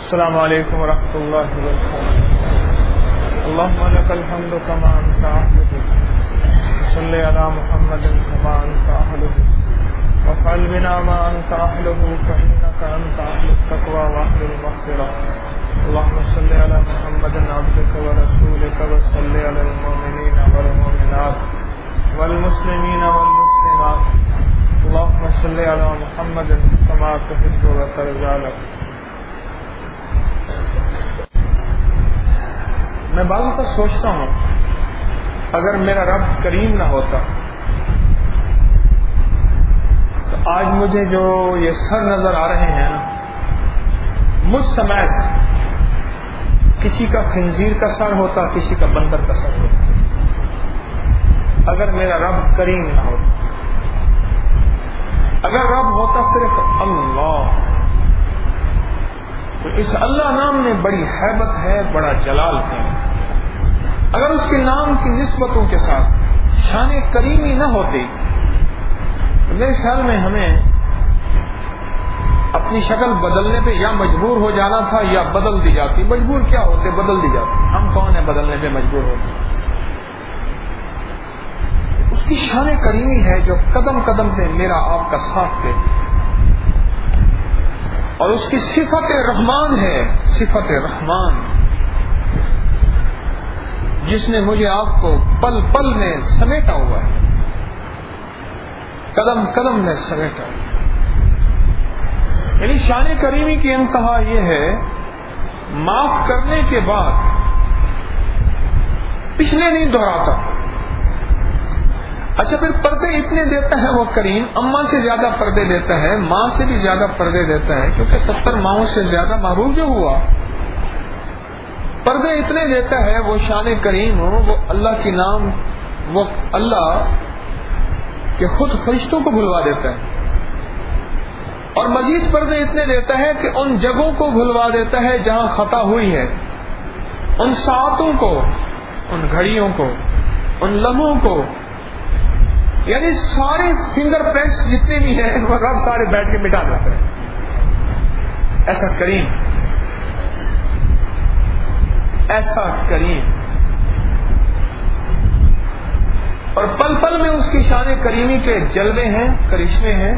السلام علیکم ورحمۃ اللہ وبرکاتہ. اللهم لك الحمد كما أنت أهله صل على محمد كما أنت أهله وافعل بنا ما أنت أهله فإنك أنت أهل التقوى وأهل المغفرة. اللهم صل على محمد عبدك ورسولك وصل على المؤمنين والمؤمنات والمسلمين والمسلمات. اللهم صل على محمد كما تحب وترضى لك. میں بعض اوقات سوچتا ہوں اگر میرا رب کریم نہ ہوتا تو آج مجھے جو یہ سر نظر آ رہے ہیں نا، مجھ سمیت کسی کا خنزیر کا سر ہوتا، کسی کا بندر کا سر ہوتا، اگر میرا رب کریم نہ ہوتا. اگر رب ہوتا صرف اللہ، تو اس اللہ نام میں بڑی ہیبت ہے، بڑا جلال ہے. اگر اس کے نام کی نسبتوں کے ساتھ شان کریمی نہ ہوتی تو میرے خیال میں ہمیں اپنی شکل بدلنے پہ یا مجبور ہو جانا تھا یا بدل دی جاتی. مجبور کیا ہوتے، بدل دی جاتی. ہم کون ہیں بدلنے پہ مجبور ہوتے؟ اس کی شان کریمی ہے جو قدم قدم پہ میرا آپ کا ساتھ دیتی، اور اس کی صفت رحمان ہے، صفت رحمان، جس نے مجھے آپ کو پل پل میں سمیٹا ہوا ہے، قدم قدم میں سمیٹا ہوا. یعنی شان کریمی کی انتہا یہ ہے، معاف کرنے کے بعد پچھلے نہیں دہراتا. اچھا، پھر پردے اتنے دیتا ہے وہ کریم، اماں سے زیادہ پردے دیتا ہے، ماں سے بھی زیادہ پردے دیتا ہے، کیونکہ 70 ماؤں سے زیادہ محروف جو ہوا، پردے اتنے دیتا ہے. وہ شان کریم ہو، وہ اللہ کی نام، وہ اللہ کہ خود فرشتوں کو بھلوا دیتا ہے، اور مزید پردے اتنے دیتا ہے کہ ان جگہوں کو بھلوا دیتا ہے جہاں خطا ہوئی ہے، ان ساعتوں کو، ان گھڑیوں کو، ان لمحوں کو، یعنی سارے فنگر پرنٹس جتنے بھی ہیں وہ رب سارے بیٹھ کے مٹا دیتے ہیں. ایسا کریم، ایسا کریم. اور پل پل میں اس کی شان کریمی کے جلوے ہیں، کرشمے ہیں.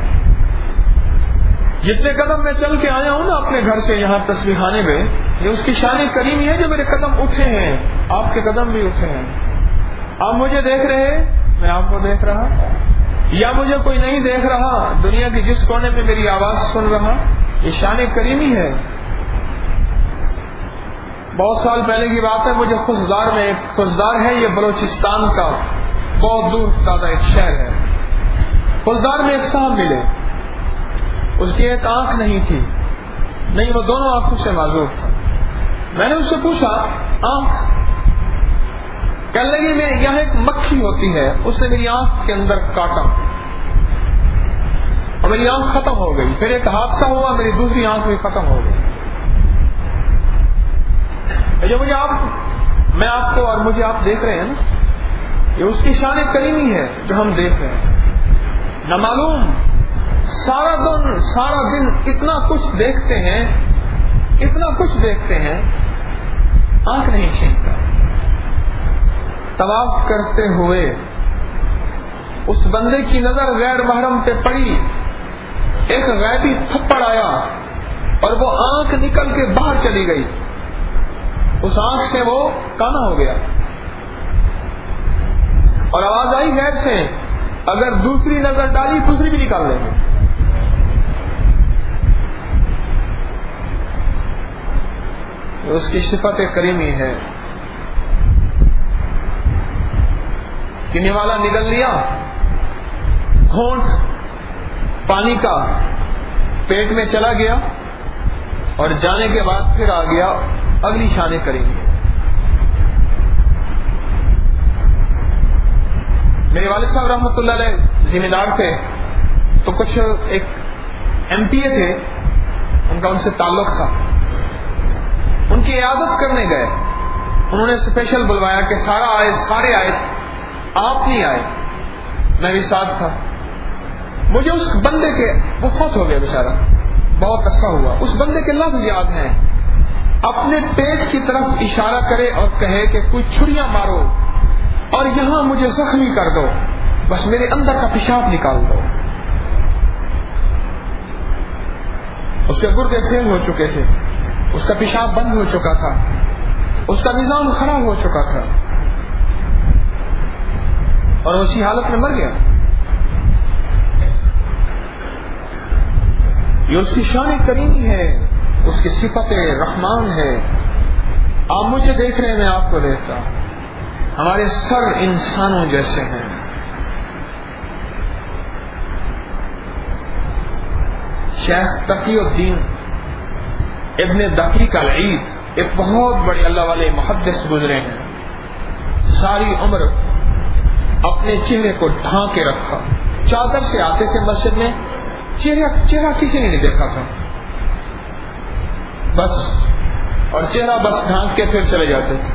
جتنے قدم میں چل کے آیا ہوں نا اپنے گھر سے یہاں تسبیح خانے میں، یہ اس کی شان کریمی ہے جو میرے قدم اٹھے ہیں، آپ کے قدم بھی اٹھے ہیں. آپ مجھے دیکھ رہے، میں آپ کو دیکھ رہا، یا مجھے کوئی نہیں دیکھ رہا، دنیا کے جس کونے میں میری آواز سن رہا، یہ شان کریمی ہے. بہت سال پہلے کی بات ہے، مجھے خزدار میں ایک خزدار ہے، یہ بلوچستان کا بہت دور دراز ایک شہر ہے. خزدار میں ایک صاحب ملے، اس کی ایک آنکھ نہیں تھی، نہیں وہ دونوں آنکھوں سے معذور تھا. میں نے اس سے پوچھا آنکھ، کہنے لگی میں یہاں ایک مکھی ہوتی ہے، اس نے میری آنکھ کے اندر کاٹا اور میری آنکھ ختم ہو گئی. پھر ایک حادثہ ہوا، میری دوسری آنکھ بھی ختم ہو گئی. جو مجھے میں آپ کو اور مجھے آپ دیکھ رہے ہیں نا، یہ اس کی شان کریمی ہے جو ہم دیکھ رہے ہیں. نہ معلوم سارا دن اتنا کچھ دیکھتے ہیں، اتنا کچھ دیکھتے ہیں، آنکھ نہیں چھینتا. طواف کرتے ہوئے اس بندے کی نظر غیر محرم پہ پڑی، ایک غیبی تھپڑ آیا اور وہ آنکھ نکل کے باہر چلی گئی. اس آنکھ سے وہ کانا ہو گیا، اور آواز آئی غیب سے، اگر دوسری نظر ڈالی دوسری بھی نکال لیں گے. اس کی صفت کریمی ہے. کنی والا نگل لیا، گھونٹ پانی کا پیٹ میں چلا گیا، اور جانے کے بعد پھر آ گیا اگلی شان کریمی. میرے والد صاحب رحمۃ اللہ علیہ ذمہ دار تھے، تو کچھ ایک ایم پی اے تھے، ان کا ان سے تعلق تھا. ان کی عیادت کرنے گئے، انہوں نے اسپیشل بلوایا کہ سارے آئے، آپ نہیں آئے. میں بھی ساتھ تھا. مجھے اس بندے کے، وہ فوت ہو گیا بیچارہ، بہت اچھا ہوا، اس بندے کے لفظ یاد ہیں. اپنے پیٹ کی طرف اشارہ کرے اور کہے کہ کوئی چھریاں مارو اور یہاں مجھے زخمی کر دو، بس میرے اندر کا پیشاب نکال دو. اس کے گردے فیل ہو چکے تھے، اس کا پیشاب بند ہو چکا تھا، اس کا نظام خراب ہو چکا تھا اور اسی حالت میں مر گیا. یہ اس کی شان کریمی ہے، اس کی صفت رحمان ہے. آپ مجھے دیکھ رہے ہیں، میں آپ کو دیکھتا ہوں. ہمارے سر انسانوں جیسے ہیں. شیخ تقی الدین ابن دقیق العید ایک بہت بڑے اللہ والے محدث گزرے ہیں. ساری عمر اپنے چہرے کو ڈھانک کے رکھا، چادر سے آتے تھے مسجد میں، چہرہ کسی نے نہیں دیکھا تھا بس، اور چہرہ بس ڈھانک کے پھر چلے جاتے تھے.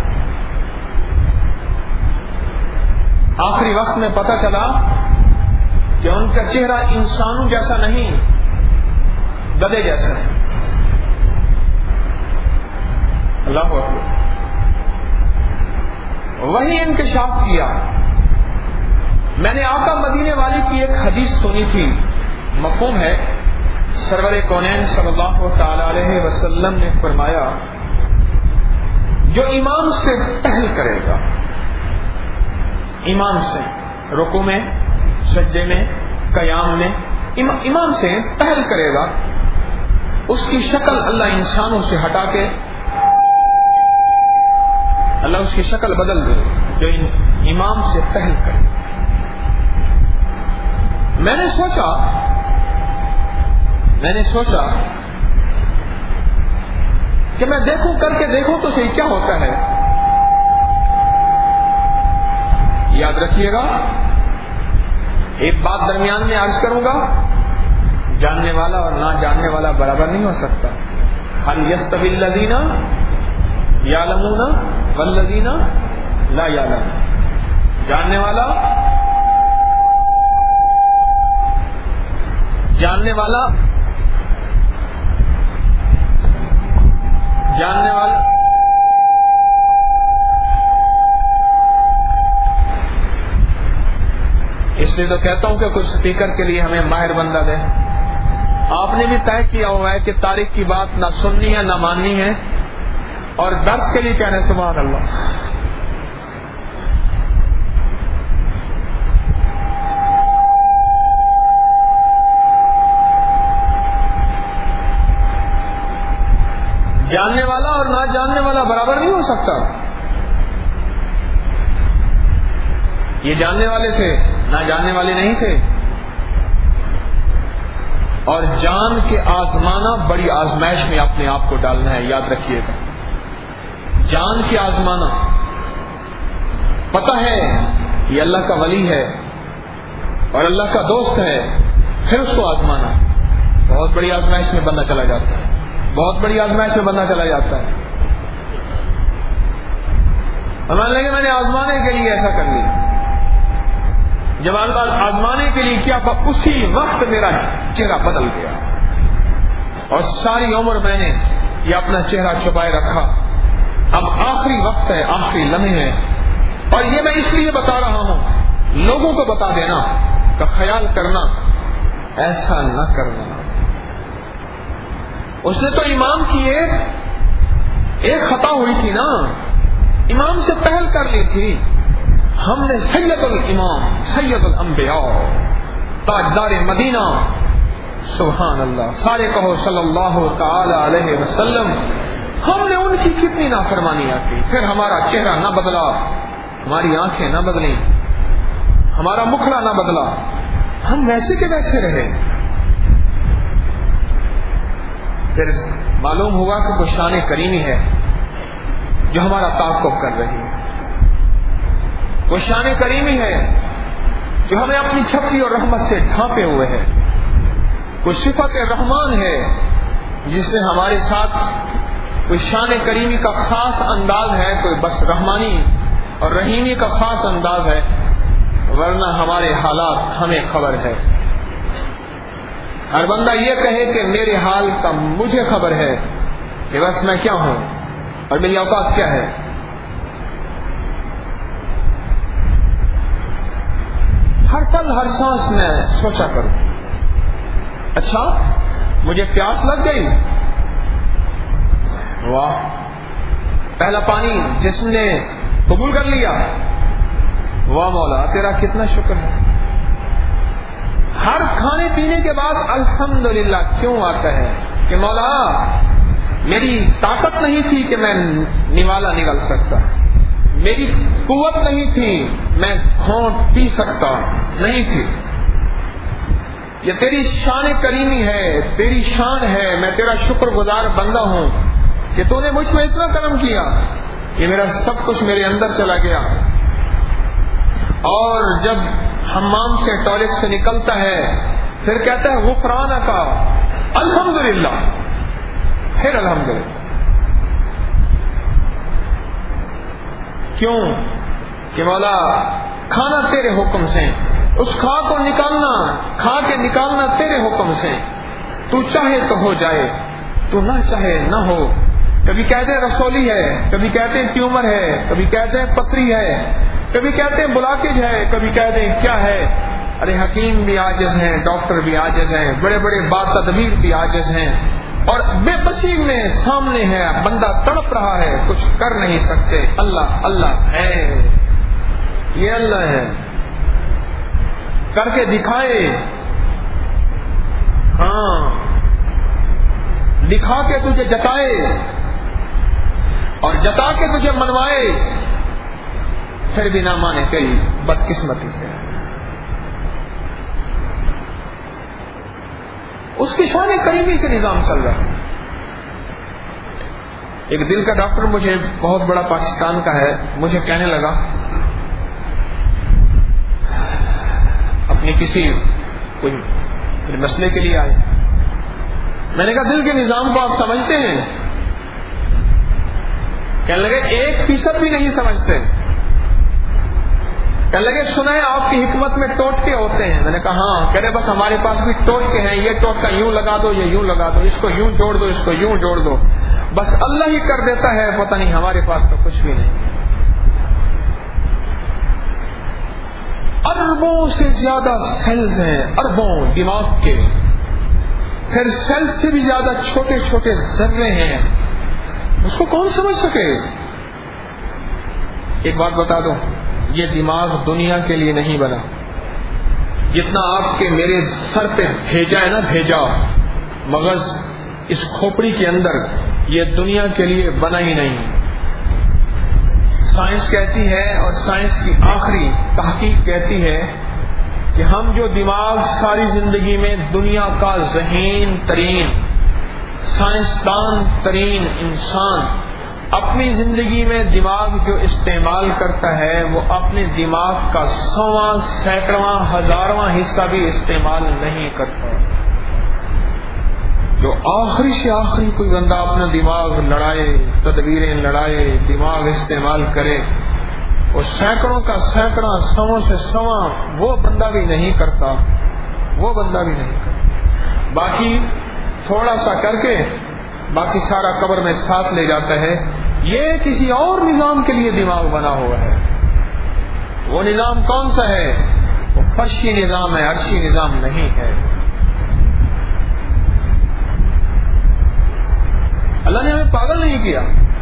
آخری وقت میں پتہ چلا کہ ان کا چہرہ انسانوں جیسا نہیں، گدھے جیسا ہے. اللہ اکبر. وہی انکشاف کیا. میں نے آقا مدینے والی کی ایک حدیث سنی تھی، مفہوم ہے. سرور کونین صلی اللہ تعالی علیہ وسلم نے فرمایا جو امام سے پہل کرے گا، امام سے رکوع میں، سجدے میں، قیام میں امام سے پہل کرے گا، اس کی شکل اللہ انسانوں سے ہٹا کے اللہ اس کی شکل بدل دے جو امام سے پہل کرے. میں نے سوچا کہ میں دیکھوں، کر کے دیکھوں تو صحیح کیا ہوتا ہے. یاد رکھیے گا، ایک بات درمیان میں عرض کروں گا، جاننے والا اور نہ جاننے والا برابر نہیں ہو سکتا. هل يستوي الذين يعلمون والذين لا يعلمون. جاننے والا اس لیے تو کہتا ہوں کہ کچھ اسپیکر کے لیے ہمیں ماہر بندہ دے. آپ نے بھی طے کیا ہوا ہے کہ تاریخ کی بات نہ سننی ہے نہ ماننی ہے، اور درس کے لیے کہنے سبحان اللہ. جاننے والا اور نہ جاننے والا برابر نہیں ہو سکتا. یہ جاننے والے تھے، نہ جاننے والے نہیں تھے. اور جان کے آزمانا بڑی آزمائش میں اپنے آپ کو ڈالنا ہے، یاد رکھیے گا. جان کے آزمانا، پتہ ہے یہ اللہ کا ولی ہے اور اللہ کا دوست ہے، پھر اس کو آزمانا بہت بڑی آزمائش میں بندہ چلا جاتا ہے، بہت بڑی آزمائش میں بندہ چلا جاتا ہے. ہمیں لگے میں نے آزمانے کے لیے ایسا کر لیا. جب آزمانے کے لیے کیا، اسی وقت میرا چہرہ بدل گیا اور ساری عمر میں نے یہ اپنا چہرہ چھپائے رکھا. اب آخری وقت ہے، آخری لمحے ہیں، اور یہ میں اس لیے بتا رہا ہوں، لوگوں کو بتا دینا کا خیال کرنا، ایسا نہ کرنا. اس نے تو امام کی ایک خطا ہوئی تھی نا، امام سے پہل کر لی تھی. ہم نے سید الامام، سید الانبیاء، تاجدار مدینہ، سبحان اللہ، سارے کہو صلی اللہ تعالی علیہ وسلم، ہم نے ان کی کتنی نافرمانیاں کی، پھر ہمارا چہرہ نہ بدلا، ہماری آنکھیں نہ بدلیں، ہمارا مکھڑا نہ بدلا، ہم ویسے کے ویسے رہے. پھر معلوم ہوا کہ کوئی شان کریمی ہے جو ہمارا تعاقب کر رہی ہے، وہ شان کریمی ہے جو ہمیں اپنی چھپی اور رحمت سے ڈھانپے ہوئے ہے. کوئی صفت رحمان ہے جس نے ہمارے ساتھ کوئی شان کریمی کا خاص انداز ہے، کوئی بس رحمانی اور رحیمی کا خاص انداز ہے، ورنہ ہمارے حالات ہمیں خبر ہے. ہر بندہ یہ کہے کہ میرے حال کا مجھے خبر ہے کہ بس میں کیا ہوں، اور میری اوقات کیا ہے. ہر پل ہر سانس میں سوچا کروں, اچھا مجھے پیاس لگ گئی, واہ پہلا پانی جسم نے قبول کر لیا, واہ مولا تیرا کتنا شکر ہے. ہر کھانے پینے کے بعد الحمدللہ کیوں آتا ہے کہ مولا میری طاقت نہیں تھی کہ میں نوالا نگل سکتا, میری قوت نہیں تھی میں گھونٹ پی سکتا نہیں تھی. یہ تیری شان کریمی ہے, تیری شان ہے, میں تیرا شکر گزار بندہ ہوں کہ تو نے مجھ میں اتنا کرم کیا, یہ میرا سب کچھ میرے اندر چلا گیا. اور جب حمام سے ٹوائلٹ سے نکلتا ہے پھر کہتا ہے غفرانک الحمدللہ, پھر الحمدللہ. کیوں کہ مولا کھانا تیرے حکم سے, اس کھا کو نکالنا, کھا کے نکالنا تیرے حکم سے. تو چاہے تو ہو جائے, تو نہ چاہے نہ ہو. کبھی کہتے ہیں رسولی ہے, کبھی کہتے ہیں ٹیومر ہے, کبھی کہتے ہیں پتری ہے, کبھی کہتے ہیں بلاکیج ہے, کبھی کہتے ہیں کیا ہے. ارے حکیم بھی عاجز ہیں, ڈاکٹر بھی عاجز ہیں, بڑے بڑے باتدبیر بھی عاجز ہیں, اور بے بسی میں سامنے ہے, بندہ تڑپ رہا ہے, کچھ کر نہیں سکتے. اللہ اللہ ہے, یہ اللہ ہے, کر کے دکھائے. ہاں دکھا کے تجھے جتائے اور جتا کے تجھے منوائے, پھر بھی نہ مانے, تیری بدقسمتی ہے. اس کی شان کریمی سے نظام چل رہا ہے. ایک دل کا ڈاکٹر مجھے بہت بڑا پاکستان کا ہے, مجھے کہنے لگا اپنی کسی کوئی مسئلے کے لیے آئے. میں نے کہا دل کے نظام کو آپ سمجھتے ہیں؟ کہنے لگے 1% بھی نہیں سمجھتے. کہنے لگے سنا ہے آپ کی حکمت میں ٹوٹکے ہوتے ہیں. میں نے کہا ہاں. کہہ رہے بس ہمارے پاس بھی ٹوٹکے ہیں, یہ ٹوٹکا یوں لگا دو, یہ یوں لگا دو, اس کو یوں جوڑ دو, اس کو یوں جوڑ دو, بس اللہ ہی کر دیتا ہے, پتہ نہیں ہمارے پاس تو کچھ بھی نہیں. اربوں سے زیادہ سیلز ہیں, اربوں دماغ کے, پھر سیل سے بھی زیادہ چھوٹے چھوٹے ذرے ہیں, اس کو کون سمجھ سکے. ایک بات بتا دو, یہ دماغ دنیا کے لیے نہیں بنا. جتنا آپ کے میرے سر پہ بھیجا ہے نا, بھیجا مغز اس کھوپڑی کے اندر, یہ دنیا کے لیے بنا ہی نہیں. سائنس کہتی ہے, اور سائنس کی آخری تحقیق کہتی ہے کہ ہم جو دماغ ساری زندگی میں دنیا کا ذہین ترین, سائنسدان ترین انسان اپنی زندگی میں دماغ جو استعمال کرتا ہے, وہ اپنے دماغ کا 100واں, 100واں, 1000واں حصہ بھی استعمال نہیں کرتا. جو آخری سے آخری کوئی بندہ اپنا دماغ لڑائے, تدبیریں لڑائے, دماغ استعمال کرے, وہ سینکڑوں کا سینکڑا, 100 سے 100 وہ بندہ بھی نہیں کرتا, وہ بندہ بھی نہیں کرتا. باقی تھوڑا سا کر کے باقی سارا قبر میں ساتھ لے جاتا ہے. یہ کسی اور نظام کے لیے دماغ بنا ہوا ہے. وہ نظام کون سا ہے؟ وہ فرشی نظام ہے, عرشی نظام نہیں ہے. اللہ نے ہمیں پاگل نہیں کیا.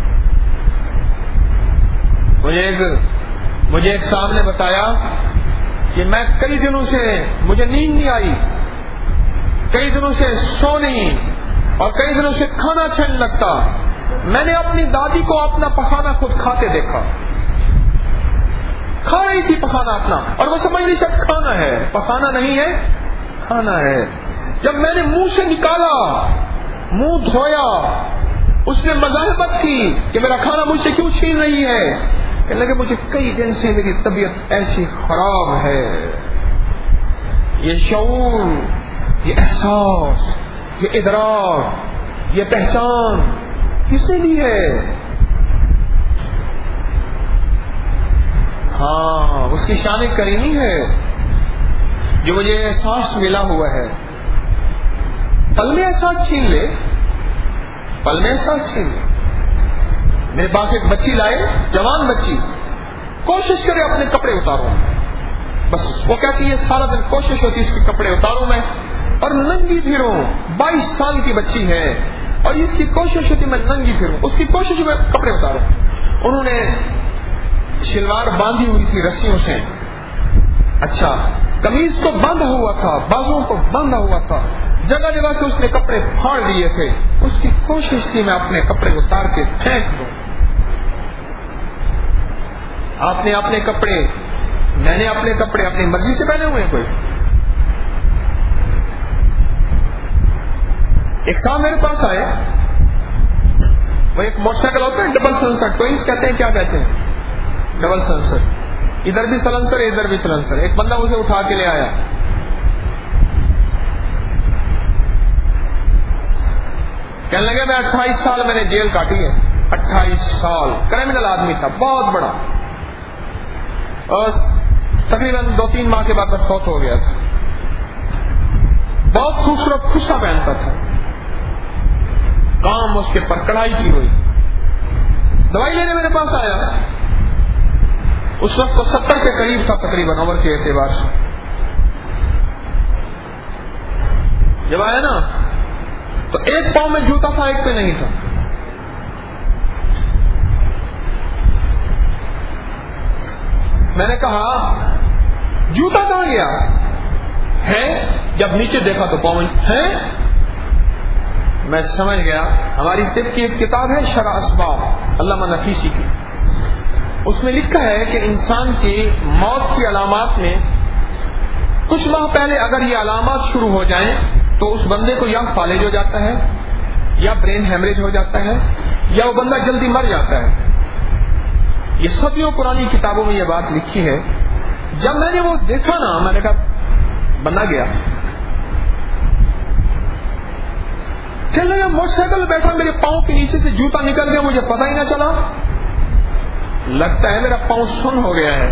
مجھے ایک صاحب نے بتایا کہ میں کئی دنوں سے مجھے نیند نہیں آئی, کئی دنوں سے سو نہیں, اور کئی دنوں سے کھانا اچھا نہیں لگتا. میں نے اپنی دادی کو اپنا پخانا خود کھاتے دیکھا, کھا رہی تھی پخانا اپنا, اور وہ سمجھ نہیں سکتا کھانا ہے, پخانا نہیں ہے, کھانا ہے. جب میں نے منہ سے نکالا, منہ دھویا, اس نے مزاحمت کی کہ میرا کھانا مجھ سے کیوں چھین رہی ہے. کہنے لگے مجھے کئی دن سے میری طبیعت ایسی خراب ہے. یہ شعور, یہ احساس, یہ ادراک, یہ پہچان کس نے دی ہے؟ ہاں, اس کی شان کریمی ہے جو مجھے احساس ملا ہوا ہے. پل میں احساس چھین لے, پل میں احساس چھین لے. میرے پاس ایک بچی لائے، جوان بچی، کوشش کرے اپنے کپڑے اتاروں، بس وہ کہتی ہے سارا دن کوشش ہوتی ہے اس کے کپڑے اتاروں میں اور ننگی پھروں. 22 سال کی بچی ہے اور اس کی کوشش ہوتی میں ننگی پھروں، اس کی کوشش میں کپڑے اتاروں. انہوں نے شلوار باندھی ہوئی تھی رسیوں سے، اچھا قمیض کو باندھا ہوا تھا، بازوں کو باندھا ہوا تھا، جگہ جگہ سے اس نے کپڑے پھاڑ دیے تھے. اس کی کوشش تھی میں اپنے کپڑے اتار کے پھینک دوں. آپ نے اپنے کپڑے، میں نے اپنے کپڑے اپنی مرضی سے پہنے ہوئے ہیں. کوئی ایک صاحب میرے پاس آئے، وہ ایک موٹر سائیکل ہوتا ہے ڈبل سلنسر، ٹوئنس کہتے ہیں، کیا کہتے ہیں، ڈبل سلنسر، ادھر بھی سلنسر ادھر بھی سلنسر. ایک بندہ اسے اٹھا کے لے آیا، کہنے لگے میں 28 سال میں نے جیل کاٹی ہے. 28 سال، کرمنل آدمی تھا بہت بڑا، اور تقریباً 2-3 ماہ کے بعد میں فوت ہو گیا تھا. بہت خوبصورت خصہ پہنتا تھا، کام اس کے پر کڑھائی کی ہوئی. دوائی لینے میرے پاس آیا، اس وقت تو 70 کے قریب تھا تقریباً عمر کے اعتبار سے. جب آیا نا تو ایک پاؤں میں جوتا تھا، ایک پہ نہیں تھا. میں نے کہا جوتا کہاں گیا ہے؟ جب نیچے دیکھا تو پاؤں ہے. میں سمجھ گیا. ہماری طب کی ایک کتاب ہے شرح اسباب علامہ نفیسی کی، اس میں لکھا ہے کہ انسان کی موت کی علامات میں کچھ ماہ پہلے اگر یہ علامات شروع ہو جائیں تو اس بندے کو یا فالج ہو جاتا ہے، یا برین ہیمریج ہو جاتا ہے، یا وہ بندہ جلدی مر جاتا ہے. یہ صدیوں پرانی کتابوں میں یہ بات لکھی ہے. جب میں نے وہ دیکھا نا، میں نے کہا بندہ گیا. کہنے لگا موٹر سائیکل بیٹھا، میرے پاؤں کے نیچے سے جوتا نکل گیا، مجھے پتہ ہی نہ چلا. لگتا ہے میرا پاؤں سن ہو گیا ہے.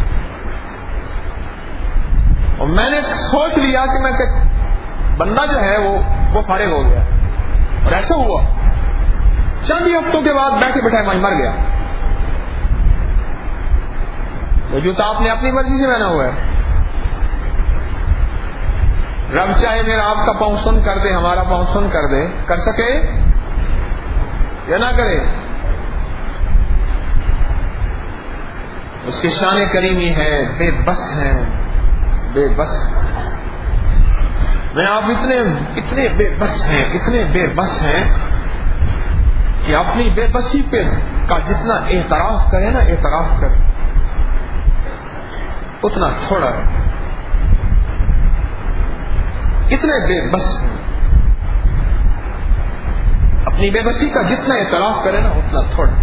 اور میں نے سوچ لیا کہ میں بندہ جو ہے وہ فارغ ہو گیا. اور ایسا ہوا، چند ہی ہفتوں کے بعد بیٹھے بیٹھے میں مر گیا. وہ جوتا آپ نے اپنی مرضی سے پہنا ہوا ہے. رب چاہے میرا آپ کا پاؤں سن کر دے، ہمارا پاؤں سن کر دے، کر سکے یا نہ کرے. اس کی شان کریمی ہے، بے بس ہیں، بے بس. میں آپ اتنے بے بس ہیں، اتنے بے بس ہیں کہ اپنی بے بسی پہ کا جتنا اعتراف کرے نا، اعتراف کرے اتنا تھوڑا ہے. اتنے بے بس ہیں، اپنی بے بسی کا جتنا اعتراف کرے نا اتنا تھوڑا.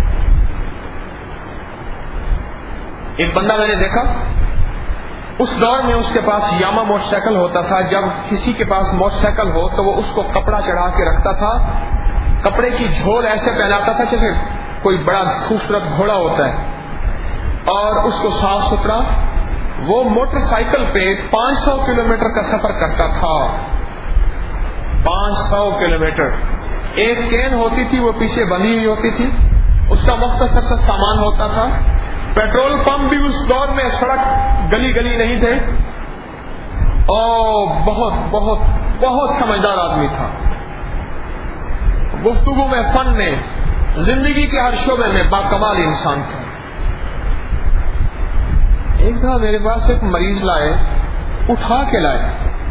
ایک بندہ میں نے دیکھا، اس دور میں اس کے پاس یاما موٹر سائیکل ہوتا تھا. جب کسی کے پاس موٹر سائیکل ہو تو وہ اس کو کپڑا چڑھا کے رکھتا تھا، کپڑے کی جھول ایسے پہناتا تھا جیسے کوئی بڑا خوبصورت گھوڑا ہوتا ہے، اور اس کو صاف ستھرا. وہ موٹر سائیکل پہ 500 کلومیٹر کا سفر کرتا تھا. 500 کلومیٹر. ایک کین ہوتی تھی، وہ پیچھے بندھی ہوئی ہوتی تھی، اس کا مختصر سا سامان ہوتا تھا. پیٹرول پمپ بھی اس دور میں سڑک گلی گلی نہیں تھے. اور بہت بہت بہت سمجھدار آدمی تھا. گفتگو میں، فن میں، زندگی کے ہر شعبے میں باکمال انسان تھا. ایک تھا میرے پاس ایک مریض لائے، اٹھا کے لائے.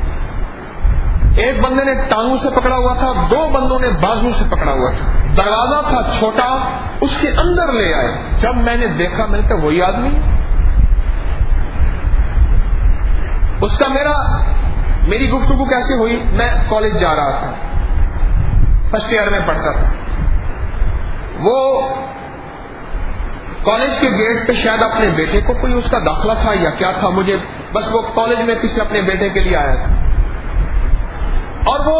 ایک بندے نے ٹانگوں سے پکڑا ہوا تھا، 2 بندوں نے بازو سے پکڑا ہوا تھا. دروازہ تھا چھوٹا، اس کے اندر لے آئے. جب میں نے دیکھا میں نے کہا وہی آدمی. اس کا میری گفتگو کیسے ہوئی؟ میں کالج جا رہا تھا، فرسٹ ایئر میں پڑھتا تھا. وہ کالج کے گیٹ پہ شاید اپنے بیٹے کو، کوئی اس کا داخلہ تھا یا کیا تھا، مجھے بس وہ کالج میں کسی اپنے بیٹے کے لیے آیا تھا. اور وہ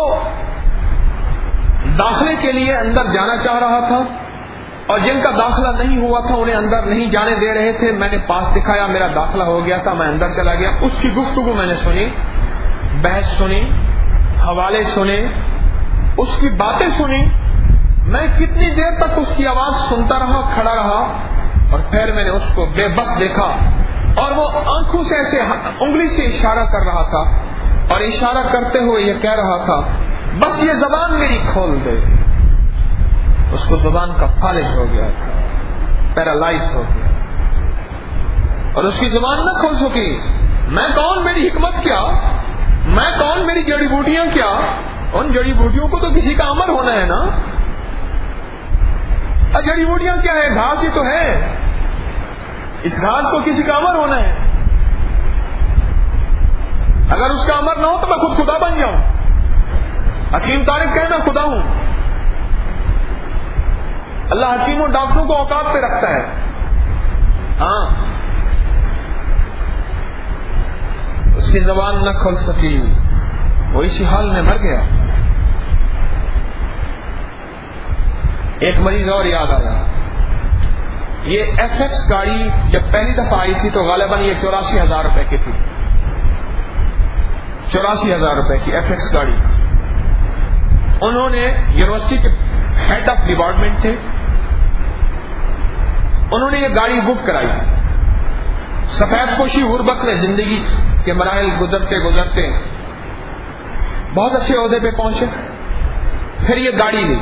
داخلے کے لیے اندر جانا چاہ رہا تھا، اور جن کا داخلہ نہیں ہوا تھا انہیں اندر نہیں جانے دے رہے تھے. میں نے پاس دکھایا، میرا داخلہ ہو گیا تھا، میں اندر چلا گیا. اس کی گفتگو میں نے سنی، بحث سنی، حوالے سنے، اس کی باتیں سنی. میں کتنی دیر تک اس کی آواز سنتا رہا، کھڑا رہا، اور پھر میں نے اس کو بے بس دیکھا اور وہ آنکھوں سے ایسے انگلی سے اشارہ کر رہا تھا اور اشارہ کرتے ہوئے یہ کہہ رہا تھا بس یہ زبان میری کھول دے. اس کو زبان کا فالج ہو گیا تھا، پیرالائز ہو گیا اور اس کی زبان نہ کھول سکی. میں کون، میری حکمت کیا، میں کون، میری جڑی بوٹیاں کیا. ان جڑی بوٹیوں کو تو کسی کا امر ہونا ہے نا. جڑی بوٹیاں کیا ہے، گھاس ہی تو ہے. اس گھاس کو کسی کا امر ہونا ہے. اگر اس کا امر نہ ہو تو میں خود خدا بن جاؤں. حکیم طارق کہے میں خدا ہوں. اللہ حکیموں ڈاکٹروں کو اوقات پہ رکھتا ہے. ہاں، اس کی زبان نہ کھل سکی، وہ اسی حال میں مر گیا. ایک مریض اور یاد آیا. یہ ایف ایکس گاڑی جب پہلی دفعہ آئی تھی تو غالباً یہ 84,000 روپے کی تھی. 84,000 روپے کی ایف ایکس گاڑی. انہوں نے یونیورسٹی کے ہیڈ آف ڈپارٹمنٹ تھے، انہوں نے یہ گاڑی بک کرائی. سفید پوشی غربت میں زندگی کے مراحل گزرتے گزرتے بہت اچھے عہدے پہ پہنچے. پھر یہ گاڑی لی،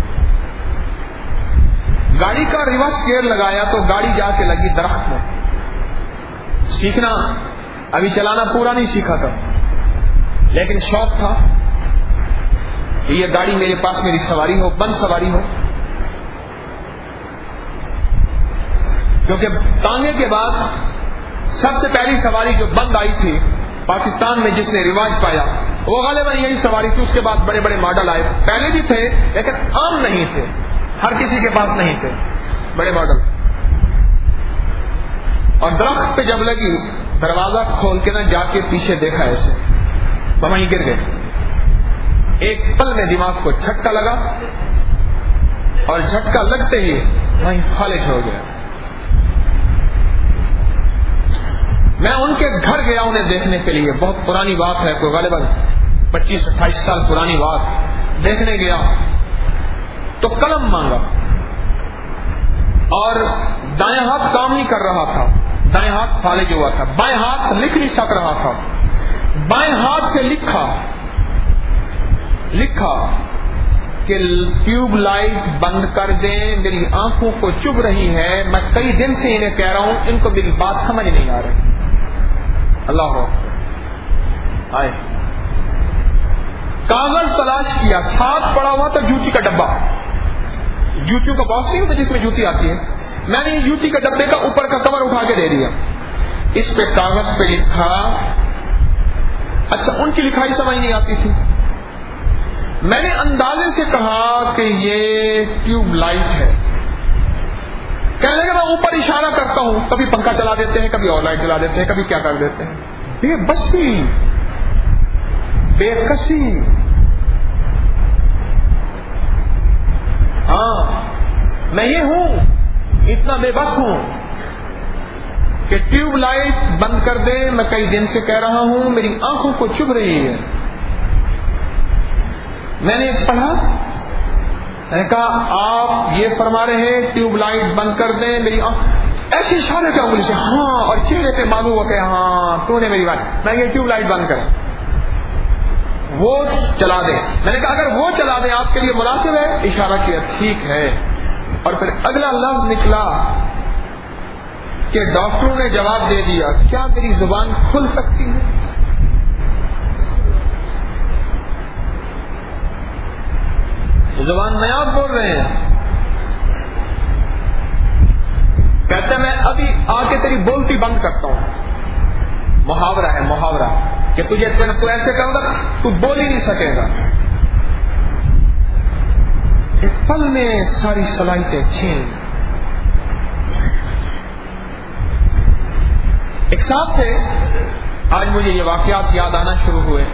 گاڑی کا ریورس گیئر لگایا تو گاڑی جا کے لگی درخت میں. سیکھنا، ابھی چلانا پورا نہیں سیکھا تھا لیکن شوق تھا کہ یہ گاڑی میرے پاس میری سواری ہو، بند سواری ہو. کیونکہ تانگے کے بعد سب سے پہلی سواری جو بند آئی تھی پاکستان میں، جس نے رواج پایا، وہ غالباً یہی سواری تھی. اس کے بعد بڑے بڑے ماڈل آئے، پہلے بھی تھے لیکن عام نہیں تھے، ہر کسی کے پاس نہیں تھے بڑے ماڈل. اور درخت پہ جب لگی، دروازہ کھول کے نہ جا کے پیچھے دیکھا ایسے تو وہیں گر گئے. ایک پل میں دماغ کو جھٹکا لگا اور جھٹکا لگتے ہی وہیں فالج ہو گیا. میں ان کے گھر گیا انہیں دیکھنے کے لیے. بہت پرانی بات ہے، کوئی غالباً 25-28 سال پرانی بات. دیکھنے گیا تو قلم مانگا اور دائیں ہاتھ کام نہیں کر رہا تھا، دائیں ہاتھ فالج ہوا تھا. بائیں ہاتھ لکھ نہیں سک رہا تھا. بائیں ہاتھ سے لکھا کہ ٹیوب لائٹ بند کر دیں، میری آنکھوں کو چبھ رہی ہے، میں کئی دن سے انہیں کہہ رہا ہوں، ان کو میری بات سمجھ نہیں آ رہی. اللہ اکبر. آئے کاغذ تلاش کیا، ساتھ پڑا ہوا تھا جوتی کا ڈبہ. جوتیوں کا باکس نہیں ہوتا جس میں جوتی آتی ہے. میں نے جوتی کا ڈبے کا اوپر کا کور اٹھا کے دے دیا. اس پہ کاغذ پہ لکھا. اچھا، ان کی لکھائی سمجھ نہیں آتی تھی. میں نے اندازے سے کہا کہ یہ ٹیوب لائٹ ہے. کہنے لگے میں اوپر اشارہ کرتا ہوں، کبھی پنکھا چلا دیتے ہیں، کبھی اور لائٹ چلا دیتے ہیں، کبھی کیا کر دیتے ہیں. بے بسی، بے کسی. ہاں، میں یہ ہوں، اتنا بے بس ہوں کہ ٹیوب لائٹ بند کر دے. میں کئی دن سے کہہ رہا ہوں، میری آنکھوں کو چبھ رہی ہے. میں نے پڑھا، میں نے کہا آپ یہ فرما رہے ہیں ٹیوب لائٹ بند کر دیں میری ایسی اشارے کا انگلی سے ہاں، اور چہرے پہ معلوم ہو کہ ہاں تو نے میری بات. میں یہ ٹیوب لائٹ بند کریں، وہ چلا دیں. میں نے کہا اگر وہ چلا دیں آپ کے لیے مناسب ہے. اشارہ کیا، ٹھیک ہے. اور پھر اگلا لفظ نکلا کہ ڈاکٹروں نے جواب دے دیا، کیا میری زبان کھل سکتی ہے؟ زبان نیا بول رہے ہیں. کہتے میں ابھی آ کے تیری بولتی بند کرتا ہوں. محاورہ ہے، محاورہ کہ تو ایسے کروں گا تو بول ہی نہیں سکے گا. ایک پل میں ساری صلاحیتیں چھین. ایک صاحب تھے، آج مجھے یہ واقعات یاد آنا شروع ہوئے.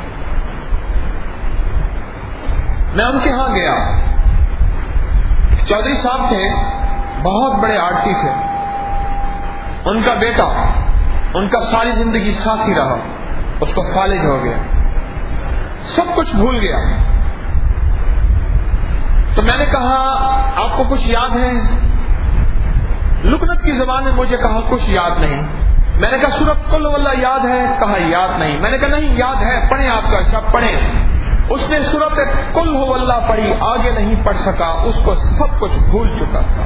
میں ان کے ہاں گیا. چودھری صاحب تھے، بہت بڑے آرٹی تھے. ان کا بیٹا ان کا ساری زندگی ساتھ ہی رہا، اس کو فالج ہو گیا، سب کچھ بھول گیا. تو میں نے کہا آپ کو کچھ یاد ہے؟ لکنت کی زبان میں مجھے کہا کچھ یاد نہیں. میں نے کہا سورۃ قل واللہ یاد ہے؟ کہا یاد نہیں. میں نے کہا نہیں یاد ہے، پڑھیں آپ کا شب پڑھیں. اس نے سورۃ قل واللہ پڑھی، آگے نہیں پڑھ سکا، اس کو سب کچھ بھول چکا تھا.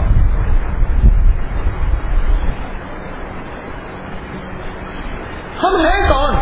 ہم ہیں کون؟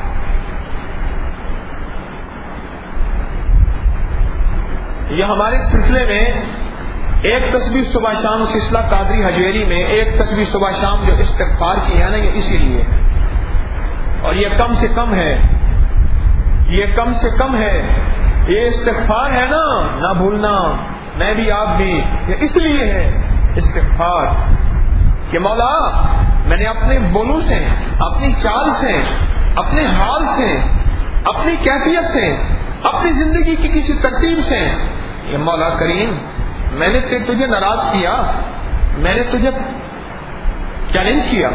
یہ ہمارے سلسلے میں ایک تسبیح صبح شام سلسلہ قادری حجویری میں ایک تسبیح صبح شام جو استغفار کی ہے نا، یہ اسی لیے، اور یہ کم سے کم ہے، یہ کم سے کم ہے. یہ استغفار ہے نا، نہ بھولنا، میں بھی آپ بھی، یہ اس لیے ہے استغفار کہ مولا میں نے اپنے بولوں سے، اپنی چال سے، اپنے حال سے، اپنی کیفیت سے، اپنی زندگی کی کسی ترتیب سے، یہ مولا کریم میں نے تجھے ناراض کیا، میں نے تجھے چیلنج کیا.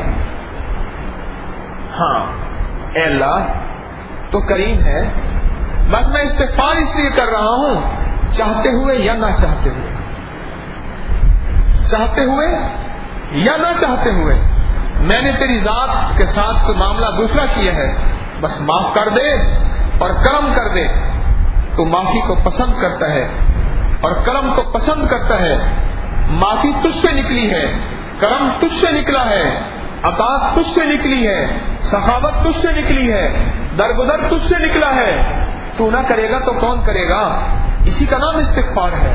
ہاں اے اللہ تو کریم ہے، بس میں استغفار اس لیے کر رہا ہوں، چاہتے ہوئے یا نہ چاہتے ہوئے، چاہتے ہوئے یا نہ چاہتے ہوئے میں نے تیری ذات کے ساتھ کوئی معاملہ دوسرا کیا ہے، بس معاف کر دے اور کرم کر دے. تو معافی کو پسند کرتا ہے اور کرم کو پسند کرتا ہے. معافی تجھ سے نکلی ہے، کرم تجھ سے نکلا ہے، عطا تجھ سے نکلی ہے، سخاوت تجھ سے نکلی ہے، درگزر تجھ سے نکلا ہے. تو نہ کرے گا تو کون کرے گا؟ اسی کا نام استغفار ہے.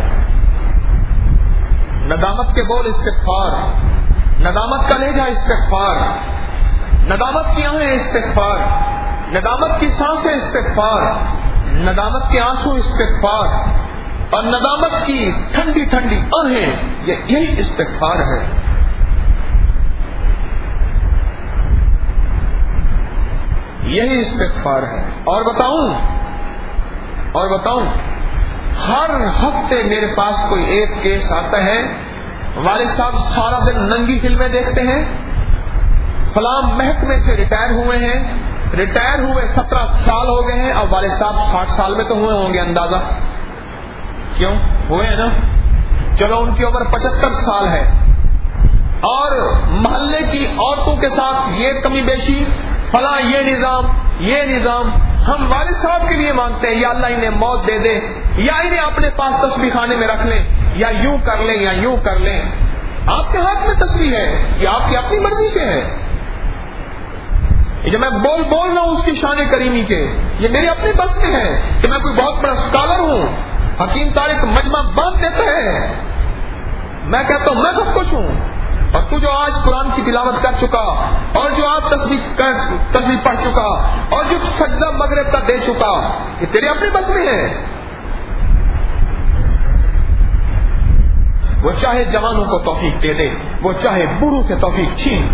ندامت کے بول استغفار، ندامت کا لہجہ استغفار، ندامت کی آہیں استغفار، ندامت کی سانسیں استغفار، ندامت کے آنسو استغفار، اور ندامت کی ٹھنڈی ٹھنڈی آہیں، یہی استغفار ہے. یہی استغفار ہے. اور بتاؤں ہر ہفتے میرے پاس کوئی ایک کیس آتا ہے، والد صاحب سارا دن ننگی فلمیں دیکھتے ہیں، فلاں محکمے سے ریٹائر ہوئے ہیں، ریٹائر ہوئے 17 سال ہو گئے ہیں، اب والد صاحب 60 سال میں تو ہوئے ہوں گے اندازہ، کیوں ہوئے ہیں نا، چلو ان کی عمر 75 سال ہے، اور محلے کی عورتوں کے ساتھ یہ کمی بیشی، فلاں یہ نظام ہم والد صاحب کے لیے مانگتے ہیں، یا اللہ انہیں موت دے دے، یا انہیں اپنے پاس تسبیح خانے میں رکھ لیں، یا یوں کر لیں یا یوں کر لیں. آپ کے ہاتھ میں تسبیح ہے، یہ آپ کی اپنی مرضی سے ہے. جب میں بول رہا ہوں اس کی شان کریمی کے، یہ میری اپنی بس میں ہے کہ میں کوئی بہت بڑا اسکالر ہوں. حکیم طارق مجمع باندھ دیتا ہے، میں کہتا ہوں میں سب کچھ ہوں، اور تو جو آج قرآن کی تلاوت کر چکا، اور جو آج تسبیح پڑھ چکا، اور جو سجدہ مغرب کا دے چکا، یہ تیرے اپنے بس میں ہے. وہ چاہے جوانوں کو توفیق دے دے، وہ چاہے بوڑھوں سے توفیق چھین.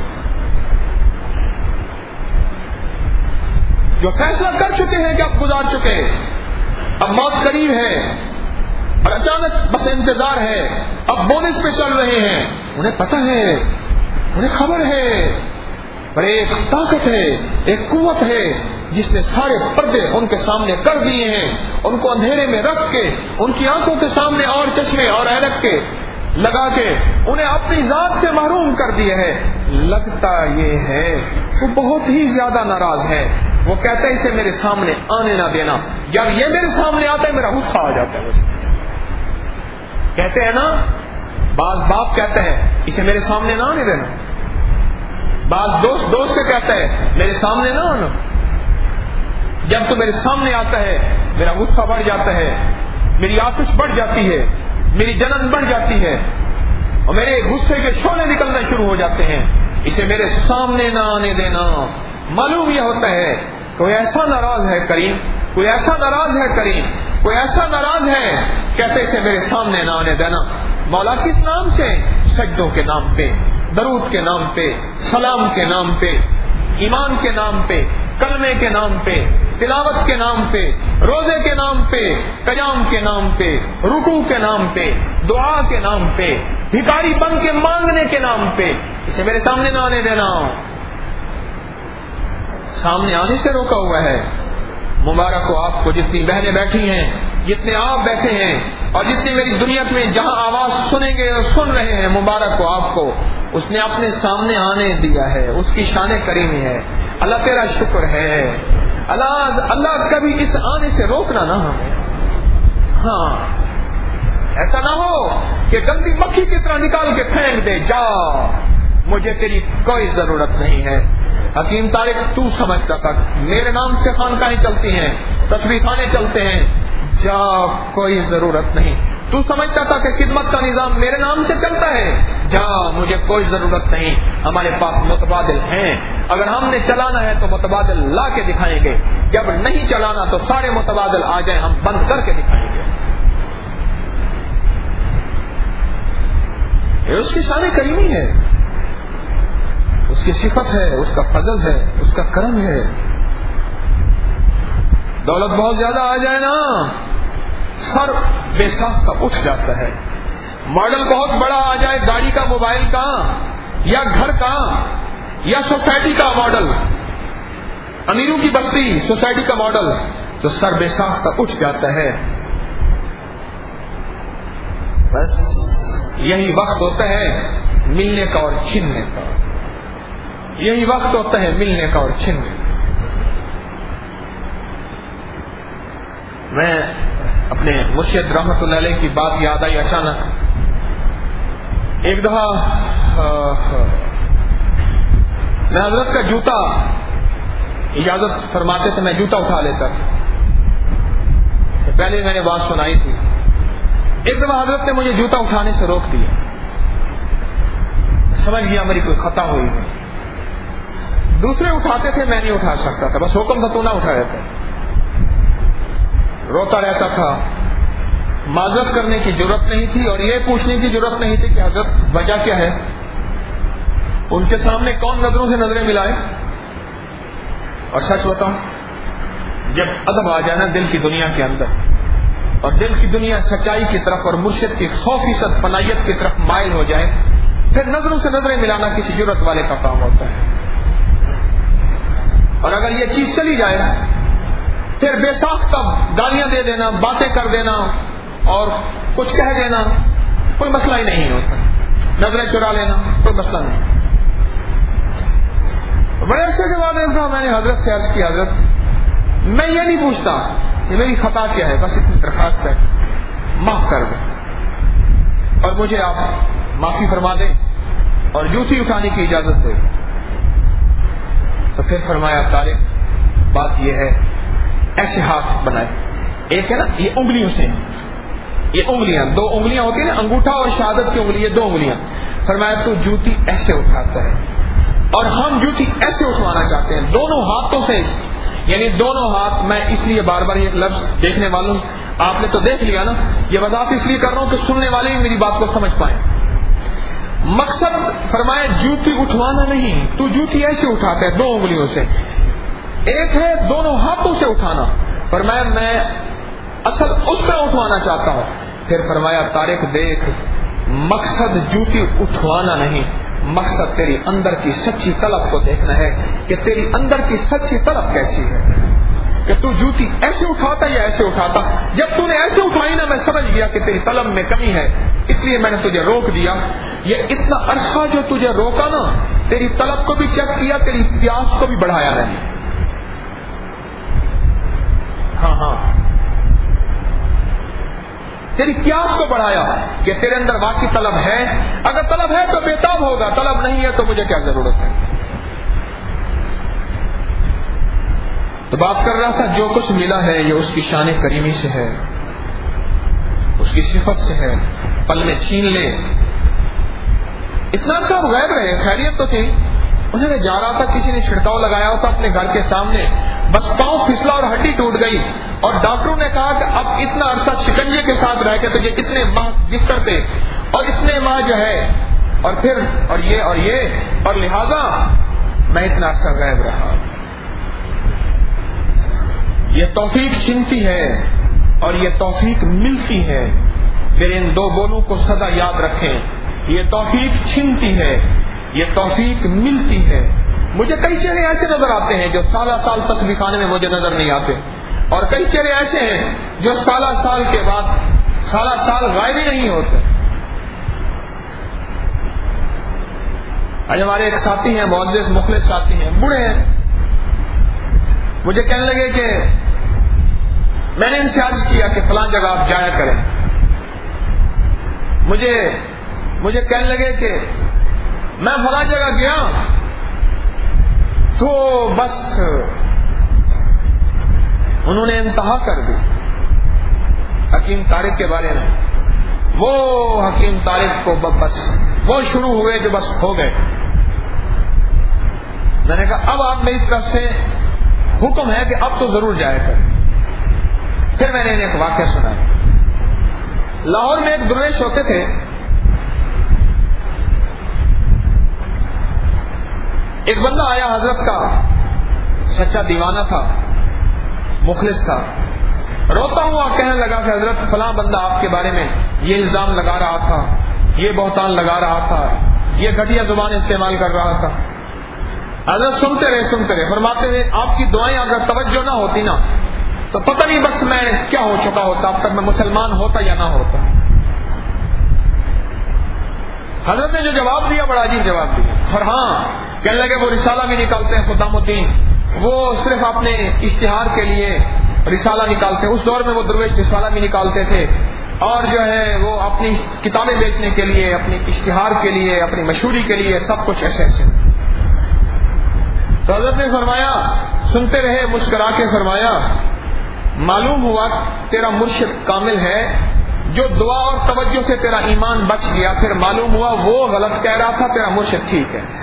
جو فیصلہ کر چکے ہیں کہ اب گزار چکے، اب موت قریب ہے اور اچانک بس انتظار ہے، اب بونس پہ چل رہے ہیں، انہیں پتہ ہے، انہیں خبر ہے، پر ایک طاقت ہے، ایک قوت ہے جس نے سارے پردے ان کے سامنے کر دیے ہیں، ان کو اندھیرے میں رکھ کے، ان کی آنکھوں کے سامنے اور چشمے اور اینک کے لگا کے انہیں اپنی ذات سے محروم کر دیے ہے. لگتا یہ ہے وہ بہت ہی زیادہ ناراض ہے. وہ کہتا ہے اسے میرے سامنے آنے نہ دینا. جب یہ میرے سامنے آتا ہے میرا غصہ آ جاتا ہے مجھے. کہتے ہیں نا، بعض باپ کہتا ہے اسے میرے سامنے نہ آنے دینا، بعض دوست سے کہتا ہے میرے سامنے نہ آنا. جب تو میرے سامنے آتا ہے میرا غصہ بڑھ جاتا ہے، میری آتش بڑھ جاتی ہے، میری جلن بڑھ جاتی ہے، اور میرے غصے کے شعلے نکلنا شروع ہو جاتے ہیں. اسے میرے سامنے نہ آنے دینا. معلوم یہ ہوتا ہے کوئی ایسا ناراض ہے کریم، کوئی ایسا ناراض ہے کریم، کوئی ایسا ناراض ہے، کہتے اسے میرے سامنے نہ آنے دینا. مولا کس نام سے؟ سجدوں کے نام پہ، درود کے نام پہ، سلام کے نام پہ، ایمان کے نام پہ، کلمے کے نام پہ، تلاوت کے نام پہ، روزے کے نام پہ، قیام کے نام پہ، رکوع کے نام پہ، دعا کے نام پہ، بھکاری بن کے مانگنے کے نام پہ. اسے میرے سامنے نہ آنے دینا. سامنے آنے سے روکا ہوا ہے. مبارک ہو آپ کو، جتنی بہنیں بیٹھی ہیں، جتنے آپ بیٹھے ہیں، اور جتنی میری دنیا میں جہاں آواز سنیں گے اور سن رہے ہیں، مبارک ہو آپ کو، اس نے اپنے سامنے آنے دیا ہے، اس کی شان کریمی ہے۔ اللہ تیرا شکر ہے۔ اللہ کبھی اس آنے سے روکنا نہ ہمیں۔ ہاں، ایسا نہ ہو کہ گندی مکھی کی طرح نکال کے پھینک دے، جا مجھے تیری کوئی ضرورت نہیں ہے۔ حکیم طارق تو سمجھتا تھا میرے نام سے خانقاہیں چلتی ہیں، تسبیح خانے چلتے ہیں، جا کوئی ضرورت نہیں۔ تو سمجھتا تھا کہ خدمت کا نظام میرے نام سے چلتا ہے، جا مجھے کوئی ضرورت نہیں۔ ہمارے پاس متبادل ہیں، اگر ہم نے چلانا ہے تو متبادل لا کے دکھائیں گے، جب نہیں چلانا تو سارے متبادل آ جائیں، ہم بند کر کے دکھائیں گے۔ یہ اس کی شان کریمی ہے، اس کی صفت ہے، اس کا فضل ہے، اس کا کرم ہے۔ دولت بہت زیادہ آ جائے نا، سر بے ساختہ اٹھ جاتا ہے۔ ماڈل بہت بڑا آ جائے، گاڑی کا، موبائل کا، یا گھر کا، یا سوسائٹی کا ماڈل، امیروں کی بستی سوسائٹی کا ماڈل، تو سر بے ساختہ اٹھ جاتا ہے۔ بس یہی وقت ہوتا ہے ملنے کا اور چھیننے کا، یہی وقت ہوتا ہے ملنے کا اور چھیننے کا۔ میں اپنے مرشد رحمت اللہ علیہ کی بات یاد آئی اچانک۔ ایک دفعہ میں حضرت کا جوتا اجازت فرماتے تھے، میں جوتا اٹھا لیتا تھا، پہلے میں نے بات سنائی تھی۔ ایک دفعہ حضرت نے مجھے جوتا اٹھانے سے روک دیا، سمجھ گیا میری کوئی خطا ہوئی ہے۔ دوسرے اٹھاتے تھے، میں نہیں اٹھا سکتا تھا، بس حکم تھا تو نہ اٹھا رہتا، روتا رہتا تھا۔ معذرت کرنے کی ضرورت نہیں تھی اور یہ پوچھنے کی ضرورت نہیں تھی کہ حضرت وجہ کیا ہے۔ ان کے سامنے کون نظروں سے نظریں ملائے؟ اور سچ بتاؤں، جب ادب آ جائے نا دل کی دنیا کے اندر، اور دل کی دنیا سچائی کی طرف اور مرشد کی 100% فنائیت کی طرف مائل ہو جائے، پھر نظروں سے نظریں ملانا کسی ضرورت والے کا کام ہوتا ہے۔ اور اگر یہ چیز چلی جائے پھر بے ساختہ گالیاں دے دینا، باتیں کر دینا اور کچھ کہہ دینا کوئی مسئلہ ہی نہیں ہوتا، نظریں چرا لینا کوئی مسئلہ نہیں۔ بڑے عرصے کے بعد ایک دفعہ میں نے حضرت سے عرض کی، حضرت میں یہ نہیں پوچھتا کہ میری خطا کیا ہے، بس اتنی درخواست ہے معاف کر دیں اور مجھے آپ معافی فرما دیں اور جوتی اٹھانے کی اجازت دیں۔ تو پھر فرمایا طارق بات یہ ہے، ایسے ہاتھ بنائے، ایک ہے نا یہ انگلیوں سے، یہ انگلیاں، دو انگلیاں ہوتی ہیں نا، انگوٹھا اور شہادت کی انگلی، یہ دو انگلیاں۔ فرمایا تو جوتی ایسے اٹھاتا ہے اور ہم جوتی ایسے اٹھوانا چاہتے ہیں، دونوں ہاتھوں سے، یعنی دونوں ہاتھ۔ میں اس لیے بار بار یہ لفظ دیکھنے والوں، آپ نے تو دیکھ لیا نا، یہ وضاحت اس لیے کر رہا ہوں کہ سننے والے بھی میری بات کو سمجھ پائیں۔ مقصد فرمایا جوتی اٹھوانا نہیں، تو جوتی ایسے اٹھاتا ہے دو انگلیوں سے، ایک ہے دونوں ہاتھوں سے اٹھانا۔ فرمایا میں اصل اس پہ اٹھوانا چاہتا ہوں۔ پھر فرمایا طارق دیکھ، مقصد جوتی اٹھوانا نہیں، مقصد تیری اندر کی سچی طلب کو دیکھنا ہے کہ تیری اندر کی سچی طلب کیسی ہے، کہ تو جوتی ایسے اٹھاتا یا ایسے اٹھاتا۔ جب تو نے ایسے اٹھائی نا، میں سمجھ گیا کہ تیری طلب میں کمی ہے، اس لیے میں نے تجھے روک دیا۔ یہ اتنا عرصہ جو تجھے روکا نا، تیری طلب کو بھی چیک کیا، تیری پیاس کو بھی بڑھایا میں نے۔ ہاں تیری پیاس کو بڑھایا کہ تیرے اندر واقعی طلب ہے، اگر طلب ہے تو بےتاب ہوگا، طلب نہیں ہے تو مجھے کیا ضرورت ہے۔ تو بات کر رہا تھا جو کچھ ملا ہے یہ اس کی شان کریمی سے ہے، اس کی صفت سے ہے، پل میں چھین لے۔ اتنا سب غائب رہے، خیریت تو تھی، انہوں نے جا رہا تھا، کسی نے چھڑکاؤ لگایا ہوتا اپنے گھر کے سامنے، بس پاؤں پھسلا اور ہڈی ٹوٹ گئی، اور ڈاکٹروں نے کہا کہ اب اتنا عرصہ شکنجے کے ساتھ رہ کے تجھے اتنے ماہ بستر پہ اور اتنے ماہ جو ہے اور پھر اور یہ اور لہذا میں اتنا عرصہ غائب رہا۔ یہ توفیق چھنتی ہے اور یہ توفیق ملتی ہے، پھر ان دو بولوں کو سدا یاد رکھیں، یہ توفیق چھنتی ہے، یہ توفیق ملتی ہے۔ مجھے کئی چہرے ایسے نظر آتے ہیں جو سالہ سال تسبیح خانے میں مجھے نظر نہیں آتے، اور کئی چہرے ایسے ہیں جو سالہ سال کے بعد سالہ سال غائب ہی نہیں ہوتے. آج ہمارے ایک ساتھی ہیں، معزز مخلص ساتھی ہیں، بوڑھے ہیں، مجھے کہنے لگے کہ میں نے ان سے عرض کیا کہ فلاں جگہ آپ جایا کریں. مجھے کہنے لگے کہ میں فلاں جگہ گیا تو بس انہوں نے انتہا کر دی حکیم طارق کے بارے میں. وہ حکیم طارق کو بس وہ شروع ہوئے جو بس ہو گئے. میں نے کہا اب آپ میری طرف سے حکم ہے کہ اب تو ضرور جایا کریں. پھر میں نے انہیں ایک واقعہ سنایا. لاہور میں ایک درویش ہوتے تھے، ایک بندہ آیا حضرت کا، سچا دیوانہ تھا، مخلص تھا، روتا ہوا کہنے لگا کہ حضرت فلاں بندہ آپ کے بارے میں یہ الزام لگا رہا تھا، یہ بہتان لگا رہا تھا، یہ گھٹیا زبان استعمال کر رہا تھا. حضرت سنتے رہے، فرماتے ہوئے آپ کی دعائیں اگر توجہ نہ ہوتی نا تو پتہ نہیں بس میں کیا ہو چکا ہوتا، اب تک میں مسلمان ہوتا یا نہ ہوتا. حضرت نے جو جواب دیا بڑا عجیب جواب دیا. اور ہاں کہنے لگے وہ رسالہ بھی نکالتے ہیں خدام الدین، وہ صرف اپنے اشتہار کے لیے رسالہ نکالتے ہیں. اس دور میں وہ درویش رسالہ بھی نکالتے تھے، اور جو ہے وہ اپنی کتابیں بیچنے کے لیے، اپنی اشتہار کے لیے، اپنی مشہوری کے لیے سب کچھ ایسے. تو حضرت نے فرمایا، سنتے رہے مسکرا کے فرمایا، معلوم ہوا تیرا مرشد کامل ہے، جو دعا اور توجہ سے تیرا ایمان بچ گیا، پھر معلوم ہوا وہ غلط کہہ رہا تھا، تیرا مرشد ٹھیک ہے.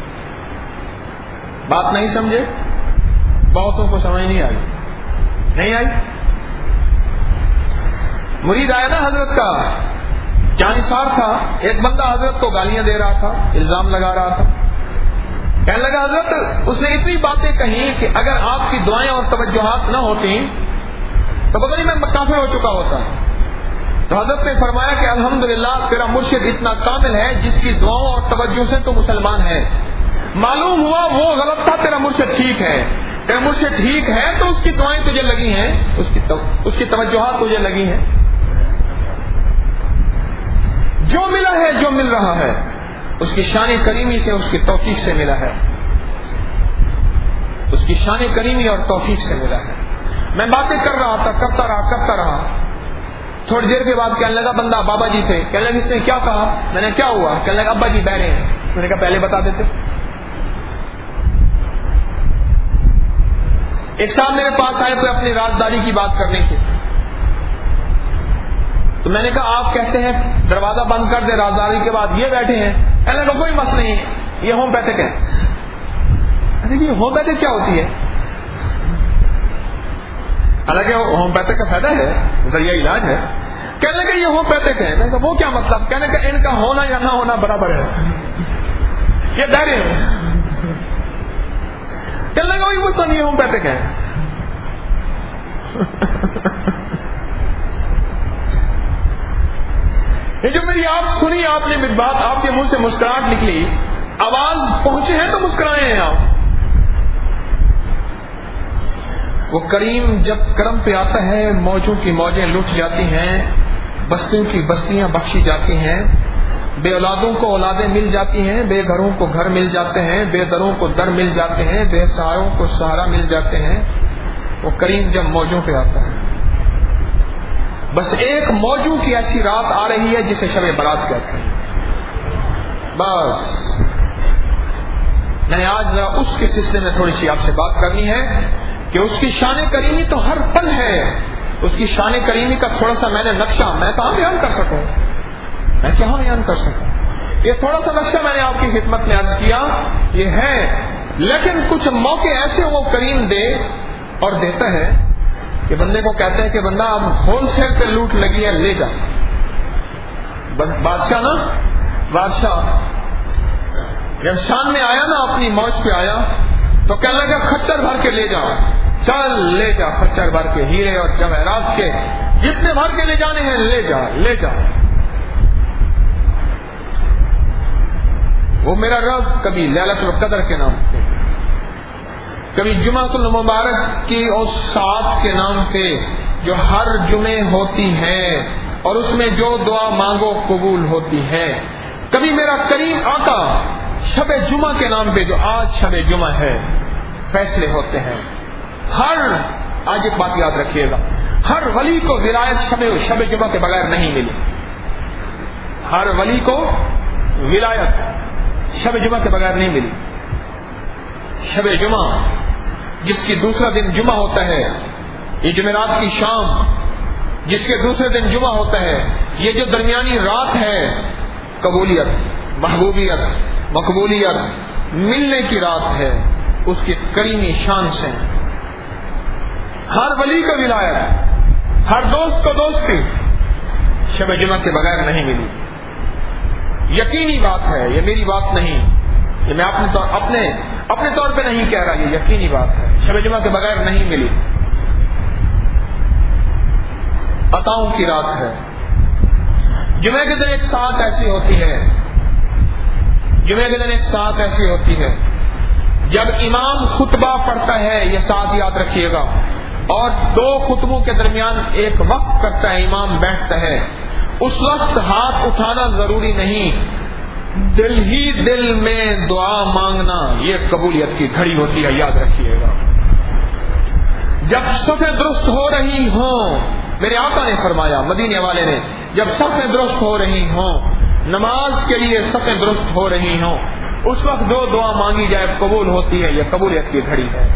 بات نہیں سمجھے؟ بہتوں کو سمجھ نہیں آئی. مرید آیا نا حضرت کا، جانثار تھا، ایک بندہ حضرت کو گالیاں دے رہا تھا، الزام لگا رہا تھا. کہنے لگا حضرت اس نے اتنی باتیں کہی کہ اگر آپ کی دعائیں اور توجہات نہ ہوتی تو پتہ نہیں میں کافر ہو چکا ہوتا. تو حضرت نے فرمایا کہ الحمدللہ تیرا مرشد اتنا کامل ہے جس کی دعاؤں اور توجہ سے تو مسلمان ہے. معلوم ہوا وہ غلط تھا، تیرا مرشد ٹھیک ہے. تیرا مرشد ٹھیک ہے تو اس کی دعائیں تجھے لگی ہیں، اس کی توجہات تجھے لگی ہیں. جو ملا ہے، جو مل رہا ہے، اس کی شان کریمی سے، اس کی توفیق سے ملا ہے. اس کی شان کریمی اور توفیق سے ملا ہے. میں باتیں کر رہا تھا، کرتا رہا. تھوڑی دیر کے بعد کہنے لگا بندہ بابا جی تھے. کہنے لگا اس نے کیا کہا؟ میں نے کیا ہوا؟ کہنے لگا ابا جی بہ رہے ہیں. میں نے کہا پہلے بتا دیتے. ایک صاحب میرے پاس آئے تو اپنی رازداری کی بات کرنے کی. تو میں نے کہا آپ کہتے ہیں دروازہ بند کر دے، رازداری کے بعد یہ بیٹھے ہیں. کہنے لگا کوئی مسئلہ نہیں ہے، یہ ہومیوپیتھک ہے. یہ ہومیوپیتھک کیا ہوتی ہے؟ حالانکہ ہومیوپیتھک کا فائدہ ہے، ذریعہ علاج ہے. کہنے لگا یہ ہومیوپیتھک ہے. میں نے کہا وہ کیا مطلب؟ کہنے لگا ان کا ہونا یا نہ ہونا برابر ہے، یہ دائرے ہیں. کہنے لگا وہی مطلب نہیں ہومیوپیتھک ہے. یہ جو میری آپ سنی، آپ نے میری بات، آپ کے منہ سے مسکراہٹ نکلی، آواز پہنچے ہیں تو مسکرائے ہیں آپ. وہ کریم جب کرم پہ آتا ہے موجوں کی موجیں لٹ جاتی ہیں، بستیوں کی بستیاں بخشی جاتی ہیں، بے اولادوں کو اولادیں مل جاتی ہیں، بے گھروں کو گھر مل جاتے ہیں، بے دروں کو در مل جاتے ہیں، بے سہاروں کو سہارا مل جاتے ہیں. وہ کریم جب موجوں پہ آتا ہے، بس ایک موجوں کی ایسی رات آ رہی ہے جسے شب برات کہتے ہیں. بس میں نے آج اس کے سلسلے میں تھوڑی سی آپ سے بات کرنی ہے کہ اس کی شان کریمی تو ہر پل ہے. اس کی شان کریمی کا تھوڑا سا میں نے نقشہ میں کہاں بیان کر سکوں، میں کہاں بیان کر سکوں. یہ تھوڑا سا نقشہ میں نے آپ کی خدمت میں عرض کیا یہ ہے. لیکن کچھ موقع ایسے وہ کریم دے اور دیتا ہے کہ بندے کو کہتے ہیں کہ بندہ اب ہول سیل پہ لوٹ لگی ہے، لے جا. بادشاہ جب شان میں آیا نا، اپنی موج پہ آیا تو کہنے لگا کھچر بھر کے لے جا. چل لے جا، کھچر بھر کے ہیرے اور جواہرات کے جتنے بھر کے لے جانے ہیں لے جا. وہ میرا رب کبھی لیلۃ القدر کے نام سے، کبھی جمعۃ المبارک کی اس ساعت کے نام پہ جو ہر جمعے ہوتی ہے اور اس میں جو دعا مانگو قبول ہوتی ہے. کبھی میرا کریم آقا شب جمعہ کے نام پہ جو آج شب جمعہ ہے فیصلے ہوتے ہیں. آج ایک بات یاد رکھیے گا، ہر ولی کو ولایت شب جمعہ کے بغیر نہیں ملی. ہر ولی کو ولایت شب جمعہ کے بغیر نہیں ملی. شب جمعہ جس کی دوسرا دن جمعہ ہوتا ہے، یہ جمعرات کی شام جس کے دوسرے دن جمعہ ہوتا ہے، یہ جو درمیانی رات ہے قبولیت، محبوبیت، مقبولیت، ملنے کی رات ہے، اس کی کریمی شان سے ہر ولی کو ولایت، ہر دوست کو دوستی شب جمعہ کے بغیر نہیں ملی. یقینی بات ہے، یہ میری بات نہیں، یہ میں اپنے طور پہ نہیں کہہ رہا، یہ یقینی بات ہے، شب جمعہ کے بغیر نہیں ملی. عطاؤں کی رات ہے. جمعے کے دن ایک ساعت ایسی ہوتی ہے، جمعے کے دن ایک ساعت ایسی ہوتی ہے جب امام خطبہ پڑھتا ہے، یہ ساعت یاد رکھیے گا، اور دو خطبوں کے درمیان ایک وقت کرتا ہے، امام بیٹھتا ہے. اس وقت ہاتھ اٹھانا ضروری نہیں، دل ہی دل میں دعا مانگنا یہ قبولیت کی گھڑی ہوتی ہے، یاد رکھیے گا. جب صفیں درست ہو رہی ہوں، میرے آقا نے فرمایا، مدینے والے نے، جب صفیں درست ہو رہی ہوں، نماز کے لیے صفیں درست ہو رہی ہوں، اس وقت جو دعا مانگی جائے قبول ہوتی ہے، یہ قبولیت کی گھڑی ہے.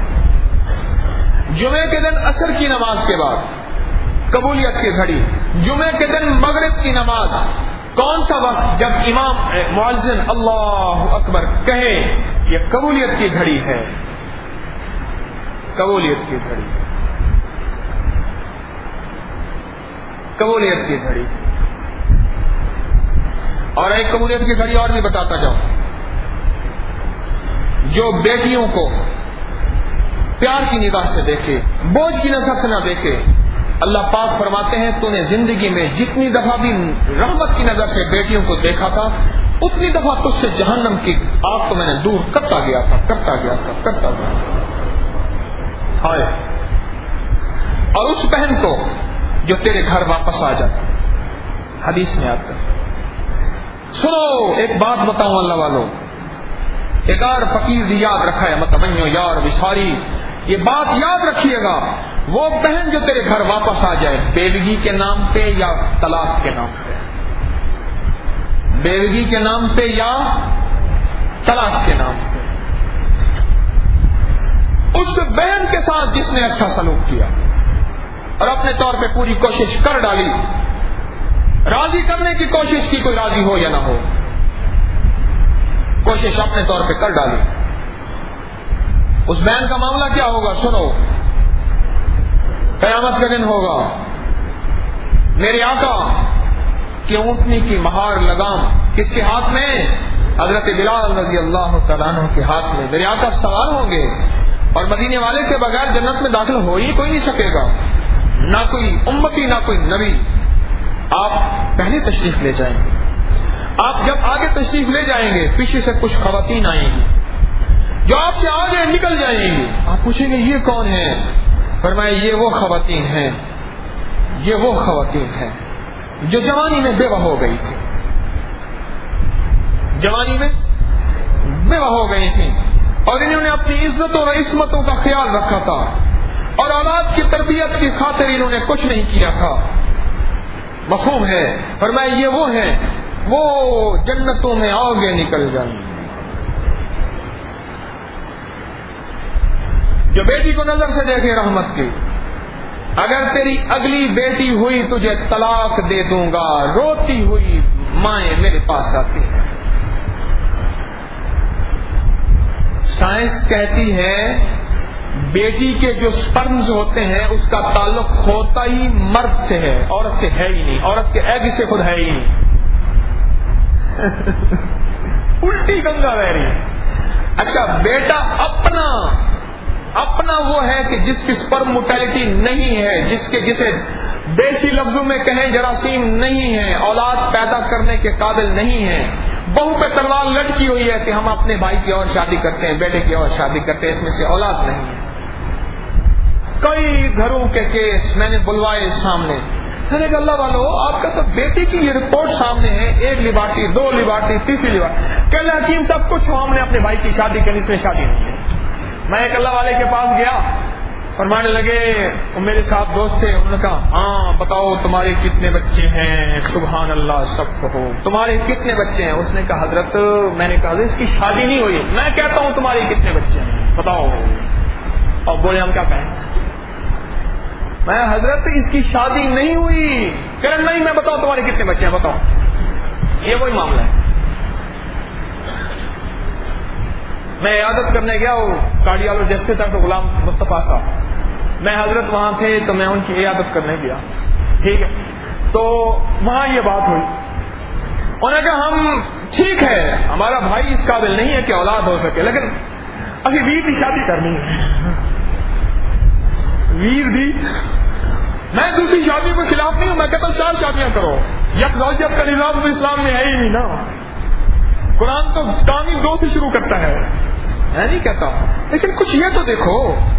جمعے کے دن عصر کی نماز کے بعد قبولیت کی گھڑی. جمعے کے دن مغرب کی نماز، کون سا وقت؟ جب امام مؤذن اللہ اکبر کہے، یہ قبولیت کی گھڑی ہے، قبولیت کی گھڑی، قبولیت کی گھڑی. اور ایک قبولیت کی گھڑی اور بھی بتاتا جاؤں، جو بیٹیوں کو پیار کی نگاہ سے دیکھے، بوجھ کی نظر سے نہ دیکھے. اللہ پاک فرماتے ہیں تو نے زندگی میں جتنی دفعہ بھی رحمت کی نظر سے بیٹیوں کو دیکھا تھا، اتنی دفعہ تجھ سے جہنم کی آگ کو میں نے دور کرتا گیا تھا، کرتا گیا تھا، کرتا گیا تھا. ہائے. اور اس بہن کو جو تیرے گھر واپس آ جائے، حدیث میں آتا ہے. سنو ایک بات بتاؤں اللہ والوں، ایک اور فقیر یاد رکھا ہے، متمنیو یار بشاری، یہ بات یاد رکھیے گا، وہ بہن جو تیرے گھر واپس آ جائے، بیوگی کے نام پہ یا طلاق کے نام پہ، بیوگی کے نام پہ یا طلاق کے نام پہ، اس بہن کے ساتھ جس نے اچھا سلوک کیا اور اپنے طور پہ پوری کوشش کر ڈالی، راضی کرنے کی کوشش کی، کوئی راضی ہو یا نہ ہو، کوشش اپنے طور پہ کر ڈالی، اس بہن کا معاملہ کیا ہوگا؟ سنو، قیامت کا دن ہوگا، میرے آقا کی اونٹنی کی مہار لگام کس کے ہاتھ میں؟ حضرت بلال رضی اللہ تعالیٰ عنہ کے ہاتھ میں. میرے آقا سوار ہوں گے، اور مدینے والے کے بغیر جنت میں داخل ہو ہی کوئی نہیں سکے گا، نہ کوئی امتی نہ کوئی نبی. آپ پہلے تشریف لے جائیں گے، آپ جب آگے تشریف لے جائیں گے، پیچھے سے کچھ خواتین آئیں گی جو آپ سے آگے نکل جائیں گی. آپ پوچھیں گے یہ کون ہے؟ فرمایا یہ وہ خواتین ہیں، یہ وہ خواتین ہیں جو جوانی میں بیوہ ہو گئی تھی، جوانی میں بیوہ ہو گئی تھی، اور انہوں نے اپنی عزتوں اور عصمتوں کا خیال رکھا تھا، اور اولاد کی تربیت کی خاطر انہوں نے کچھ نہیں کیا تھا. مفہوم ہے؟ فرمایا یہ وہ ہیں، وہ جنتوں میں آگے نکل جائیں گے. جو بیٹی کو نظر سے دیکھے رحمت کی، اگر تیری اگلی بیٹی ہوئی تجھے طلاق دے دوں گا، روتی ہوئی مائیں میرے پاس آتی ہیں. سائنس کہتی ہے بیٹی کے جو سپرمز ہوتے ہیں اس کا تعلق ہوتا ہی مرد سے ہے، عورت سے ہے ہی نہیں، عورت کے ایگ سے خود ہے ہی نہیں. الٹی گنگا بہ رہی. اچھا بیٹا اپنا وہ ہے کہ جس کی سپرم موٹیلٹی نہیں ہے، جسے دیسی لفظوں میں کہیں جراثیم نہیں ہے، اولاد پیدا کرنے کے قابل نہیں ہے، بہو پہ تلوار لٹکی ہوئی ہے کہ ہم اپنے بھائی کی اور شادی کرتے ہیں، بیٹے کی اور شادی کرتے ہیں، اس میں سے اولاد نہیں ہے۔ کئی گھروں کے کیس میں نے بلوائے سامنے، میں نے کہا اللہ والو آپ کا تو بیٹی کی یہ رپورٹ سامنے ہے، 1 لیبارٹی 2 لیبارٹی 3 لیبارٹی، کہ حکیم صاحب کچھ ہو، ہم نے اپنے بھائی کی شادی کرنی، اس میں شادی نہیں ہے۔ میں ایک اللہ والے کے پاس گیا، فرمانے لگے، میرے ساتھ دوست تھے، انہوں نے کہا ہاں بتاؤ تمہارے کتنے بچے ہیں؟ سبحان اللہ، سب کہو تمہارے کتنے بچے ہیں؟ اس نے کہا حضرت، میں نے کہا اس کی شادی نہیں ہوئی، میں کہتا ہوں تمہارے کتنے بچے ہیں بتاؤ، اور بولے ہم کیا کہیں؟ میں حضرت اس کی شادی نہیں ہوئی، کہہ رہے نہیں میں بتاؤ تمہارے کتنے بچے ہیں بتاؤ۔ یہ وہی معاملہ ہے۔ میں عیادت کرنے گیا، وہ کارڈیالوجسٹ تھے ڈاکٹر غلام مصطفیٰ صاحب، میں حضرت وہاں تھے تو میں ان کی عیادت کرنے گیا، ٹھیک ہے، تو وہاں یہ بات ہوئی، انہوں نے کہا ہم ٹھیک ہے ہمارا بھائی اس قابل نہیں ہے کہ اولاد ہو سکے، لیکن ابھی ویر کی شادی کرنی ہے، ویر دی، میں دوسری شادی کے خلاف نہیں ہوں، میں کہتا ہوں 4 شادیاں کرو، یکزوجیت کا نظام تو اسلام میں ہے ہی نہیں نا، قرآن تو کام 2 سے شروع کرتا ہے، میں نہیں کہتا، لیکن کچھ یہ تو دیکھو،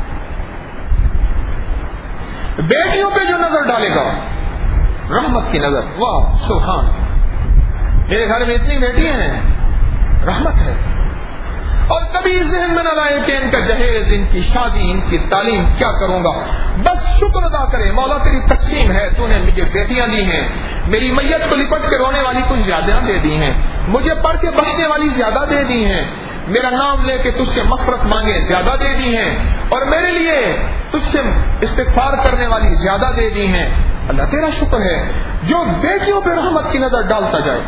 بیٹیوں پہ جو نظر ڈالے گا رحمت کی نظر، واہ سبحان، میرے گھر میں اتنی بیٹیاں ہیں، رحمت ہے، اور کبھی ذہن میں نہ لائے کہ ان کا جہیز، ان کی شادی، ان کی تعلیم کیا کروں گا، بس شکر ادا کرے مولا تیری تقسیم ہے، تو نے مجھے بیٹیاں دی ہیں، میری میت کو لپٹ کے رونے والی کچھ زیادہ دے دی ہیں، مجھے پڑھ کے بچنے والی زیادہ دے دی ہیں، میرا نام لے کے تجھ سے مغفرت مانگے زیادہ دے دی ہیں، اور میرے لیے تجھ سے استغفار کرنے والی زیادہ دے دی ہیں۔ اللہ تیرا شکر ہے جو بیٹیوں پہ رحمت کی نظر ڈالتا جائے،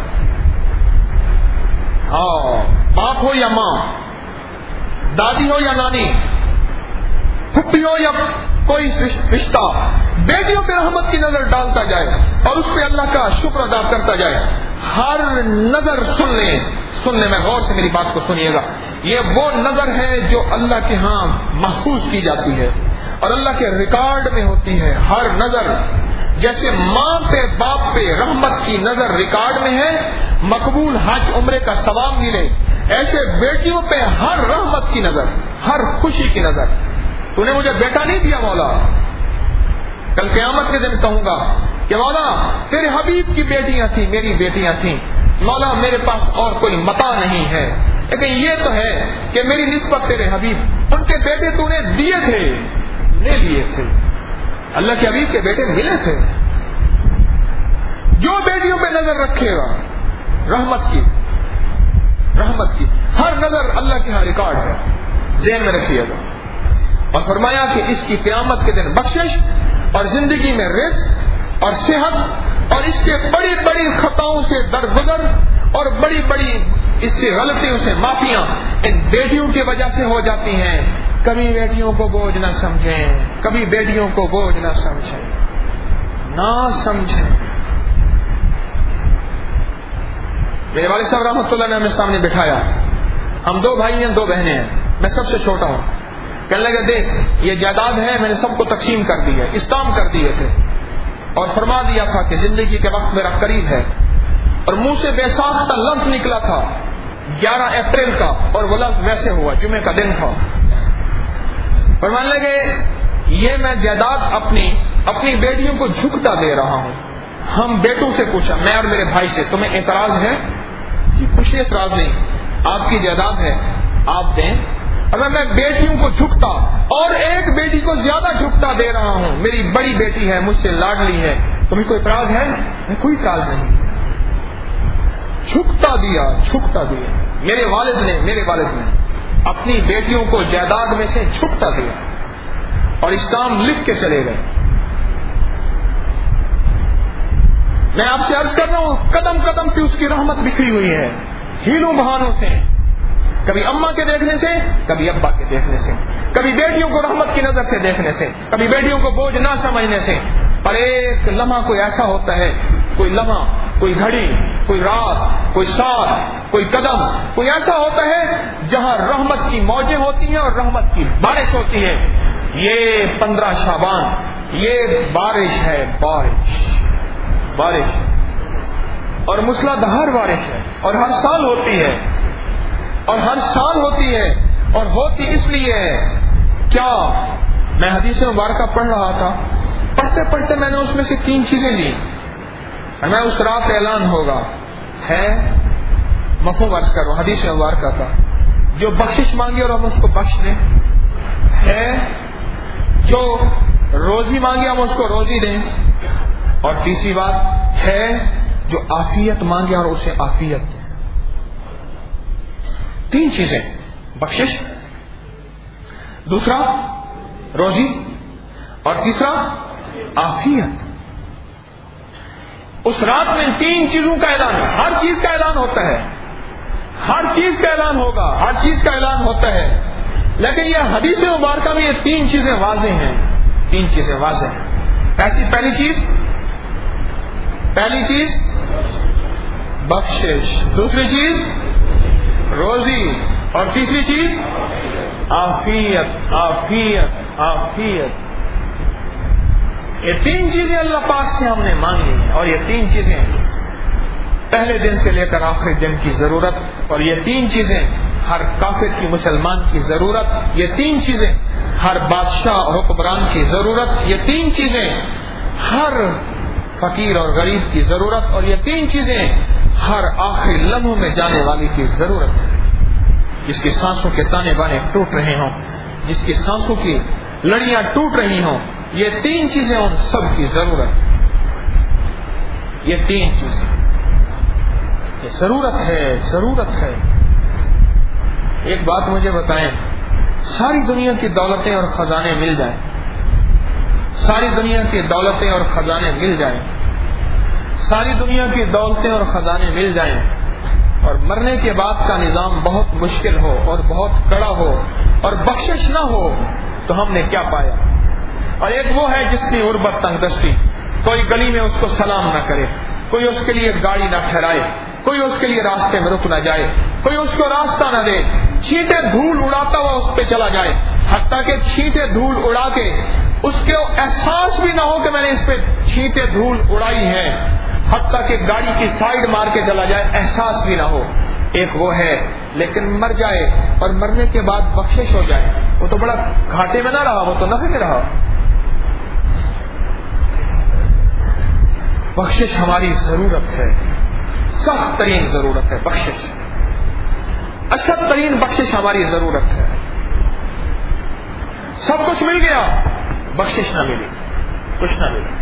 ہاں باپ ہو یا ماں، دادی ہو یا نانی، پھپھی ہو یا کوئی رشتہ، بیٹیوں پہ رحمت کی نظر ڈالتا جائے اور اس پہ اللہ کا شکر ادا کرتا جائے، ہر نظر سننے میں غور سے میری بات کو سنیے گا، یہ وہ نظر ہے جو اللہ کے ہاں محفوظ کی جاتی ہے اور اللہ کے ریکارڈ میں ہوتی ہے، ہر نظر، جیسے ماں پہ باپ پہ رحمت کی نظر ریکارڈ میں ہے، مقبول حج عمرے کا ثواب ملے، ایسے بیٹیوں پہ ہر رحمت کی نظر، ہر خوشی کی نظر۔ تو نے مجھے بیٹا نہیں دیا مولا، کل قیامت کے دن کہوں گا کہ مولا تیرے حبیب کی بیٹیاں تھیں، میری بیٹیاں تھیں، مولا میرے پاس اور کوئی متا نہیں ہے، لیکن یہ تو ہے کہ میری نسبت تیرے حبیب، ان کے بیٹے تو نے دیے تھے، لے لیے تھے، اللہ کے حبیب کے بیٹے ملے تھے۔ جو بیٹیوں پہ نظر رکھے گا رحمت کی ہر نظر اللہ کے ہاں ریکارڈ ہے، ذہن میں رکھیے گا۔ اور فرمایا کہ اس کی قیامت کے دن بخشش اور زندگی میں رزق اور صحت اور اس کے بڑی بڑی خطاؤں سے درگزر اور بڑی بڑی اس سے غلطیوں سے معافیاں ان بیٹیوں کی وجہ سے ہو جاتی ہیں۔ کبھی بیٹیوں کو بوجھ نہ سمجھیں، کبھی بیٹیوں کو بوجھ نہ سمجھیں۔ میرے والد صاحب رحمۃ اللہ نے ہمیں سامنے بٹھایا، ہم 2 بھائی ہیں 2 بہنیں ہیں، میں سب سے چھوٹا ہوں، کہنے لگا دیکھ یہ جائیداد ہے، میں نے سب کو تقسیم کر دی ہے، استعمال کر دیے تھے اور فرما دیا تھا کہ زندگی کے وقت میرا قریب ہے، اور منہ سے بے ساختہ لفظ نکلا تھا 11 اپریل کا، اور وہ لفظ ویسے ہوا، جمعے کا دن تھا۔ فرمانے لگے یہ میں جائیداد اپنی بیٹیوں کو جھکتا دے رہا ہوں۔ ہم بیٹوں سے پوچھا، میں اور میرے بھائی سے، تمہیں اعتراض ہے؟ کچھ اعتراض نہیں، آپ کی جائیداد ہے آپ دیں، اگر میں بیٹیوں کو جھکتا اور ایک بیٹی کو زیادہ جھکتا دے رہا ہوں، میری بڑی بیٹی ہے مجھ سے لاڈلی ہے، تمہیں کوئی اعتراض ہے؟ کوئی اعتراض نہیں، جھکتا دیا۔ میرے والد نے اپنی بیٹیوں کو جائیداد میں سے جھکتا دیا اور اسلام لکھ کے چلے گئے۔ میں آپ سے عرض کر رہا ہوں قدم قدم پہ اس کی رحمت بکھری ہوئی ہے، ہیلوں بہانوں سے، کبھی اماں کے دیکھنے سے، کبھی ابا کے دیکھنے سے، کبھی بیٹیوں کو رحمت کی نظر سے دیکھنے سے، کبھی بیٹیوں کو بوجھ نہ سمجھنے سے، پر ایک لمحہ کوئی ایسا ہوتا ہے، کوئی لمحہ، کوئی گھڑی، کوئی رات، کوئی ساتھ، کوئی قدم، کوئی ایسا ہوتا ہے جہاں رحمت کی موجیں ہوتی ہیں اور رحمت کی بارش ہوتی ہے۔ یہ 15 شعبان یہ بارش ہے، بارش، اور موسلادھار بارش ہے، اور ہر سال ہوتی ہے، اور ہر سال ہوتی ہے، اور ہوتی اس لیے ہے کیا؟ میں حدیث مبارکہ پڑھ رہا تھا، پڑھتے پڑھتے میں نے اس میں سے 3 چیزیں لی. ہمیں اس رات اعلان ہوگا ہے، مفہوم عرض کرو، حدیث مبارکہ کا، جو بخشش مانگے اور ہم اس کو بخش دیں، ہے جو روزی مانگے ہم اس کو روزی دیں، اور تیسری بات ہے جو عافیت مانگے اور اسے عافیت دیں. 3 چیزیں، بخشش، دوسرا روزی، اور تیسرا عافیت. اس رات میں 3 چیزوں کا اعلان، ہر چیز کا اعلان ہوتا ہے، ہر چیز کا اعلان ہوگا، ہر چیز کا اعلان ہوتا ہے، لیکن یہ حدیث مبارکہ میں یہ 3 چیزیں واضح ہیں. 3 چیزیں واضح ہیں. پہلی چیز بخشش، دوسری چیز روزی، اور تیسری چیز عافیت. عافیت عافیت، یہ 3 چیزیں اللہ پاک سے ہم نے مانگی ہیں، اور یہ 3 چیزیں پہلے دن سے لے کر آخری دن کی ضرورت، اور یہ 3 چیزیں ہر کافر کی، مسلمان کی ضرورت، یہ 3 چیزیں ہر بادشاہ اور حکمران کی ضرورت، یہ 3 چیزیں ہر فقیر اور غریب کی ضرورت، اور یہ 3 چیزیں ہر آخری لمحوں میں جانے والی کی ضرورت ہے. جس کی سانسوں کے تانے بانے ٹوٹ رہے ہوں، جس کی سانسوں کی لڑیاں ٹوٹ رہی ہوں، یہ 3 چیزیں ان سب کی ضرورت ہے. یہ 3 چیزیں، یہ ضرورت ہے، ضرورت ہے. ایک بات مجھے بتائیں، ساری دنیا کی دولتیں اور خزانے مل جائیں، ساری دنیا کی دولتیں اور خزانے مل جائیں، ساری دنیا کی دولتیں اور خزانے مل جائیں، اور مرنے کے بعد کا نظام بہت مشکل ہو اور بہت کڑا ہو اور بخشش نہ ہو، تو ہم نے کیا پایا؟ اور ایک وہ ہے جس کی غربت تنگ دستی، کوئی گلی میں اس کو سلام نہ کرے، کوئی اس کے لیے گاڑی نہ ٹھہرائے، کوئی اس کے لیے راستے میں رک نہ جائے، کوئی اس کو راستہ نہ دے، چھینٹے دھول اڑاتا ہوا اس پہ چلا جائے، حتیٰ کہ چھینٹے دھول اڑا کے اس کو احساس بھی نہ ہو کہ میں نے اس پہ چھینٹے دھول اڑائی ہے، حتیٰ کہ گاڑی کی سائیڈ مار کے چلا جائے، احساس بھی نہ ہو. ایک وہ ہے، لیکن مر جائے اور مرنے کے بعد بخشش ہو جائے، وہ تو بڑا گھاٹے میں نہ رہا، وہ تو نفع میں رہا. بخشش ہماری ضرورت ہے، سخت ترین ضرورت ہے بخشش، اشد ترین بخشش ہماری ضرورت ہے. سب کچھ مل گیا، بخشش نہ ملی، کچھ نہ ملا.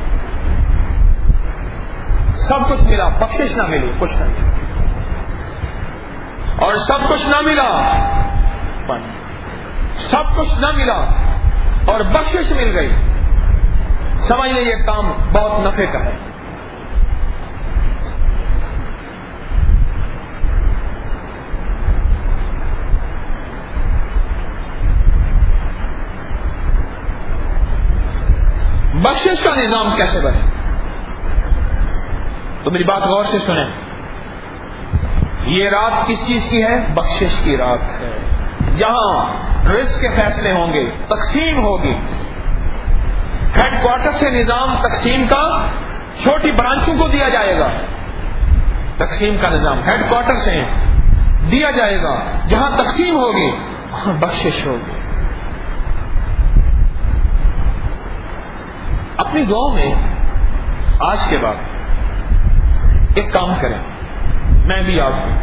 سب کچھ ملا، بخشش نہ ملی، کچھ نہ ملا. اور سب کچھ نہ ملا، سب کچھ نہ ملا اور بخشش مل گئی، سمجھ لیں یہ کام بہت نفع کا ہے. بخشش کا نظام کیسے بنے؟ تو میری بات غور سے سنیں. یہ رات کس چیز کی ہے؟ بخشش کی رات ہے، جہاں رزق کے فیصلے ہوں گے، تقسیم ہوگی. ہیڈ کوارٹر سے نظام تقسیم کا چھوٹی برانچوں کو دیا جائے گا، تقسیم کا نظام ہیڈ کوارٹر سے دیا جائے گا. جہاں تقسیم ہوگی وہاں بخشش ہوگی. اپنی دعاؤں میں آج کے بعد ایک کام کریں، میں بھی آپ کو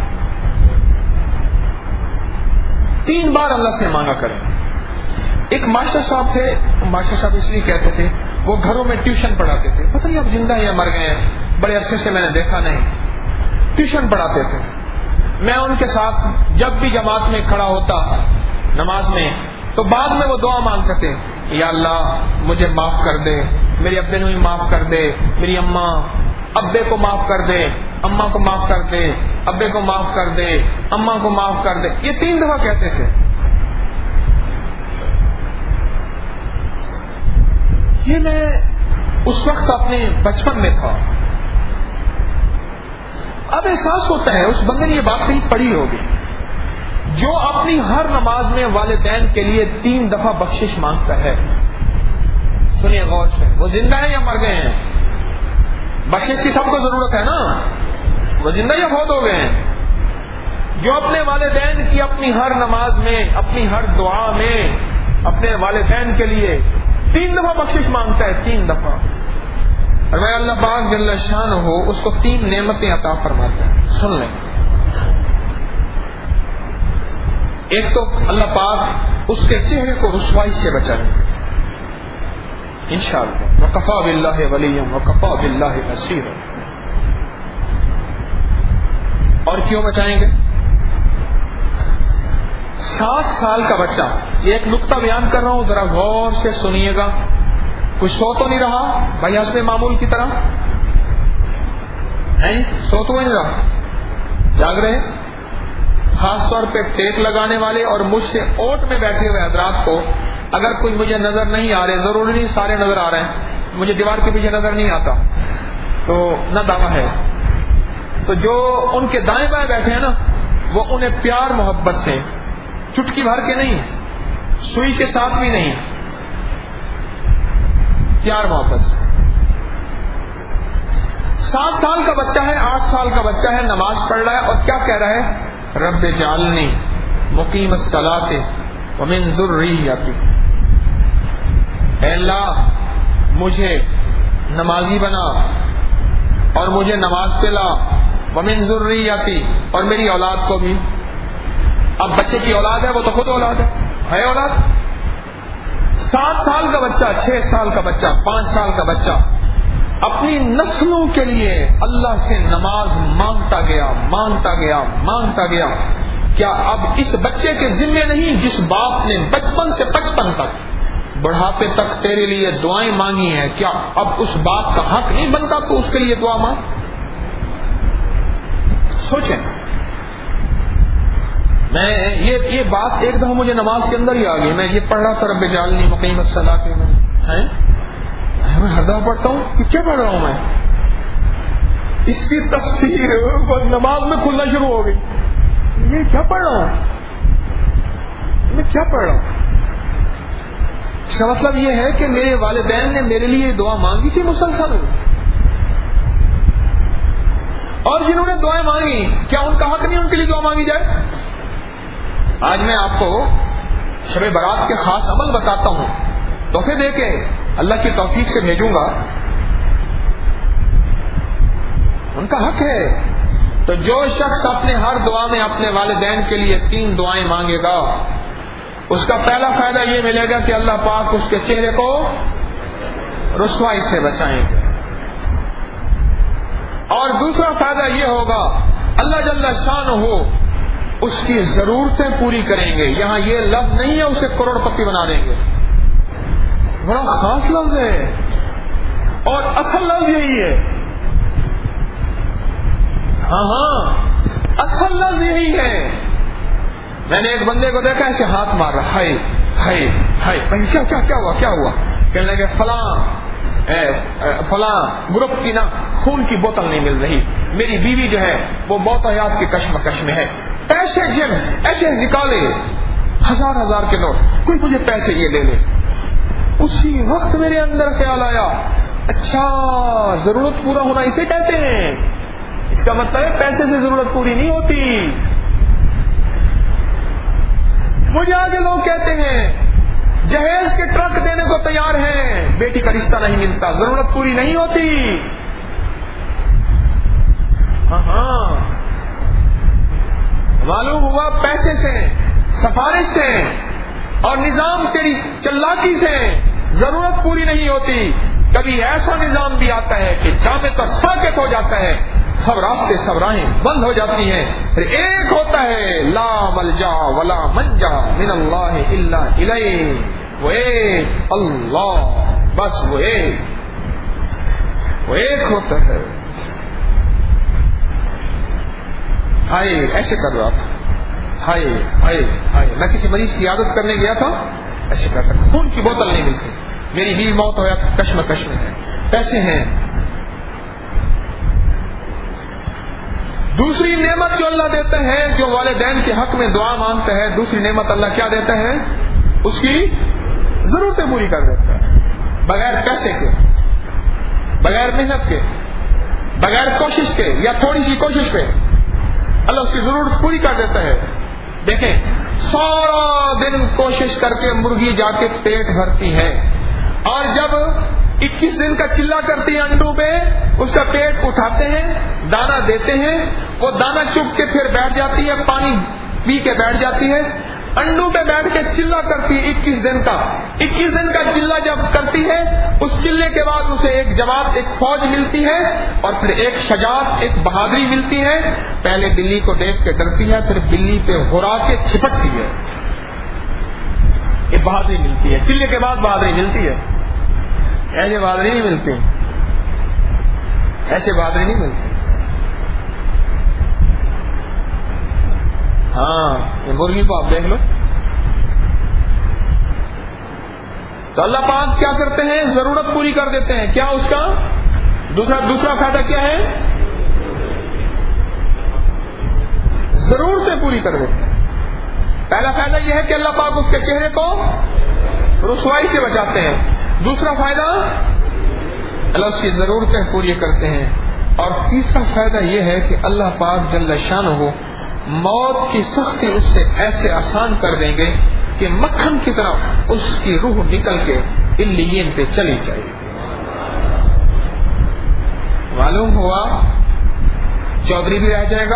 3 بار اللہ سے مانگا کریں. ایک ماسٹر صاحب تھے، ماسٹر صاحب اس لیے کہتے تھے، وہ گھروں میں ٹیوشن پڑھاتے تھے، پتہ نہیں اب زندہ یا مر گئے ہیں، بڑے عرصے سے میں نے دیکھا نہیں. ٹیوشن پڑھاتے تھے. میں ان کے ساتھ جب بھی جماعت میں کھڑا ہوتا نماز میں، تو بعد میں وہ دعا مانگتے تھے، یا اللہ مجھے معاف کر دے، میرے ابے کو معاف کر دے، میری اماں ابے کو معاف کر دے، اماں کو معاف کر دے، ابے کو معاف کر دے، اماں کو معاف کر دے. یہ 3 دفعہ کہتے تھے. یہ میں اس وقت اپنے بچپن میں تھا. اب احساس ہوتا ہے اس بندے نے یہ بات کہیں پڑھی ہوگی، جو اپنی ہر نماز میں والدین کے لیے 3 دفعہ بخشش مانگتا ہے. سنیے غور سے، وہ زندہ ہیں یا مر گئے ہیں؟ بخشش کی سب کو ضرورت ہے نا. وہ زندہ یا فوت ہو گئے ہیں؟ جو اپنے والدین کی اپنی ہر نماز میں، اپنی ہر دعا میں اپنے والدین کے لیے 3 دفعہ بخشش مانگتا ہے، 3 دفعہ، اور میں اللہ پاک جل شانہ ہو اس کو 3 نعمتیں عطا فرماتا ہے. سن لیں. ایک تو اللہ پاک اس کے چہرے کو رسوائی سے بچائیں گے انشاءاللہ. وکفا باللہ ولیا وکفا باللہ نصیرا. اور کیوں بچائیں گے؟ 7 سال کا بچہ، یہ ایک نقطہ بیان کر رہا ہوں، ذرا غور سے سنیے گا. کچھ سو تو نہیں رہا بھائی حسب معمول کی طرح؟ سو تو نہیں رہا، جاگ رہے. خاص طور پہ ٹیک لگانے والے اور مجھ سے اوٹ میں بیٹھے ہوئے حضرات کو، اگر کوئی مجھے نظر نہیں آ رہے، ضروری نہیں سارے نظر آ رہے ہیں، مجھے دیوار کے پیچھے نظر نہیں آتا تو نہ دعویٰ ہے، تو جو ان کے دائیں بائیں بیٹھے ہیں نا، وہ انہیں پیار محبت سے، چٹکی بھر کے نہیں، سوئی کے ساتھ بھی نہیں، پیار محبت سے. 7 سال کا بچہ ہے، 8 سال کا بچہ ہے، نماز پڑھ رہا ہے اور کیا کہہ رہا ہے؟ رب اجعلنی مقیم الصلاۃ ومن ذریتی. اے اللہ مجھے نمازی بنا اور مجھے نماز پہ لا، ومن ذریتی، اور میری اولاد کو بھی. اب بچے کی اولاد ہے، وہ تو خود اولاد ہے اولاد. 7 سال کا بچہ، 6 سال کا بچہ، 5 سال کا بچہ اپنی نسلوں کے لیے اللہ سے نماز مانگتا گیا مانگتا گیا مانگتا گیا. کیا اب اس بچے کے ذمے نہیں جس باپ نے بچپن سے 55 تک بڑھاپے تک تیرے لیے دعائیں مانگی ہیں، کیا اب اس باپ کا حق نہیں بنتا تو اس کے لیے دعا مانگ؟ سوچیں. میں یہ بات ایک دفعہ مجھے نماز کے اندر ہی آ گئی. میں یہ پڑھ رہا تھا رب اجعلنی مقیم الصلاۃ میں ہر دفعہ پڑھتا ہوں کہ کیا پڑھ رہا ہوں میں، اس کی تفسیر نماز میں کھلنا شروع ہو گئی. یہ کیا پڑھ رہا ہوں، میں کیا پڑھ رہا ہوں؟ اس کا مطلب یہ ہے کہ میرے والدین نے میرے لیے دعا مانگی تھی مسلسل، اور جنہوں نے دعائیں مانگی کیا ان کا حق نہیں ان کے لیے دعا مانگی جائے؟ آج میں آپ کو شب برات کے خاص عمل بتاتا ہوں، تحفے دے کے اللہ کی توفیق سے بھیجوں گا، ان کا حق ہے. تو جو شخص اپنے ہر دعا میں اپنے والدین کے لیے 3 دعائیں مانگے گا، اس کا پہلا فائدہ یہ ملے گا کہ اللہ پاک اس کے چہرے کو رسوائی سے بچائیں گے، اور دوسرا فائدہ یہ ہوگا اللہ جل شانہ اس کی ضرورتیں پوری کریں گے. یہاں یہ لفظ نہیں ہے اسے کروڑ پتی بنا دیں گے، بڑا خاص لفظ ہے اور اصل لفظ یہی ہے. ہاں اصل لفظ یہی ہے. میں نے ایک بندے کو دیکھا ایسے ہاتھ مار رہا، ہائے ہائے ہائے، کیا ہوا؟ کہنے لگے فلاں گروپ کی نا خون کی بوتل نہیں مل رہی، میری بیوی جو ہے وہ موت حیات کی کشمکش میں ہے، پیسے جن ایسے نکالے 1000 کے نوٹ، کوئی مجھے پیسے یہ لے لے. اسی وقت میرے اندر خیال آیا، اچھا ضرورت پورا ہونا اسے کہتے ہیں. اس کا مطلب ہے پیسے سے ضرورت پوری نہیں ہوتی. مجھے آگے لوگ کہتے ہیں جہیز کے ٹرک دینے کو تیار ہیں، بیٹی کا رشتہ نہیں ملتا، ضرورت پوری نہیں ہوتی. ہاں معلوم ہوا پیسے سے، سفارش سے اور نظام تیری چلاکی سے ضرورت پوری نہیں ہوتی. کبھی ایسا نظام بھی آتا ہے کہ جامع تو ساکت ہو جاتا ہے، سب راستے سب راہیں بند ہو جاتی ہیں. پھر ایک ہوتا ہے لا ملجا ولا منجا من اللہ الا الیہ، وہ ایک اللہ، بس وہ ایک ہوتا ہے. ہائے ایسے کر رہا تھا، ہائے ہائے ہائے. میں کسی مریض کی عیادت کرنے گیا تھا، ایسے کرتا تھا، خون کی بوتل نہیں ملتی، میری بیوی موت ہو یا کشمکش میں ہے، پیسے ہیں. دوسری نعمت جو اللہ دیتا ہے، جو والدین کے حق میں دعا مانگتا ہے، دوسری نعمت اللہ کیا دیتا ہے؟ اس کی ضرورتیں پوری کر دیتا ہے، بغیر پیسے کے، بغیر محنت کے، بغیر کوشش کے یا تھوڑی سی کوشش پہ اللہ اس کی ضرورت پوری کر دیتا ہے. دیکھیں سارا دن کوشش کر کے مرغی جا کے پیٹ بھرتی ہے اور جب 21 دن کا چلا کرتی ہے انڈوں پہ, اس کا پیٹ اٹھاتے ہیں, دانا دیتے ہیں, وہ دانا چپ کے پھر بیٹھ جاتی ہے, پانی پی کے بیٹھ جاتی ہے, انڈوں پہ بیٹھ کے چلا کرتی ہے 21 دن کا. 21 دن کا چلا جب کرتی ہے, اس چلے کے بعد اسے ایک جواب, ایک فوج ملتی ہے اور پھر ایک شجاعت, ایک بہادری ملتی ہے. پہلے بلی کو دیکھ کے ڈرتی ہے, پھر بلی پہ ہرا کے چھپٹتی ہے. یہ بہادری ملتی ہے, چلے کے بعد بہادری ملتی ہے. ایسے بہادری نہیں ملتی, ایسے بہادری نہیں ملتی. ہاں یہ مرغی کو آپ دیکھ لو. تو اللہ پاک کیا کرتے ہیں, ضرورت پوری کر دیتے ہیں. کیا اس کا دوسرا فائدہ کیا ہے؟ ضرورتیں پوری کر دیتے ہیں. پہلا فائدہ یہ ہے کہ اللہ پاک اس کے چہرے کو رسوائی سے بچاتے ہیں. دوسرا فائدہ اللہ اس کی ضرورتیں پوری کرتے ہیں. اور تیسرا فائدہ یہ ہے کہ اللہ پاک جل شانہ موت کی سختی اس سے ایسے آسان کر دیں گے کہ مکھن کی طرح اس کی روح نکل کے علیین پہ چلی جائے. معلوم ہوا چودھری بھی رہ جائے گا,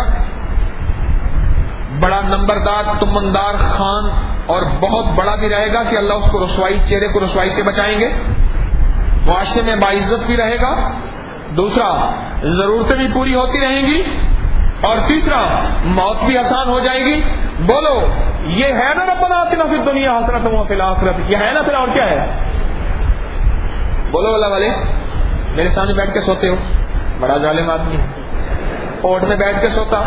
بڑا نمبردار تمندار خان اور بہت بڑا بھی رہے گا کہ اللہ اس کو رسوائی, چہرے کو رسوائی سے بچائیں گے. معاشرے میں باعزت بھی رہے گا. دوسرا ضرورتیں بھی پوری ہوتی رہیں گی. اور تیسرا موت بھی آسان ہو جائے گی. بولو یہ ہے نا ربنا آتنا فی الدنیا حسنۃ وفی الآخرۃ, یہ ہے نا, پھر اور کیا ہے؟ بولو اللہ والے, میرے سامنے بیٹھ کے سوتے ہو, بڑا ظالم آدمی ہے, اوٹ میں بیٹھ کے سوتا,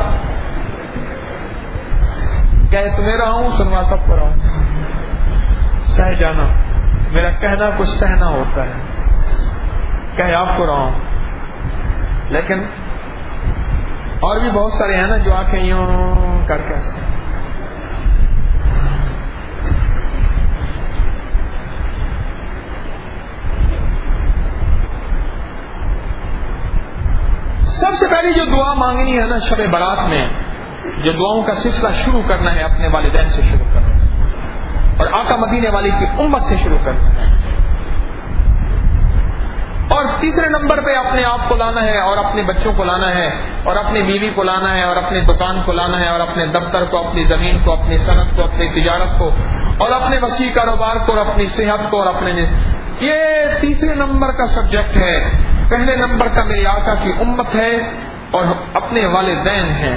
کہہ تمہیں رہا ہوں, سنوا سب کو رہا ہوں, سہ جانا, میرا کہنا کچھ سہنا ہوتا ہے, کہہ آپ کو رہا ہوں. لیکن اور بھی بہت سارے ہیں نا جو آنکھیں یوں کر کے سب سے پہلی جو دعا مانگنی ہے نا شب برات میں, جو دعاؤں کا سلسلہ شروع کرنا ہے اپنے والدین سے شروع کرنا ہے اور آقا مدینے والی کی امت سے شروع کرنا ہے. اور تیسرے نمبر پہ اپنے آپ کو لانا ہے اور اپنے بچوں کو لانا ہے اور اپنی بیوی کو لانا ہے اور اپنے دکان کو لانا ہے اور اپنے دفتر کو, اپنی زمین کو, اپنی صنعت کو, اپنی تجارت کو اور اپنے وسیع کاروبار کو اور اپنی صحت کو اور اپنے, یہ تیسرے نمبر کا سبجیکٹ ہے. پہلے نمبر کا میرے آقا کی امت ہے اور اپنے والدین ہیں.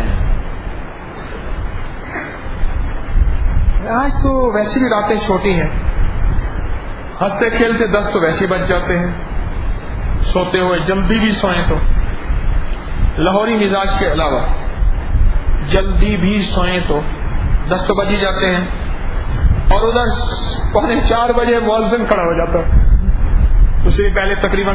آج تو ویسے بھی راتیں چھوٹی ہیں, ہنستے کھیلتے 10 تو ویسے بچ جاتے ہیں, سوتے ہوئے جلدی بھی سوئیں تو لاہوری مزاج کے علاوہ جلدی بھی سوئیں تو 10 تو بج ہی جاتے ہیں. اور ادھر 3:45 بجے مؤذن کھڑا ہو جاتا ہے, اس سے پہلے تقریباً.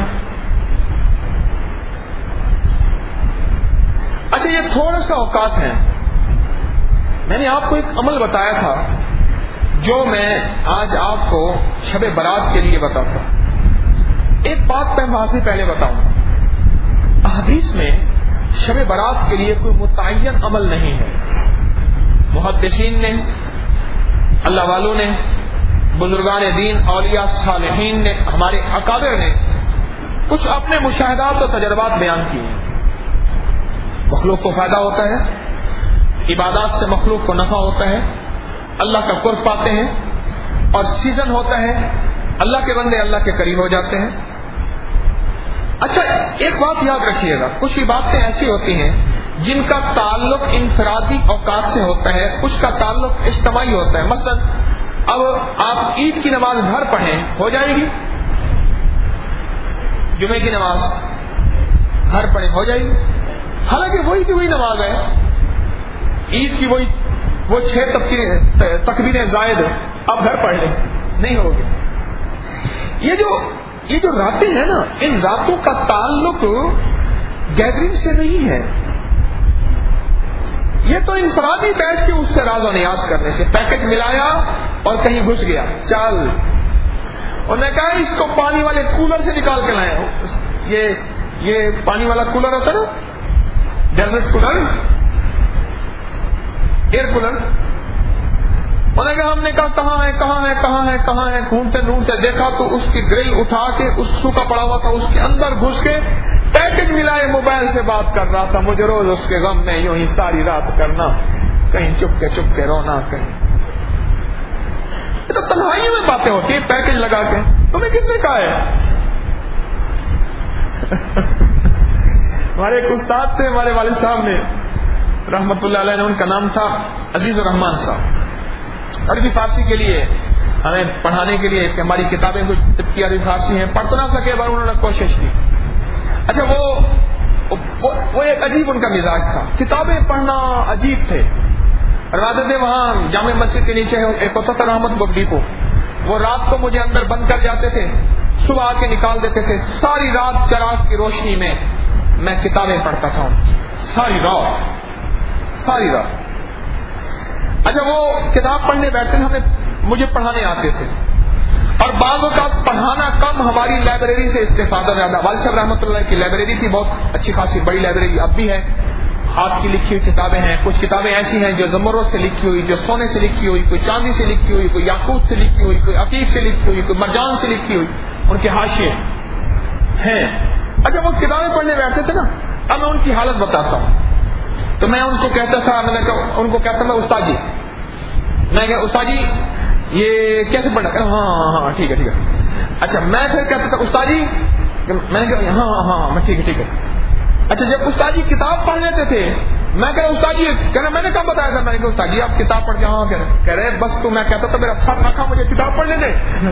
اچھا یہ تھوڑا سا اوقات ہیں. میں نے آپ کو ایک عمل بتایا تھا جو میں آج آپ کو شب برات کے لیے بتاتا ہوں. ایک بات میں وہاں سے پہلے بتاؤں, احادیث میں شب برات کے لیے کوئی متعین عمل نہیں ہے. محدثین نے, اللہ والوں نے, بزرگان دین, اولیاء صالحین نے, ہمارے اکابر نے کچھ اپنے مشاہدات اور تجربات بیان کیے ہیں. مخلوق کو فائدہ ہوتا ہے, عبادات سے مخلوق کو نفع ہوتا ہے, اللہ کا قرب پاتے ہیں, اور سیزن ہوتا ہے, اللہ کے بندے اللہ کے قریب ہو جاتے ہیں. اچھا ایک بات یاد رکھیے گا, کچھ عبادتیں ایسی ہوتی ہیں جن کا تعلق انفرادی اوقات سے ہوتا ہے, کچھ کا تعلق اجتماعی ہوتا ہے. مثلا اب آپ عید کی نماز گھر پڑھیں, ہو جائے گی. جمعے کی نماز گھر پڑھیں, ہو جائے گی. حالانکہ وہی کی وہی نماز ہے, عید کی وہی وہ 6 تکبیریں زائد اب گھر پڑھ لیں, نہیں ہوگی. یہ جو راتیں ہیں نا, ان راتوں کا تعلق گیدرنگ سے نہیں ہے. یہ تو انفرادی بیٹھ کے اس سے راز و نیاز کرنے سے, پیکج ملایا اور کہیں گھس گیا, چل, اور میں کہا اس کو پانی والے کولر سے نکال کے لائے, یہ یہ پانی والا کولر ہوتا نا، ڈیزرٹ کولر، ایئر کولر. انہوں نے کہا، ہم نے کہا کہاں ہے کہاں ہے کہاں ہے کہاں ہے، ڈھونڈتے ڈھونڈتے دیکھا تو اس کی گرل اٹھا کے اس سوکھا پڑا ہوا تھا، اس کے اندر گھس کے پیکج ملائے موبائل سے بات کر رہا تھا. مجھے روز اس کے غم میں یوں ہی ساری رات کرنا، کہیں چپ کے رونا، کہیں. یہ تو تنہائی میں باتیں ہوتی ہیں پیکج لگا کے. تمہیں کس نے کہا ہے؟ ہمارے ایک استاد تھے، ہمارے والد صاحب نے رحمت اللہ علیہ نے، ان کا نام تھا عزیز الرحمان صاحب. عربی فارسی کے لیے ہمیں پڑھانے کے لیے کہ ہماری کتابیں کچھ کی عربی فارسی ہیں، پڑھ تو نہ سکے پر انہوں نے کوشش کی. اچھا وہ ایک عجیب ان کا مزاج تھا، کتابیں پڑھنا عجیب تھے. رادت وہاں جامع مسجد کے نیچے ایک ہوتا تھا رحمت بک ڈیپو، وہ رات کو مجھے اندر بند کر جاتے تھے، صبح آ کے نکال دیتے تھے. ساری رات چراغ کی روشنی میں کتابیں پڑھتا تھا، ساری رات. اچھا وہ کتاب پڑھنے بیٹھتے تھے، مجھے پڑھانے آتے تھے، اور بعض اوقات پڑھانا کم، ہماری لائبریری سے استفادہ زیادہ. والد صاحب رحمۃ اللہ کی لائبریری تھی، بہت اچھی خاصی بڑی لائبریری اب بھی ہے. ہاتھ کی لکھی ہوئی کتابیں ہیں، کچھ کتابیں ایسی ہیں جو زمرد سے لکھی ہوئی، جو سونے سے لکھی ہوئی، کوئی چاندی سے لکھی ہوئی، کوئی یاقوت سے لکھی ہوئی، کوئی عقیق سے لکھی ہوئی، کوئی مرجان سے لکھی ہوئی، ان کے حاشیے ہیں. اچھا وہ کتابیں پڑھنے بیٹھتے تھے نا، اب میں ان کی حالت بتاتا ہوں. تو میں ان کو کہتا تھا، ان کو کہتا میں استاد جی، میں کہ استاد جی یہ کیسے پڑھنا؟ ہاں ٹھیک ہے. اچھا میں پھر کہتا تھا استاد جی، میں نے کہا ہاں میں ٹھیک ہے. اچھا جب استاد جی کتاب پڑھ لیتے تھے، میں کہہ رہا استاد جی، کہہ رہا میں نے کب بتایا تھا؟ میں نے کہا استاد جی آپ کتاب پڑھ کے ہاں کہہ رہے بس. تو میں کہتا تھا میرا سر نہ کھا، مجھے کتاب پڑھ لینے،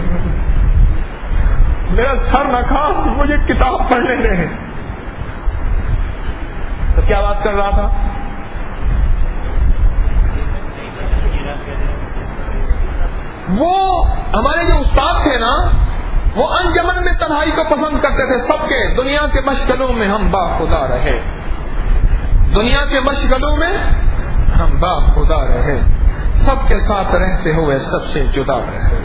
میرا سر نہ کھا، مجھے کتاب پڑھ لینے. تو کیا بات کر رہا تھا؟ وہ ہمارے جو استاد تھے نا، وہ انجمن میں تنہائی کو پسند کرتے تھے. سب کے دنیا کے مشغلوں میں ہم با خدا رہے، دنیا کے مشغلوں میں ہم با خدا رہے، سب کے ساتھ رہتے ہوئے سب سے جدا رہے.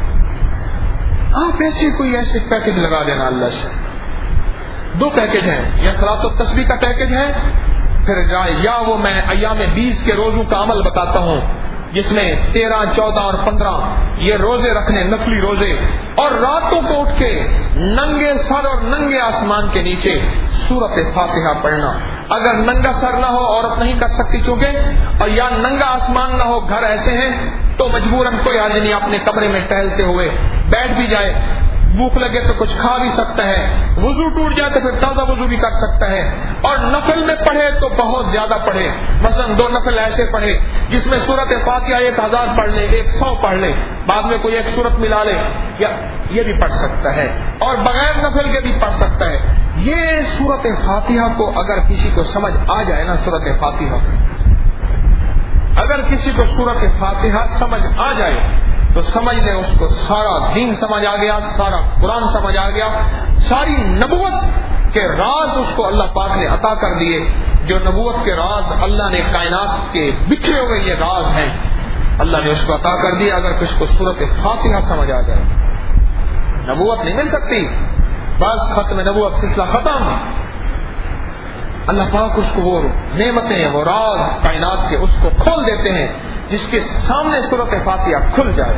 آپ ایسے پیکج لگا دینا اللہ سے. 2 پیکج ہیں، یا صلاۃ التسبیح کا پیکج ہے، پھر یا وہ میں ایام 20 کے روزوں کا عمل بتاتا ہوں جس میں 13, 14 اور 15 یہ روزے رکھنے، نفلی روزے، اور راتوں کو اٹھ کے ننگے سر اور ننگے آسمان کے نیچے سورت فاتحہ پڑھنا. اگر ننگا سر نہ ہو، عورت نہیں کر سکتی چونکہ، اور یا ننگا آسمان نہ ہو، گھر ایسے ہیں تو مجبوراً کوئی آدمی اپنے کمرے میں ٹہلتے ہوئے بیٹھ بھی جائے، بھوک لگے تو کچھ کھا بھی سکتا ہے، وضو ٹوٹ جائے تو پھر تازہ وضو بھی کر سکتا ہے. اور نفل میں پڑھے تو بہت زیادہ پڑھے، مثلا 2 نفل ایسے پڑھے جس میں سورت فاتحہ 1000 پڑھ لے، 100 پڑھ لے، بعد میں کوئی ایک سورت ملا لے، یا یہ بھی پڑھ سکتا ہے، اور بغیر نفل کے بھی پڑھ سکتا ہے. یہ سورت فاتحہ کو اگر کسی کو سمجھ آ جائے نا، سورت فاتحہ اگر کسی کو سورت فاتحہ سمجھ آ جائے تو سمجھ لیں اس کو سارا دین سمجھ آ گیا، سارا قرآن سمجھ آ گیا، ساری نبوت کے راز اس کو اللہ پاک نے عطا کر دیے. جو نبوت کے راز اللہ نے کائنات کے بکھرے ہوئے یہ راز ہیں، اللہ نے اس کو عطا کر دیا. اگر کسی کو سورت فاتحہ سمجھ آ جائے، نبوت نہیں مل سکتی، بس ختم نبوت، سلسلہ ختم. اللہ پاک اس کو وہ نعمتیں، وہ راز کائنات کے اس کو کھول دیتے ہیں جس کے سامنے سورت فاتحہ کھل جائے.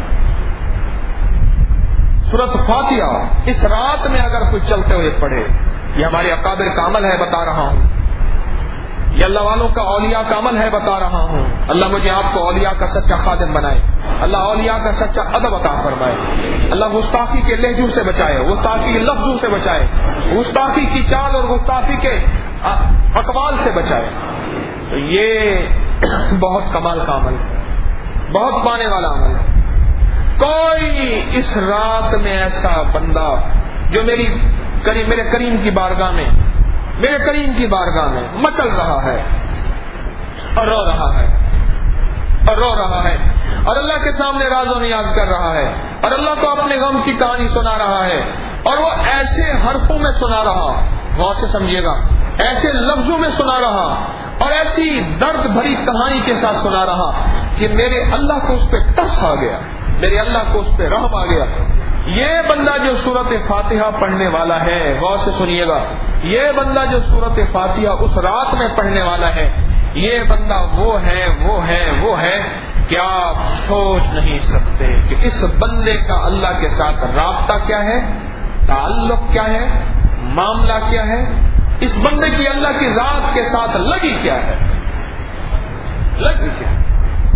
سورت فاتحہ اس رات میں اگر کوئی چلتے ہوئے پڑھے، یہ ہمارے اکابر کا عمل ہے، بتا رہا ہوں، یہ اللہ والوں کا، اولیاء کا عمل ہے، بتا رہا ہوں. اللہ مجھے آپ کو اولیاء کا سچا خادم بنائے، اللہ اولیاء کا سچا ادب عطا فرمائے، اللہ گستاخی کے لہجوں سے بچائے، گستاخی کے لفظوں سے بچائے، گستاخی کی چال اور گستاخی کے اقوال سے بچائے. تو یہ بہت کمال کا عمل ہے، بہت پانے والا عمل ہے. کوئی اس رات میں ایسا بندہ جو میرے کریم کی بارگاہ میں، میرے کریم کی بارگاہ میں مچل رہا ہے اور رو رہا ہے اور رو رہا ہے، اور اللہ کے سامنے راز و نیاز کر رہا ہے، اور اللہ کو اپنے غم کی کہانی سنا رہا ہے، اور وہ ایسے حرفوں میں سنا رہا، غور سے سمجھیے گا، ایسے لفظوں میں سنا رہا، اور ایسی درد بھری کہانی کے ساتھ سنا رہا کہ میرے اللہ کو اس پہ ٹس آ گیا، میرے اللہ کو اس پہ رحم آ گیا. یہ بندہ جو سورت فاتحہ پڑھنے والا ہے، غور سے سنیے گا، یہ بندہ جو سورت فاتحہ اس رات میں پڑھنے والا ہے، یہ بندہ وہ ہے کیا آپ سوچ نہیں سکتے کہ اس بندے کا اللہ کے ساتھ رابطہ کیا ہے، تعلق کیا ہے، معاملہ کیا ہے، اس بندے کی اللہ کی ذات کے ساتھ لگی کیا ہے، لگی کیا ہے۔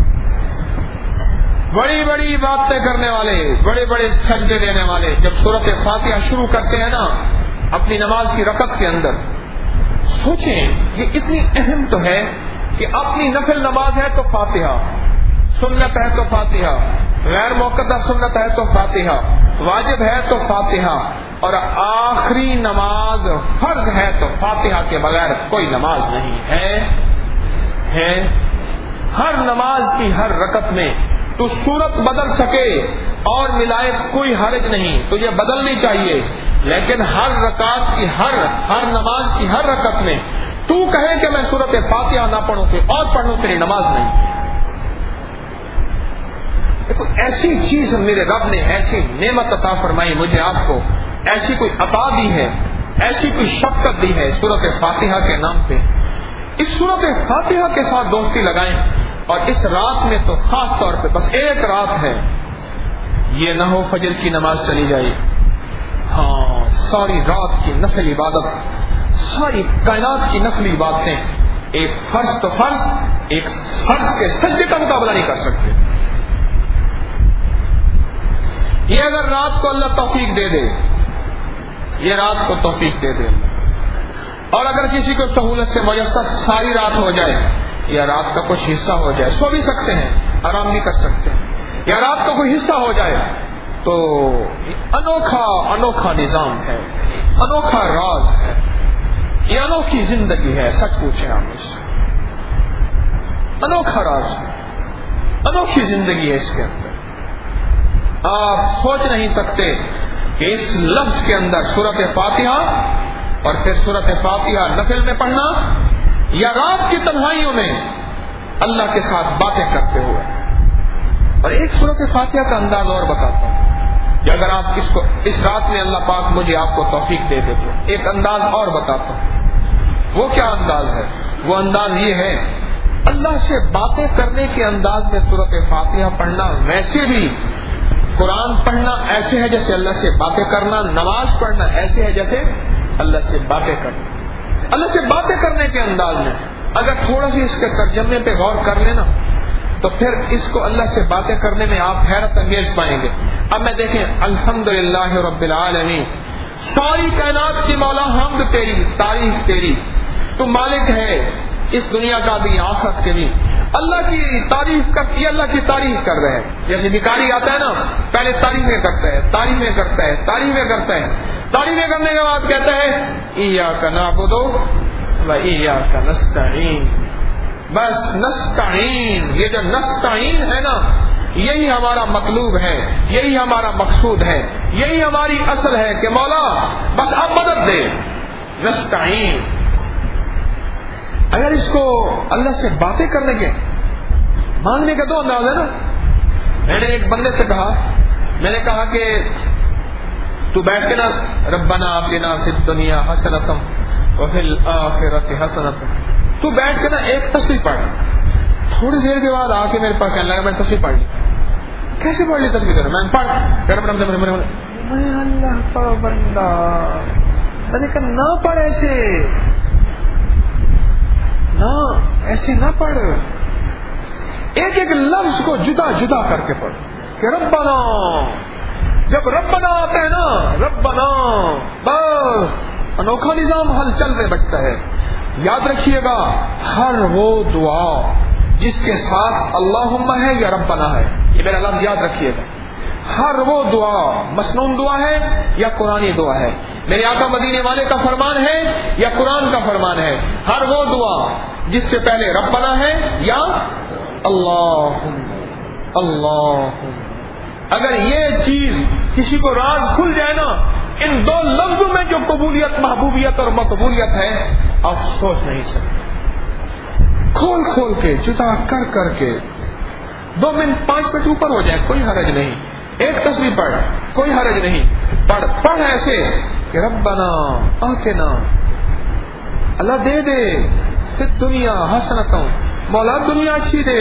بڑی بڑی باتیں کرنے والے، بڑے بڑے سجدے دینے والے جب سورت فاتحہ شروع کرتے ہیں نا اپنی نماز کی رکعت کے اندر، سوچیں یہ اتنی اہم تو ہے کہ اپنی نفل نماز ہے تو فاتحہ، سنت ہے تو فاتحہ، غیر موقتہ سنت ہے تو فاتحہ، واجب ہے تو فاتحہ، اور آخری نماز فرض ہے تو فاتحہ کے بغیر کوئی نماز نہیں ہے۔ ہر نماز کی ہر رکعت میں تو صورت بدل سکے اور ملائے کوئی حرج نہیں، تو یہ بدلنی چاہیے، لیکن ہر رکعت کی ہر نماز کی ہر رکعت میں تو کہے کہ میں سورت فاتحہ نہ پڑھوں کہ اور پڑھوں تیری نماز نہیں۔ دیکھو ایسی چیز میرے رب نے، ایسی نعمت عطا فرمائی مجھے آپ کو، ایسی کوئی عطا دی ہے، ایسی کوئی شفقت دی ہے سورت فاتحہ کے نام پہ۔ اس سورت فاتحہ کے ساتھ دوستی لگائیں، اور اس رات میں تو خاص طور پہ بس ایک رات ہے، یہ نہ ہو فجر کی نماز چلی جائے، ہاں ساری رات کی نفل عبادت، ساری کائنات کی نفل عبادتیں، ایک فرض تو فرض، ایک فرض کے سجدے کا مقابلہ نہیں کر سکتے۔ یہ اگر رات کو اللہ توفیق دے دے، یہ رات کو توفیق دے دے، اور اگر کسی کو سہولت سے میسر ساری رات ہو جائے یا رات کا کچھ حصہ ہو جائے، سو بھی سکتے ہیں، آرام بھی کر سکتے ہیں، یا رات کا کوئی حصہ ہو جائے، تو انوکھا نظام ہے، انوکھا راز ہے، یہ انوکھی زندگی ہے۔ سچ پوچھیں آپ مجھ سے، انوکھا راز ہے، انوکھی زندگی ہے اس کے اندر۔ آپ سوچ نہیں سکتے کہ اس لفظ کے اندر سورت فاتحہ اور پھر سورت فاتحہ نفل میں پڑھنا، یا رات کی تنہائیوں میں اللہ کے ساتھ باتیں کرتے ہوئے۔ اور ایک سورت فاتحہ کا انداز اور بتاتا ہوں کہ اگر آپ اس رات میں اللہ پاک مجھے آپ کو توفیق دے دے تو ایک انداز اور بتاتا ہوں۔ وہ کیا انداز ہے؟ وہ انداز یہ ہے، اللہ سے باتیں کرنے کے انداز میں سورت فاتحہ پڑھنا، ویسے بھی قرآن پڑھنا ایسے ہے جیسے اللہ سے باتیں کرنا، نماز پڑھنا ایسے ہے جیسے اللہ سے باتیں کرنا۔ اللہ سے باتیں کرنے کے انداز میں اگر تھوڑا سی اس کے ترجمے پہ غور کر لینا تو پھر اس کو اللہ سے باتیں کرنے میں آپ حیرت انگیز پائیں گے۔ اب میں دیکھیں، الحمدللہ رب العالمین، ساری کائنات کی مولا، حمد تیری، تعریف تیری، تو مالک ہے اس دنیا کا بھی آخرت کے بھی، اللہ کی تعریف کرتی، اللہ کی تعریف کر رہے ہیں۔ جیسے بھکاری آتا ہے نا، پہلے تعریفیں کرتا ہے، تعریفیں کرتا ہے، تعریفیں کرتا ہے، تعریفیں کرنے کے بعد کہتا ہے ایاک نعبد و ایاک نستعین۔ بس نستعین، یہ جو نستعین ہے نا، یہی ہمارا مطلوب ہے، یہی ہمارا مقصود ہے، یہی ہماری اصل ہے کہ مولا بس اب مدد دے، نستعین۔ اگر اس کو اللہ سے باتیں کرنے کے مانگنے کا دو انداز ہے نا۔ میں نے ایک بندے سے کہا، میں نے کہا کہ تو بیٹھ کے نا ربنا آتنا فی الدنیا حسنۃ وفی الآخرۃ حسنۃ، تو بیٹھ کے نا ایک تسبیح پڑھ۔ تھوڑی دیر کے بعد آ کے میرے پاس کہنے لگا میں نے تسبیح پڑھ لی۔ کیسے پڑھ لی تسبیح؟ میں نے پڑھ، میں اللہ کا بندہ، میں نے کہا نہ پڑھ ایسے، نہ ایسے نہ پڑھ، ایک ایک لفظ کو جدا جدا کر کے پڑھ کہ ربنا، جب ربنا آتا ہے نا، ربنا، بس انوکھا نظام حل چل رہے بچتا ہے۔ یاد رکھیے گا، ہر وہ دعا جس کے ساتھ اللہم ہے یا ربنا ہے، یہ میرا لفظ یاد رکھیے گا، ہر وہ دعا مسنون دعا ہے یا قرآنی دعا ہے، میرے آقا مدینے والے کا فرمان ہے یا قرآن کا فرمان ہے، ہر وہ دعا جس سے پہلے ربنا ہے یا اللہ، اگر یہ چیز کسی کو راز کھل جائے نا، ان دو لفظوں میں جو قبولیت، محبوبیت اور مقبولیت ہے، آپ سوچ نہیں سکتے۔ کھول کھول کے، جدا کر کر کے، 2 منٹ 5 منٹ اوپر ہو جائے کوئی حرج نہیں، ایک تسبیح پڑھ، کوئی حرج نہیں. پڑھ ایسے کہ ربنا آتنا، اللہ دے دے فی الدنیا حسنۃ، مولا دنیا اچھی دے.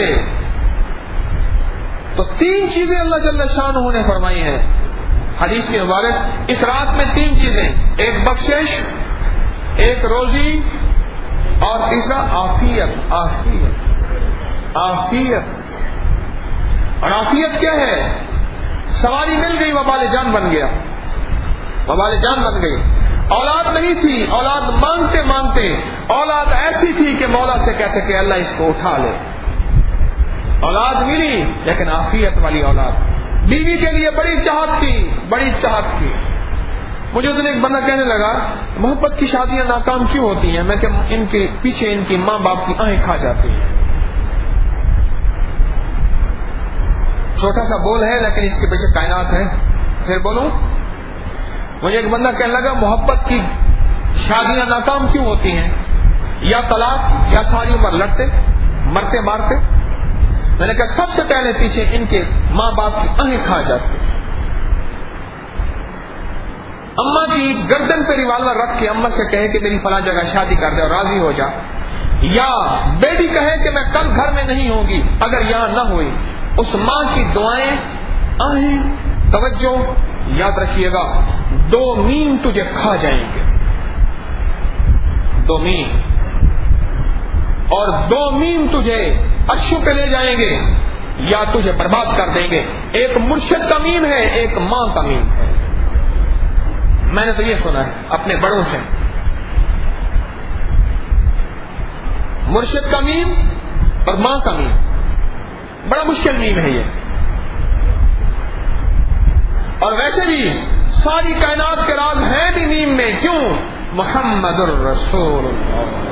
تو 3 چیزیں اللہ جل شانہ نے فرمائی ہیں حدیث کے مبارک. اس رات میں 3 چیزیں، ایک بخشش، ایک روزی، اور تیسرا عافیت. عافیت عافیت. اور عافیت کیا ہے؟ سواری مل گئی، وبال جان بن گیا، وبال جان بن گئی. اولاد نہیں تھی، اولاد مانگتے مانگتے اولاد ایسی تھی کہ مولا سے کہتے کہ اللہ اس کو اٹھا لے. اولاد ملی لیکن عافیت والی اولاد. بیوی کے لیے بڑی چاہت تھی، بڑی چاہت تھی. مجھے تو ایک بندہ کہنے لگا محبت کی شادیاں ناکام کیوں ہوتی ہیں؟ میں کہ ان کے پیچھے ان کی ماں باپ کی آنکھیں کھا جاتی ہیں. چھوٹا سا بول ہے لیکن اس کے پیچھے کائنات ہے. پھر بولوں. مجھے ایک بندہ کہنے لگا محبت کی شادیاں ناکام کیوں ہوتی ہیں؟ یا طلاق، یا ساری عمر لڑتے مرتے مارتے. میں نے کہا سب سے پہلے پیچھے ان کے ماں باپ کی آنکھیں کھا جاتی. اماں کی گردن پہ ریوالور رکھ کے اماں سے کہے کہ میری فلاں جگہ شادی کر دے اور راضی ہو جا، یا بیٹی کہے کہ میں کل گھر میں نہیں ہوں گی اگر یہاں نہ ہوئی. اس ماں کی دعائیں، آہیں، توجہ، یاد رکھیے گا 2 میم تجھے کھا جائیں گے. 2 میم، اور 2 میم تجھے عرشوں پہ لے جائیں گے یا تجھے برباد کر دیں گے. ایک مرشد کا میم ہے، ایک ماں کا میم ہے. میں نے تو یہ سنا ہے اپنے بڑوں سے. مرشد کا میم اور ماں کا میم بڑا مشکل میم ہے یہ. اور ویسے بھی ساری کائنات کے راز ہیں بھی میم میں. کیوں؟ محمد الرسول اللہ.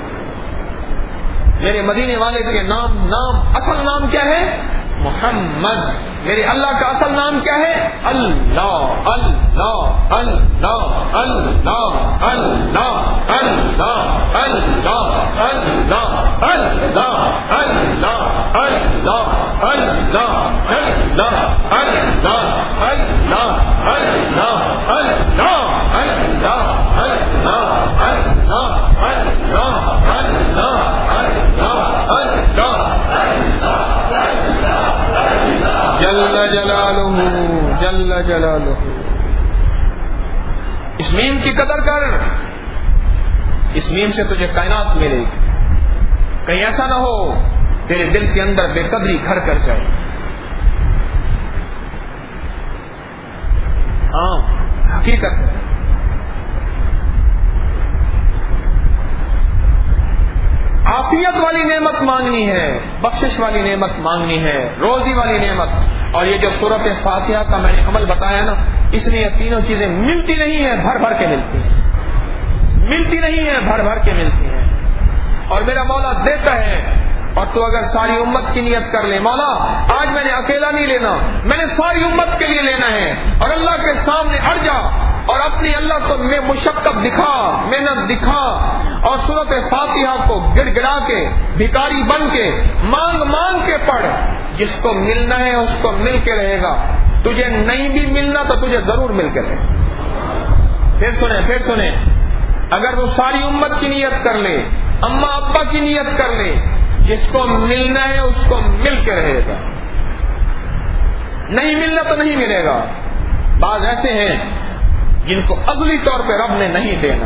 میرے مدینے والے کے نام اصل نام کیا ہے؟ محمد. میرے اللہ کا اصل نام کیا ہے؟ اللہ اللہ اللہ اللہ اللہ اللہ اللہ اللہ اللہ اللہ اللہ جل جلالہ. اس میم کی قدر کر، اس میم سے تجھے کائنات ملے گی. کہیں ایسا نہ ہو تیرے دل کے اندر بے قدری گھر کر جائے. ہاں حقیقت ہے. عافیت والی نعمت مانگنی ہے، بخشش والی نعمت مانگنی ہے، روزی والی نعمت. اور یہ جو سورۃ فاتحہ کا میں نے عمل بتایا نا، اس میں یہ تینوں چیزیں ملتی نہیں ہیں، بھر بھر کے ملتی ہیں. ملتی نہیں ہیں، بھر بھر کے ملتی ہیں. اور میرا مولا دیتا ہے. اور تو اگر ساری امت کی نیت کر لے، مولا آج میں نے اکیلا نہیں لینا، میں نے ساری امت کے لیے لینا ہے، اور اللہ کے سامنے اڑ جا اور اپنی اللہ کو میں مشقت دکھا، محنت دکھا، اور سورۃ فاتحہ کو گڑ گڑا کے بھکاری بن کے مانگ مانگ کے پڑھ. جس کو ملنا ہے اس کو مل کے رہے گا. تجھے نہیں بھی ملنا تو تجھے ضرور مل کے رہے گا. پھر سنیں اگر وہ ساری امت کی نیت کر لے، اماں ابا کی نیت کر لے، جس کو ملنا ہے اس کو مل کے رہے گا. نہیں ملنا تو نہیں ملے گا. بعض ایسے ہیں جن کو عقلی طور پہ رب نے نہیں دینا،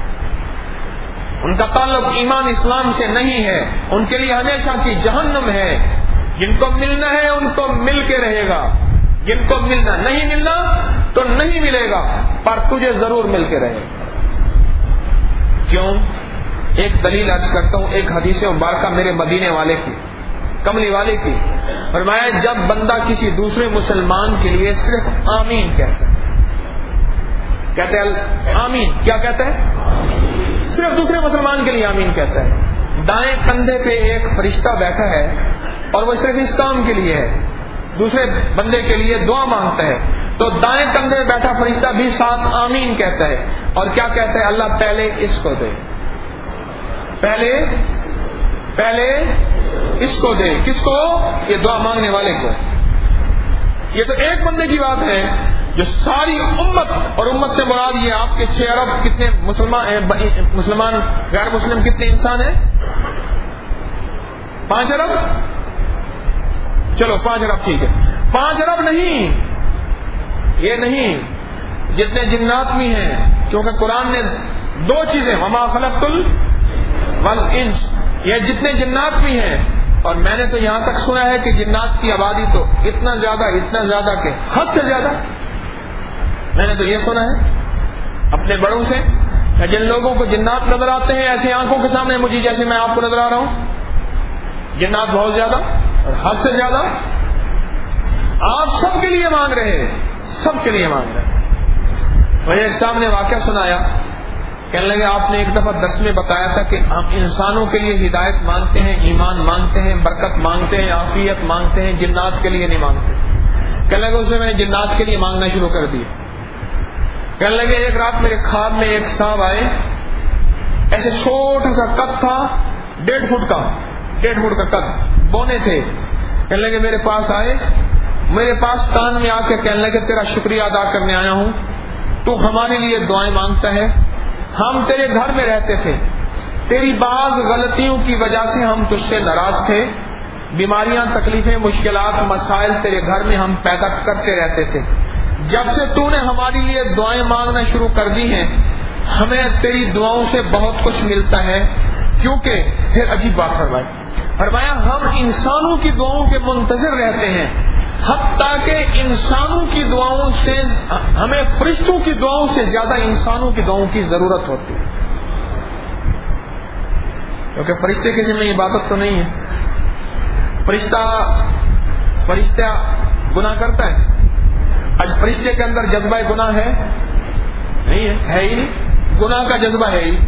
ان کا تعلق ایمان اسلام سے نہیں ہے، ان کے لیے ہمیشہ کی جہنم ہے. جن کو ملنا ہے ان کو مل کے رہے گا، جن کو ملنا نہیں ملنا تو نہیں ملے گا، پر تجھے ضرور مل کے رہے گا. کیوں؟ ایک دلیل عرض کرتا ہوں. ایک حدیث مبارکہ میرے مدینے والے کی، کملی والے کی، فرمایا جب بندہ کسی دوسرے مسلمان کے لیے صرف آمین کہتا ہے آمین، کیا کہتا ہے؟ صرف دوسرے مسلمان کے لیے آمین کہتا ہے. دائیں کندھے پہ ایک فرشتہ بیٹھا ہے اور وہ صرف اس کام کے لیے ہے، دوسرے بندے کے لیے دعا مانگتا ہے، تو دائیں کندھے پہ بیٹھا فرشتہ بھی ساتھ آمین کہتا ہے. اور کیا کہتا ہے؟ اللہ پہلے اس کو دے، پہلے اس کو دے. کس کو؟ یہ دعا مانگنے والے کو. یہ تو ایک بندے کی بات ہے. جو ساری امت، اور امت سے مراد یہ آپ کے 6 ارب کتنے مسلمان غیر مسلم کتنے انسان ہیں؟ 5 ارب؟ چلو 5 ارب ٹھیک ہے. 5 ارب نہیں، یہ نہیں، جتنے جنات بھی ہیں، کیونکہ قرآن نے 2 چیزیں، وما خلقت والانس، یہ جتنے جنات بھی ہیں. اور میں نے تو یہاں تک سنا ہے کہ جنات کی آبادی تو اتنا زیادہ کہ حد سے زیادہ. میں نے تو یہ سنا ہے اپنے بڑوں سے کہ جن لوگوں کو جنات نظر آتے ہیں ایسے آنکھوں کے سامنے مجھے جیسے میں آپ کو نظر آ رہا ہوں، جنات بہت زیادہ اور حد سے زیادہ. آپ سب کے لیے مانگ رہے ہیں، سب کے لیے مانگ رہے ہیں. مجھے ایک صاحب نے واقعہ سنایا، کہنے لگے آپ نے ایک دفعہ 10 میں بتایا تھا کہ ہم انسانوں کے لیے ہدایت مانگتے ہیں، ایمان مانگتے ہیں، برکت مانگتے ہیں، عافیت مانگتے ہیں، جنات کے لیے نہیں مانگتے. کہنے لگے اس میں نے جنات کے لیے مانگنا شروع کر دیا. کہنے لگے ایک رات میرے خواب میں ایک صاحب آئے، ایسے چھوٹا سا قد تھا، 1.5 فٹ کا قد، بونے تھے. کہنے لگے میرے پاس آئے، میرے پاس کان میں آ کے کہنے لگے تیرا شکریہ ادا کرنے آیا ہوں، تو ہمارے لیے دعائیں مانگتا ہے. ہم تیرے گھر میں رہتے تھے، تیری بعض غلطیوں کی وجہ سے ہم تجھ سے ناراض تھے، بیماریاں، تکلیفیں، مشکلات، مسائل تیرے گھر میں ہم پیدا کرتے رہتے تھے. جب سے تو نے ہمارے لیے دعائیں مانگنا شروع کر دی ہیں، ہمیں تیری دعاؤں سے بہت کچھ ملتا ہے. کیونکہ پھر عجیب بات فرمایا ہم انسانوں کی دعاؤں کے منتظر رہتے ہیں، حتیٰ کہ انسانوں کی دعاؤں سے ہمیں فرشتوں کی دعاؤں سے زیادہ انسانوں کی دعاؤں کی ضرورت ہوتی ہے. کیونکہ فرشتے کے ذمہ عبادت تو نہیں ہے. فرشتہ گناہ کرتا ہے؟ آج فرشتے کے اندر جذبہ گناہ ہے؟ نہیں ہے ہی نہیں. گناہ کا جذبہ ہے ہی.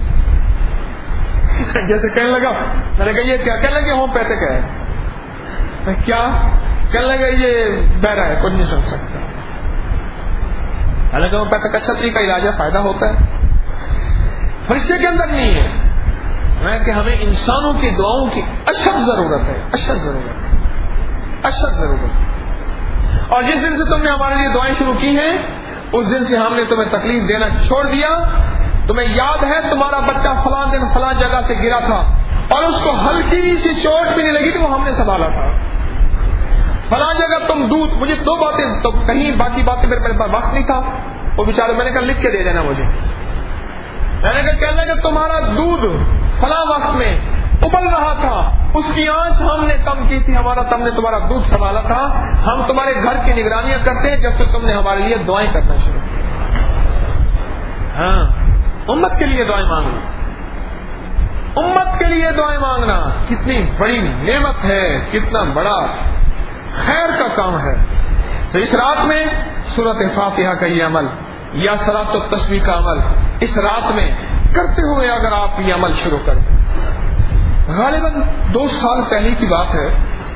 جیسے کہنے لگا، میں نے کہا یہ کیا؟ کہنے لگے ہومیوپیتھک ہے. کیا؟ کہنے لگے یہ بہرا ہے، کچھ نہیں سمجھ سکتا. حالانکہ ہومیوپیتھک اچھا طریقہ علاج ہے، فائدہ ہوتا ہے. فرشتے کے اندر نہیں ہے. میں کہ ہمیں انسانوں کی دعاؤں کی اشد ضرورت ہے، اشد ضرورت. اور جس دن سے تم نے ہمارے لیے دعائیں شروع کی ہیں، اس دن سے ہم نے تمہیں تکلیف دینا چھوڑ دیا. تمہیں یاد ہے تمہارا بچہ فلاں دن فلاں جگہ سے گرا تھا اور اس کو ہلکی سی چوٹ بھی نہیں لگی تو وہ ہم نے سنبھالا تھا. فلاں جگہ تم دودھ، مجھے 2 باتیں تو کہیں، باقی باتیں میرے پاس وقت نہیں تھا. وہ بیچارے، میں نے کہا لکھ کے دے دینا مجھے. میں نے کہا کہنے کہ تمہارا دودھ فلاں وقت میں ابل رہا تھا، اس کی آنچ ہم نے کم کی تھی، تم نے تمہارا دودھ سنبھالا تھا. ہم تمہارے گھر کی نگرانیاں کرتے ہیں جب سے تم نے ہمارے لیے دعائیں کرنا شروع کی. ہاں، امت کے لیے دعائیں مانگنا، امت کے لیے دعائیں مانگنا کتنی بڑی نعمت ہے، کتنا بڑا خیر کا کام ہے. تو اس رات میں سورۃ فاتحہ کا یہ عمل یا صلاۃ التسبیح کا عمل اس رات میں کرتے ہوئے اگر آپ یہ عمل شروع کریں. غالباً 2 سال پہلے کی بات ہے،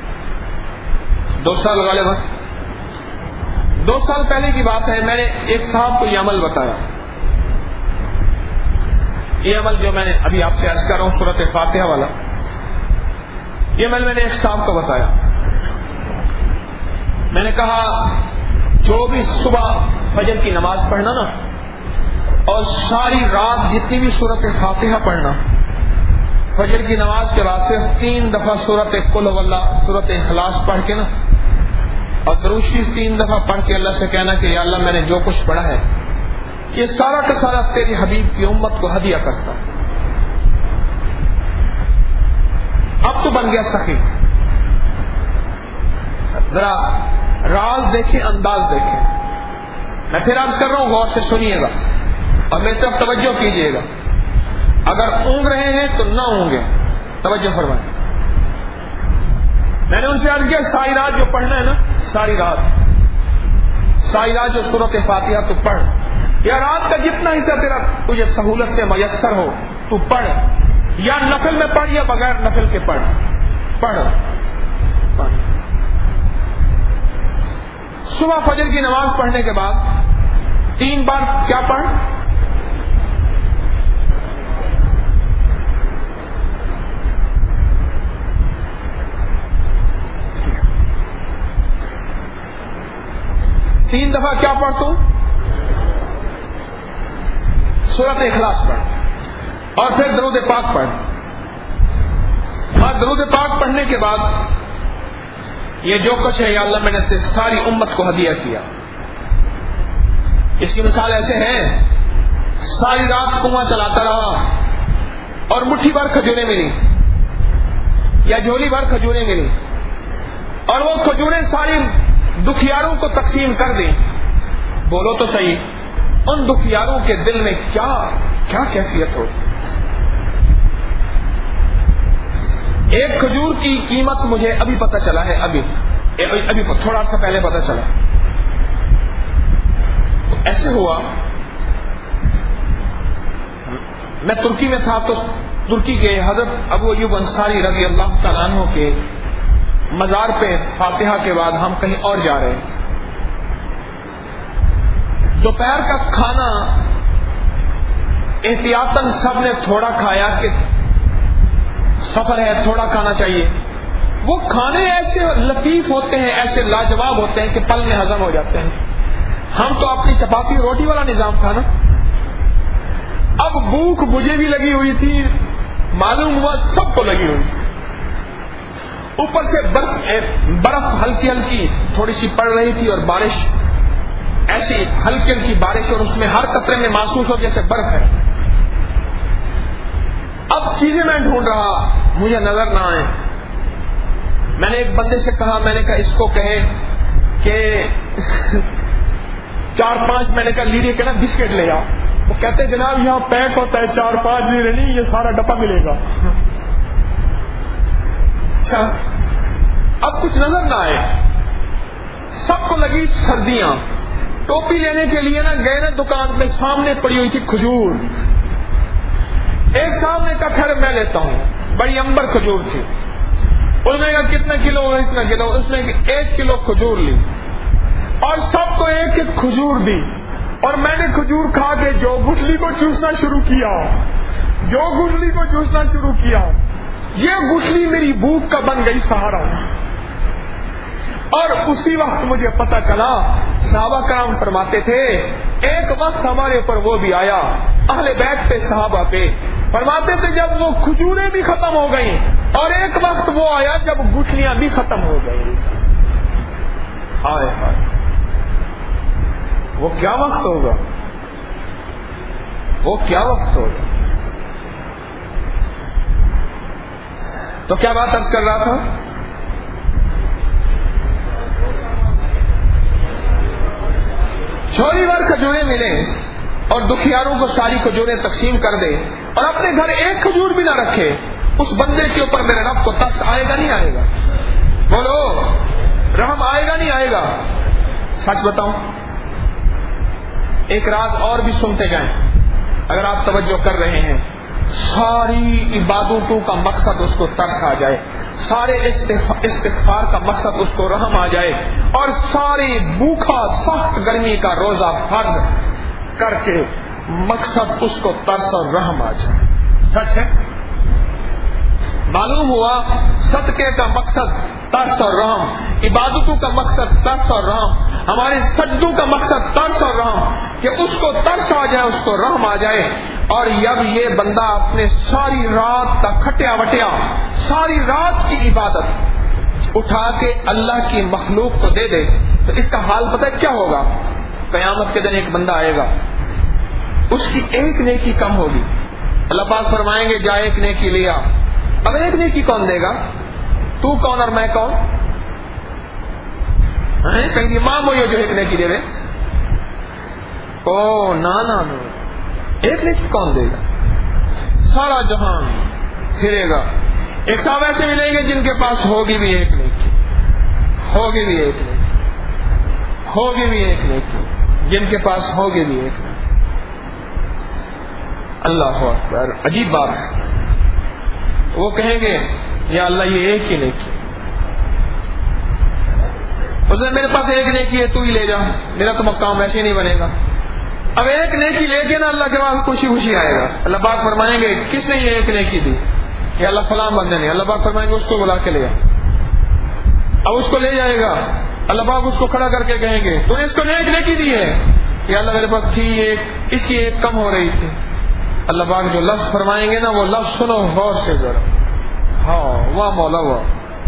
2 سال غالباً 2 سال پہلے کی بات ہے. میں نے ایک صاحب کو یہ عمل بتایا. یہ عمل جو میں نے ابھی آپ سے عرض کر رہا ہوں سورۃ فاتحہ والا، یہ عمل میں نے ایک صاحب کو بتایا. میں نے کہا جو بھی صبح فجر کی نماز پڑھنا نا اور ساری رات جتنی بھی سورۃ فاتحہ پڑھنا، فجر کی نماز کے بعد صرف 3 دفعہ سورۃ قل هو اللہ، سورۃ اخلاص پڑھ کے نا اور درود شریف 3 دفعہ پڑھ کے اللہ سے کہنا کہ یا اللہ میں نے جو کچھ پڑھا ہے یہ سارا کا سارا تیری حبیب کی امت کو ہدیہ کرتا. اب تو بن گیا سخی. ذرا راز دیکھیں، انداز دیکھیں. میں پھر عرض کر رہا ہوں، غور سے سنیے گا اور میری طرف توجہ کیجیے گا. اگر اونگ رہے ہیں تو نہ اونگیں، توجہ فرمائیں. میں نے ان سے عرض کیا ساری رات جو پڑھنا ہے نا، ساری رات جو سورۃ فاتحہ تو پڑھ، یا رات کا جتنا حصہ تیرا تجھے سہولت سے میسر ہو تو پڑھ، یا نفل میں پڑھ یا بغیر نفل کے پڑھ. صبح فجر کی نماز پڑھنے کے بعد 3 بار کیا پڑھ؟ 3 دفعہ کیا پڑھتا ہوں؟ سورۃ اخلاص پڑھ اور پھر درود پاک پڑھ. اور درود پاک پڑھنے کے بعد یہ جو کچھ ہے یا اللہ میں نے ساری امت کو ہدیہ کیا. اس کی مثال ایسے ہے، ساری رات کنواں چلاتا رہا اور مٹھی بھر کھجوریں ملی یا جھولی بھر کھجوریں ملی اور وہ کھجوریں ساری دکھیاروں کو تقسیم کر دیں. بولو تو صحیح، ان دکھیاروں کے دل میں کیا کیا کیفیت ہو. ایک کھجور کی قیمت مجھے ابھی پتہ چلا ہے، ابھی تھوڑا سا پہلے پتہ چلا. ایسے ہوا، میں ترکی میں تھا تو ترکی کے حضرت ابو ایوب انصاری رضی اللہ تعالیٰ عنہ کے مزار پہ فاتحہ کے بعد ہم کہیں اور جا رہے ہیں. دوپہر کا کھانا احتیاطاً سب نے تھوڑا کھایا کہ سفر ہے تھوڑا کھانا چاہیے. وہ کھانے ایسے لطیف ہوتے ہیں، ایسے لاجواب ہوتے ہیں کہ پل میں ہضم ہو جاتے ہیں. ہم تو اپنی چپاتی روٹی والا نظام تھا نا. اب بھوک مجھے بھی لگی ہوئی تھی، معلوم ہوا سب کو لگی ہوئی. اوپر سے برف ہلکی ہلکی تھوڑی سی پڑ رہی تھی اور بارش ایسی ہلکی ہلکی بارش، اور اس میں ہر قطرے میں محسوس ہو جیسے برف ہے. اب چیزیں میں ڈھونڈ رہا، مجھے نظر نہ آئے. میں نے ایک بندے سے کہا، میں نے کہا اس کو کہے کہ 4-5 میں نے کہا لیڈے کے نا بسکٹ لے آؤ. وہ کہتے جناب یہاں پیک ہوتا ہے 4-5 لیڈے نہیں، یہ سارا ڈبہ ملے گا. اچھا اب کچھ نظر نہ آئے. سب کو لگی سردیاں. ٹوپی لینے کے لیے نا گئے نا دکان میں، سامنے پڑی ہوئی تھی کھجور. ایک صاحب نے کہا خیر میں لیتا ہوں، بڑی امبر کھجور تھی. اس نے کہا کتنا کلو؟ اتنا کلو. اس نے 1 کلو کھجور لی اور سب کو 1 کھجور دی. اور میں نے کھجور کھا کے جو گٹلی کو چوسنا شروع کیا، یہ گٹلی میری بھوک کا بن گئی سہارا. اور اسی وقت مجھے پتا چلا، صحابہ کرام فرماتے تھے ایک وقت ہمارے اوپر وہ بھی آیا، اہل بیت پہ، صحابہ پہ. فرماتے تھے جب وہ کھجوریں بھی ختم ہو گئیں، اور ایک وقت وہ آیا جب گٹھلیاں بھی ختم ہو گئی. ہائے ہائے، وہ کیا وقت ہوگا، وہ کیا وقت ہوگا. تو کیا بات عرض کر رہا تھا؟ چھوڑی بھر کھجوریں ملے اور دکھیاروں کو ساری کھجوریں تقسیم کر دے اور اپنے گھر 1 کھجور بھی نہ رکھے، اس بندے کے اوپر میرے رب کو ترس آئے گا نہیں آئے گا؟ بولو، رحم آئے گا نہیں آئے گا؟ سچ بتاؤں، ایک رات اور بھی سنتے جائیں اگر آپ توجہ کر رہے ہیں. ساری عبادتوں کا مقصد اس کو ترس آ جائے، سارے استغفار کا مقصد اس کو رحم آ جائے، اور ساری بھوکا سخت گرمی کا روزہ فرض کر کے مقصد اس کو ترس اور رحم آ جائے. سچ ہے. معلوم ہوا صدقے کا مقصد ترس اور رحم، عبادتوں کا مقصد ترس اور رحم، ہمارے سجدوں کا مقصد ترس اور رحم، کہ اس کو ترس آ جائے، اس کو رحم آ جائے. اور جب یہ بندہ اپنے ساری رات کا کھٹیا وٹیا، ساری رات کی عبادت اٹھا کے اللہ کی مخلوق کو دے دے، تو اس کا حال پتہ ہے کیا ہوگا؟ قیامت کے دن ایک بندہ آئے گا، اس کی 1 نیکی کم ہوگی. اللہ پاک فرمائیں گے جا 1 نیکی لیا. اب 1 نیکی کون دے گا؟ تو کون اور میں کون؟ کہیں امام ہو جو 1 نیکی دے دے؟ او نا 1 نیکی کون دے گا؟ سارا جہان پھرے گا. ایک صاحب ایسے ملیں گے جن کے پاس ہوگی بھی 1 نیکی، ہوگی بھی 1 نیکی، ہوگی بھی 1 نیکی، جن کے پاس ہوگی بھی 1 نیکی. اللہ اکبر، عجیب بات ہے. وہ کہیں گے یا اللہ یہ 1 ہی نیکی، اس نے میرے پاس 1 نیکی ہے تو ہی لے جا، میرا تو مقام ایسے نہیں بنے گا. اب 1 نیکی لے کے نا اللہ کے پاس خوشی خوشی آئے گا. اللہ پاک فرمائیں گے کس نے یہ 1 نیکی دی؟ کہ اللہ فلاں بندے نے. اللہ پاک فرمائیں گے اس کو بلا کے لے جا. اب اس کو لے جائے گا. اللہ پاک اس کو کھڑا کر کے کہیں گے تو نے اس کو نیکی دی ہے کہ اللہ میرے پاس تھی ایک، اس کی ایک کم ہو رہی تھی. اللہ پاک جو لفظ فرمائیں گے نا وہ لفظ سنو غور سے ذرا. ہاں واہ مولا واہ.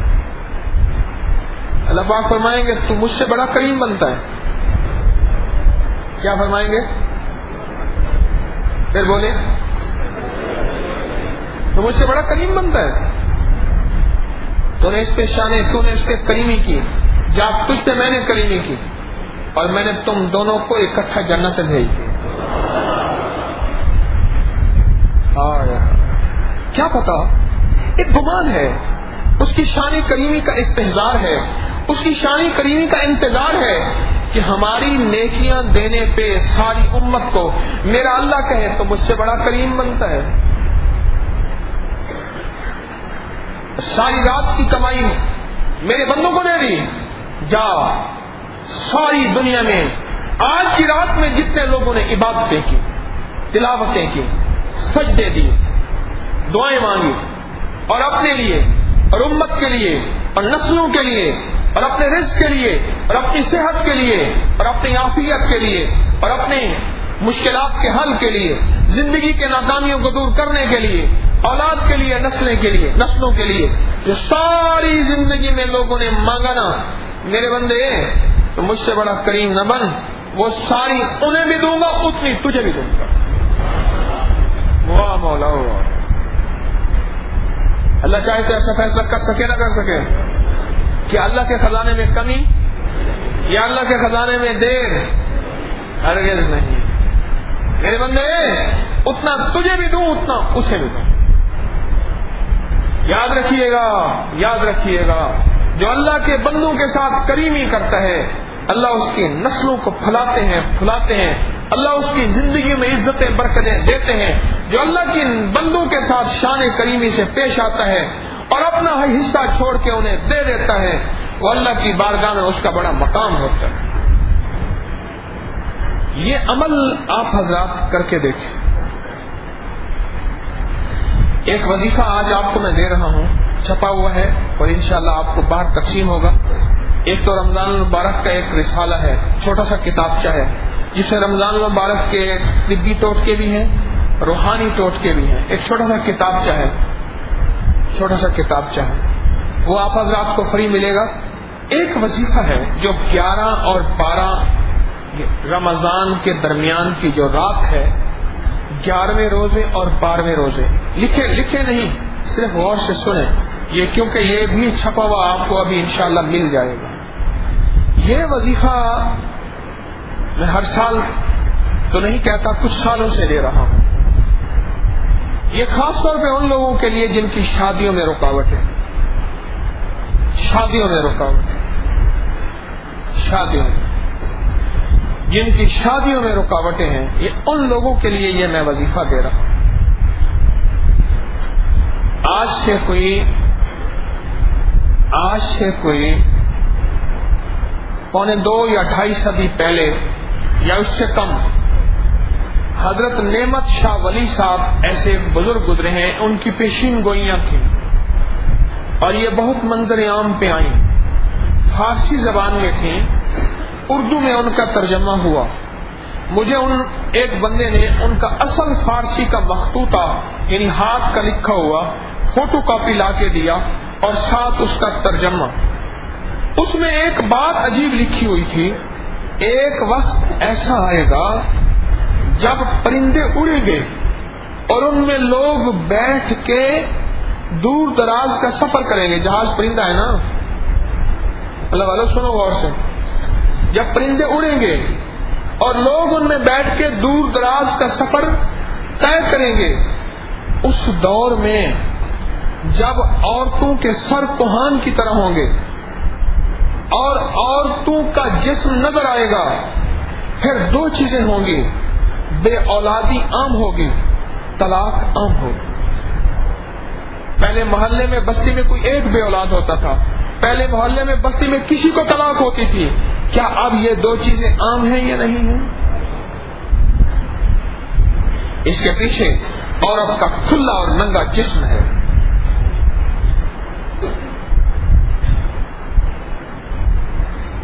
اللہ پاک فرمائیں گے تو مجھ سے بڑا کریم بنتا ہے. کیا فرمائیں گے؟ پھر بولے تو مجھ سے بڑا کریم بنتا ہے. تو نے اس پہ شانے، تو نے اس پہ کریمی کی، جب تجھ پہ میں نے کریمی کی اور میں نے تم دونوں کو اکٹھا جنت بھیج دی. کیا پتا، ایک گمان ہے، اس کی شان کریمی کا استحضار ہے، اس کی شان کریمی کا انتظار ہے کہ ہماری نیکیاں دینے پہ ساری امت کو میرا اللہ کہے تو مجھ سے بڑا کریم بنتا ہے. ساری رات کی کمائی میرے بندوں کو دے دی، جا ساری دنیا میں آج کی رات میں جتنے لوگوں نے عبادتیں کی، تلاوتیں کی، سجدے دی، دعائیں مانگی، اور اپنے لیے اور امت کے لیے اور نسلوں کے لیے اور اپنے رزق کے لیے اور اپنی صحت کے لیے اور اپنی عافیت کے لیے اور اپنے مشکلات کے حل کے لیے، زندگی کے ناکامیوں کو دور کرنے کے لیے، اولاد کے لیے، نسلوں کے لیے جو ساری زندگی میں لوگوں نے مانگا نا، میرے بندے تو مجھ سے بڑا کریم نہ بن، وہ ساری انہیں بھی دوں گا، اتنی تجھے بھی دوں گا. واہ مولا واہ. اللہ چاہے تو ایسا فیصلہ کر سکے نہ کر سکے؟ کیا اللہ کے خزانے میں کمی یا اللہ کے خزانے میں دیر؟ ہرگز نہیں. میرے بندے اتنا تجھے بھی دوں، اتنا اسے بھی دوں. یاد رکھیے گا جو اللہ کے بندوں کے ساتھ کریمی کرتا ہے اللہ اس کی نسلوں کو پھلاتے ہیں، اللہ اس کی زندگی میں عزتیں برکتیں دیتے ہیں. جو اللہ کے بندوں کے ساتھ شان کریمی سے پیش آتا ہے اور اپنا حصہ چھوڑ کے انہیں دے دیتا ہے، وہ اللہ کی بارگاہ میں اس کا بڑا مقام ہوتا ہے. یہ عمل آپ حضرات کر کے دیکھیں. ایک وظیفہ آج آپ کو میں دے رہا ہوں، چھپا ہوا ہے اور انشاءاللہ آپ کو باہر تقسیم ہوگا. ایک تو رمضان المبارک کا ایک رسالہ ہے، چھوٹا سا کتابچہ ہے جس سے رمضان المبارک کے طبی ٹوٹکے بھی ہیں، روحانی ٹوٹکے بھی ہیں. ایک چھوٹا سا کتابچہ ہے، وہ آپ حضرات کو فری ملے گا. ایک وظیفہ ہے جو 11 اور 12 رمضان کے درمیان کی جو رات ہے، 11ویں روزے اور 12ویں روزے، لکھے نہیں، صرف غور سے سنیں یہ، کیونکہ یہ بھی چھپا ہوا آپ کو ابھی انشاءاللہ مل جائے گا. یہ وظیفہ میں ہر سال تو نہیں کہتا، کچھ سالوں سے لے رہا ہوں. یہ خاص طور پہ ان لوگوں کے لیے جن کی شادیوں میں رکاوٹ ہے، جن کی شادیوں میں رکاوٹیں ہیں، یہ ان لوگوں کے لیے یہ میں وظیفہ دے رہا ہوں. آج سے کوئی 1.25 یا 2.5 صدی پہلے یا اس سے کم، حضرت نعمت شاہ ولی صاحب ایسے بزرگ گزرے ہیں، ان کی پیشین گوئیاں تھیں اور یہ بہت منظر عام پہ آئیں. فارسی زبان میں تھیں، اردو میں ان کا ترجمہ ہوا. مجھے ایک بندے نے ان کا اصل فارسی کا مخطوطہ یعنی ہاتھ کا لکھا ہوا فوٹو کاپی لا کے دیا اور ساتھ اس کا ترجمہ. اس میں ایک بات عجیب لکھی ہوئی تھی، ایک وقت ایسا آئے گا جب پرندے اڑیں گے اور ان میں لوگ بیٹھ کے دور دراز کا سفر کریں گے. جہاز پرندہ ہے نا، اللہ والو سنو غور سے. جب پرندے اڑیں گے اور لوگ ان میں بیٹھ کے دور دراز کا سفر طے کریں گے، اس دور میں جب عورتوں کے سر کوہان کی طرح ہوں گے اور عورتوں کا جسم نظر آئے گا، پھر 2 چیزیں ہوں گی، بے اولادی عام ہوگی، طلاق عام ہوگی. پہلے محلے میں بستی میں کوئی ایک بے اولاد ہوتا تھا، پہلے محلے میں بستی میں کسی کو طلاق ہوتی تھی. کیا اب یہ 2 چیزیں عام ہیں یا نہیں ہیں؟ اس کے پیچھے عورت کا کھلا اور ننگا جسم ہے.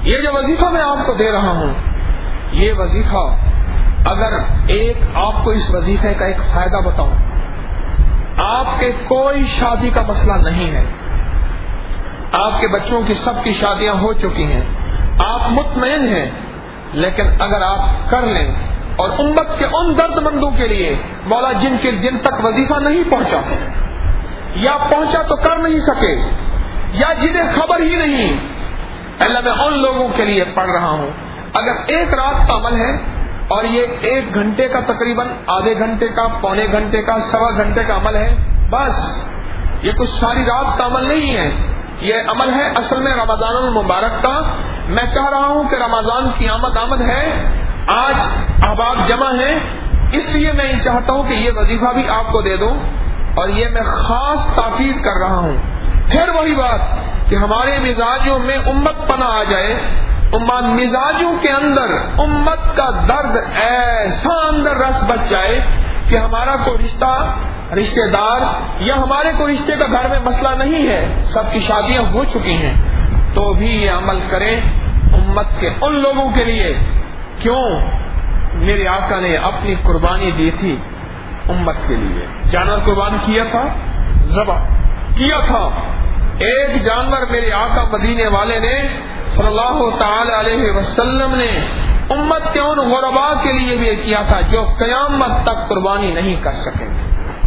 یہ جو وظیفہ میں آپ کو دے رہا ہوں، یہ وظیفہ اگر آپ کو اس وظیفے کا ایک فائدہ بتاؤں، آپ کے کوئی شادی کا مسئلہ نہیں ہے، آپ کے بچوں کی سب کی شادیاں ہو چکی ہیں، آپ مطمئن ہیں، لیکن اگر آپ کر لیں اور امت کے ان درد مندوں کے لیے مولا جن تک وظیفہ نہیں پہنچا یا پہنچا تو کر نہیں سکے یا جنہیں خبر ہی نہیں، اللہ میں ان لوگوں کے لیے پڑھ رہا ہوں، اگر ایک رات کا عمل ہے اور یہ 1 گھنٹے کا تقریباً آدھے گھنٹے کا، پونے گھنٹے کا، سوا گھنٹے کا عمل ہے، بس یہ کچھ ساری رات کا عمل نہیں ہے، یہ عمل ہے اصل میں رمضان المبارک کا۔ میں چاہ رہا ہوں کہ رمضان کی آمد ہے، آج احباب جمع ہیں، اس لیے میں یہ چاہتا ہوں کہ یہ وظیفہ بھی آپ کو دے دوں، اور یہ میں خاص تاکید کر رہا ہوں۔ پھر وہی بات کہ ہمارے مزاجوں میں امت پناہ آ جائے، مزاجوں کے اندر امت کا درد ایسا اندر رس بچ جائے کہ ہمارا کوئی رشتہ دار یا ہمارے کوئی رشتے کا گھر میں مسئلہ نہیں ہے، سب کی شادیاں ہو چکی ہیں، تو بھی یہ عمل کریں امت کے ان لوگوں کے لیے۔ کیوں؟ میرے آقا نے اپنی قربانی دی تھی امت کے لیے، جانور قربان کیا تھا، ذبح کیا تھا، ایک جانور میرے آقا مدینے والے نے صلی اللہ تعالی علیہ وسلم نے امت کے ان غرباء کے لیے بھی کیا تھا جو قیامت تک قربانی نہیں کر سکیں گے۔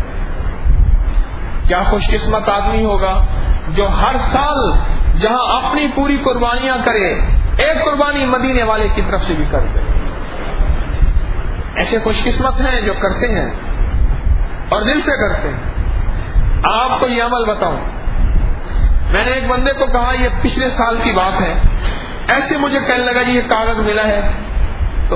کیا خوش قسمت آدمی ہوگا جو ہر سال جہاں اپنی پوری قربانیاں کرے، ایک قربانی مدینے والے کی طرف سے بھی کر دے۔ ایسے خوش قسمت ہیں جو کرتے ہیں اور دل سے کرتے ہیں۔ آپ کو یہ عمل بتاؤں، میں نے ایک بندے کو کہا، یہ پچھلے سال کی بات ہے، ایسے مجھے کہنے لگا جی یہ کاغذ ملا ہے، تو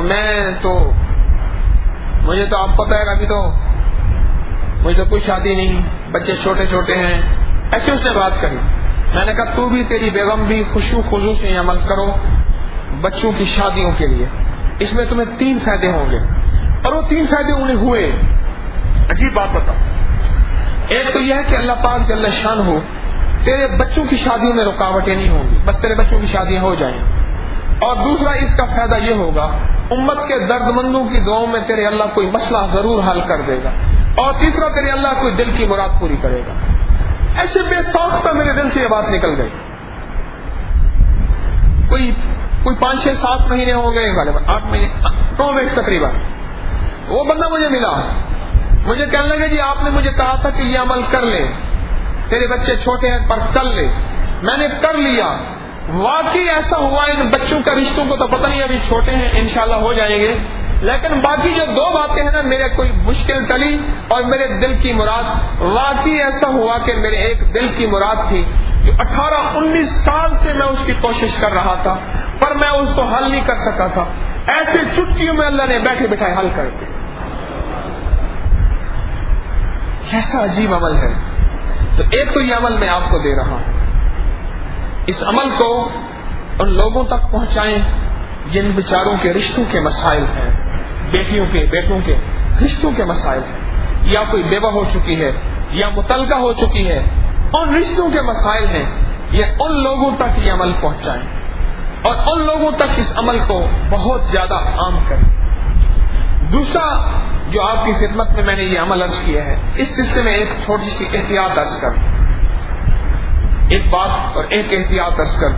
مجھے تو آپ پتہ ہے ابھی تو مجھے تو کوئی شادی نہیں، بچے چھوٹے چھوٹے ہیں، ایسے اس نے بات کری۔ میں نے کہا تو بھی، تیری بیگم بھی خشوع خضوع سے یہ عمل کرو بچوں کی شادیوں کے لیے، اس میں تمہیں 3 فائدے ہوں گے، اور وہ 3 فائدے انہیں ہوئے۔ عجیب بات بتاؤ، ایک تو یہ ہے کہ اللہ پاک جل شان ہو تیرے بچوں کی شادیوں میں رکاوٹیں نہیں ہوں گی، بس تیرے بچوں کی شادیاں ہو جائیں، اور دوسرا اس کا فائدہ یہ ہوگا امت کے درد مندوں کی دعاؤں میں تیرے اللہ کوئی مسئلہ ضرور حل کر دے گا، اور تیسرا تیرے اللہ کوئی دل کی مراد پوری کرے گا۔ ایسے بے ساختہ میرے دل سے یہ بات نکل گئی۔ کوئی 5 6 7 مہینے ہو گئے، غالباً 8 مہینے، 9 ویک تقریباً، وہ بندہ مجھے ملا، مجھے کہنے لگے جی آپ نے مجھے کہا تھا کہ یہ عمل کر لے، تیرے بچے چھوٹے ہیں پر کر لے۔ میں نے کر لیا، واقعی ایسا ہوا، ان بچوں کا رشتوں کو تو پتہ نہیں، ابھی چھوٹے ہیں انشاءاللہ ہو جائیں گے، لیکن باقی جو 2 باتیں ہیں نا، میرے کوئی مشکل ٹلی اور میرے دل کی مراد، واقعی ایسا ہوا کہ میرے ایک دل کی مراد تھی جو 18 19 سال سے میں اس کی کوشش کر رہا تھا، پر میں اس کو حل نہیں کر سکا تھا، ایسے چٹکیوں میں اللہ نے بیٹھے بٹھائے حل کر دیا۔ کیسا عجیب عمل ہے۔ تو ایک تو یہ عمل میں آپ کو دے رہا ہوں، اس عمل کو ان لوگوں تک پہنچائیں جن بیچاروں کے رشتوں کے مسائل ہیں، بیٹیوں کے بیٹوں کے رشتوں کے مسائل ہیں، یا کوئی بیوہ ہو چکی ہے یا متعلقہ ہو چکی ہے، ان رشتوں کے مسائل ہیں، یہ ان لوگوں تک یہ عمل پہنچائیں اور ان لوگوں تک اس عمل کو بہت زیادہ عام کریں۔ دوسرا جو آپ کی خدمت میں نے یہ عمل عرض کیا ہے، اس سلسلے میں ایک چھوٹی سی احتیاط عرض کر، ایک بات اور ایک احتیاط عرض کر،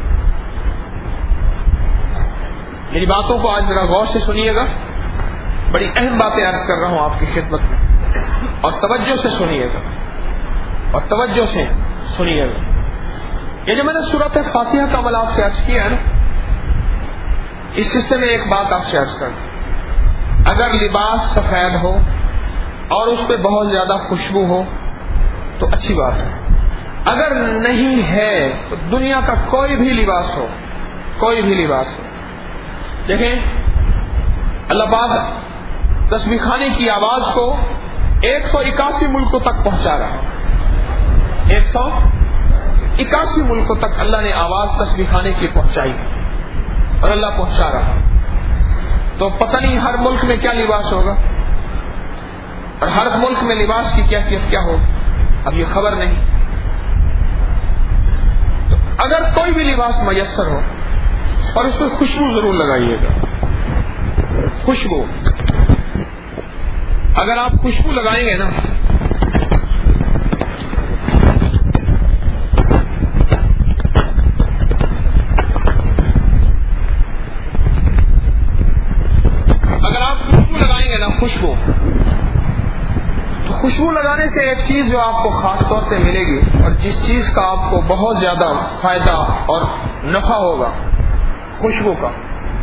میری باتوں کو آج ذرا غور سے سنیے گا، بڑی اہم باتیں عرض کر رہا ہوں آپ کی خدمت میں، اور توجہ سے سنیے گا، اور توجہ سے سنیے گا۔ یہ جو میں نے سورۃ فاتحہ کا عمل آپ سے عرض کیا ہے نا، اس سلسلے میں ایک بات آپ سے عرض کر، اگر لباس سفید ہو اور اس پہ بہت زیادہ خوشبو ہو تو اچھی بات ہے، اگر نہیں ہے تو دنیا کا کوئی بھی لباس ہو، کوئی بھی لباس ہو، دیکھیں اللہ پاک تسبیح خانے کی آواز کو 181 ملکوں تک پہنچا رہا، 181 ملکوں تک اللہ نے آواز تسبیح خانے کی پہنچائی، اور اللہ پہنچا رہا، تو پتہ نہیں ہر ملک میں کیا لباس ہوگا، اور ہر ملک میں لباس کی کیفیت کیا ہو، اب یہ خبر نہیں۔ تو اگر کوئی بھی لباس میسر ہو، اور اس کو خوشبو ضرور لگائیے گا. خوشبو اگر آپ خوشبو لگائیں گے نا خوشبو تو خوشبو لگانے سے ایک چیز جو آپ کو خاص طور پہ ملے گی اور جس چیز کا آپ کو بہت زیادہ فائدہ اور نفع ہوگا خوشبو کا،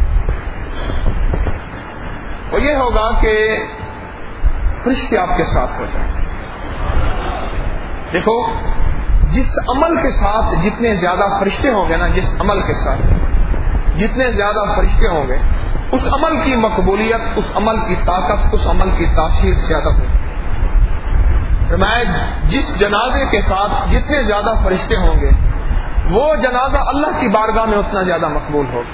وہ یہ ہوگا کہ فرشتے آپ کے ساتھ ہو جائیں. دیکھو جس عمل کے ساتھ جتنے زیادہ فرشتے ہوں گے نا، جس عمل کے ساتھ جتنے زیادہ فرشتے ہوں گے، اس عمل کی مقبولیت، اس عمل کی طاقت، اس عمل کی تاثیر زیادہ ہوگی. فرمایا جس جنازے کے ساتھ جتنے زیادہ فرشتے ہوں گے وہ جنازہ اللہ کی بارگاہ میں اتنا زیادہ مقبول ہوگا.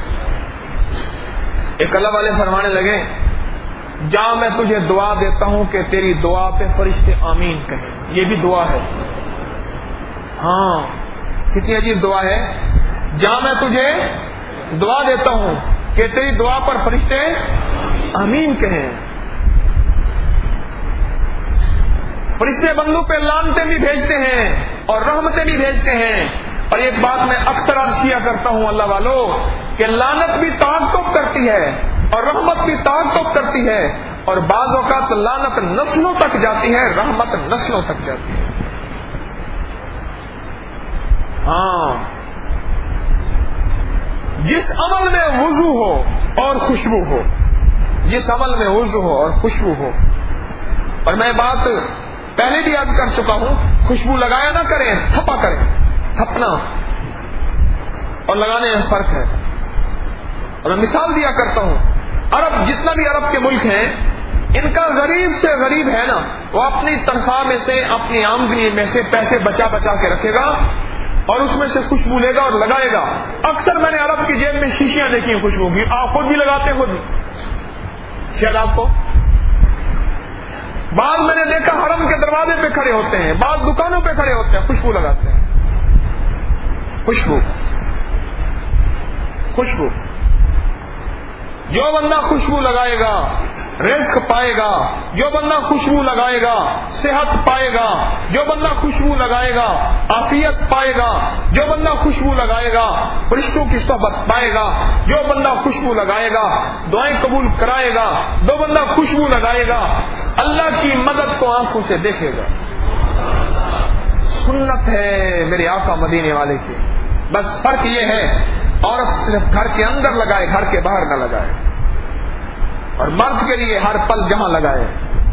ایک اللہ والے فرمانے لگے جا میں تجھے دعا دیتا ہوں کہ تیری دعا پہ فرشتے آمین کہیں. یہ بھی دعا ہے. ہاں کتنی عجیب دعا ہے. جا میں تجھے دعا دیتا ہوں کہ تیری دعا پر فرشتے آمین کہیں. فرشتے بندوں پہ لعنتیں بھی بھیجتے ہیں اور رحمتیں بھی بھیجتے ہیں. اور ایک بات میں اکثر عرض کیا کرتا ہوں اللہ والو کہ لعنت بھی تعاقب کرتی ہے اور رحمت بھی تعاقب کرتی ہے، اور بعض اوقات لعنت نسلوں تک جاتی ہے، رحمت نسلوں تک جاتی ہے. ہاں جس عمل میں وضو ہو اور خوشبو ہو، جس عمل میں وضو ہو اور خوشبو ہو. اور میں بات پہلے بھی عرض کر چکا ہوں، خوشبو لگایا نہ کریں، تھپا کریں. تھپنا اور لگانے میں فرق ہے. اور میں مثال دیا کرتا ہوں، عرب جتنا بھی عرب کے ملک ہیں ان کا غریب سے غریب ہے نا، وہ اپنی تنخواہ میں سے اپنی آمدنی میں سے پیسے بچا بچا کے رکھے گا اور اس میں سے خوشبو لے گا اور لگائے گا. اکثر میں نے عرب کی جیب میں شیشیاں دیکھی ہیں خوشبو کی. آپ خود بھی لگاتے ہیں، خود بھی شاید آپ کو. بعض میں نے دیکھا حرم کے دروازے پہ کھڑے ہوتے ہیں، بعض دکانوں پہ کھڑے ہوتے ہیں، خوشبو لگاتے ہیں. خوشبو خوشبو جو بندہ خوشبو لگائے گا رزق پائے گا. جو بندہ خوشبو لگائے گا صحت پائے گا. جو بندہ خوشبو لگائے گا عافیت پائے گا. جو بندہ خوشبو لگائے گا فرشتوں کی صحبت پائے گا. جو بندہ خوشبو لگائے گا دعائیں قبول کرائے گا. جو بندہ خوشبو لگائے گا اللہ کی مدد کو آنکھوں سے دیکھے گا. سنت ہے میرے آقا مدینے والے کی. بس فرق یہ ہے عورت صرف گھر کے اندر لگائے، گھر کے باہر نہ لگائے، اور مرد کے لیے ہر پل جہاں لگائے.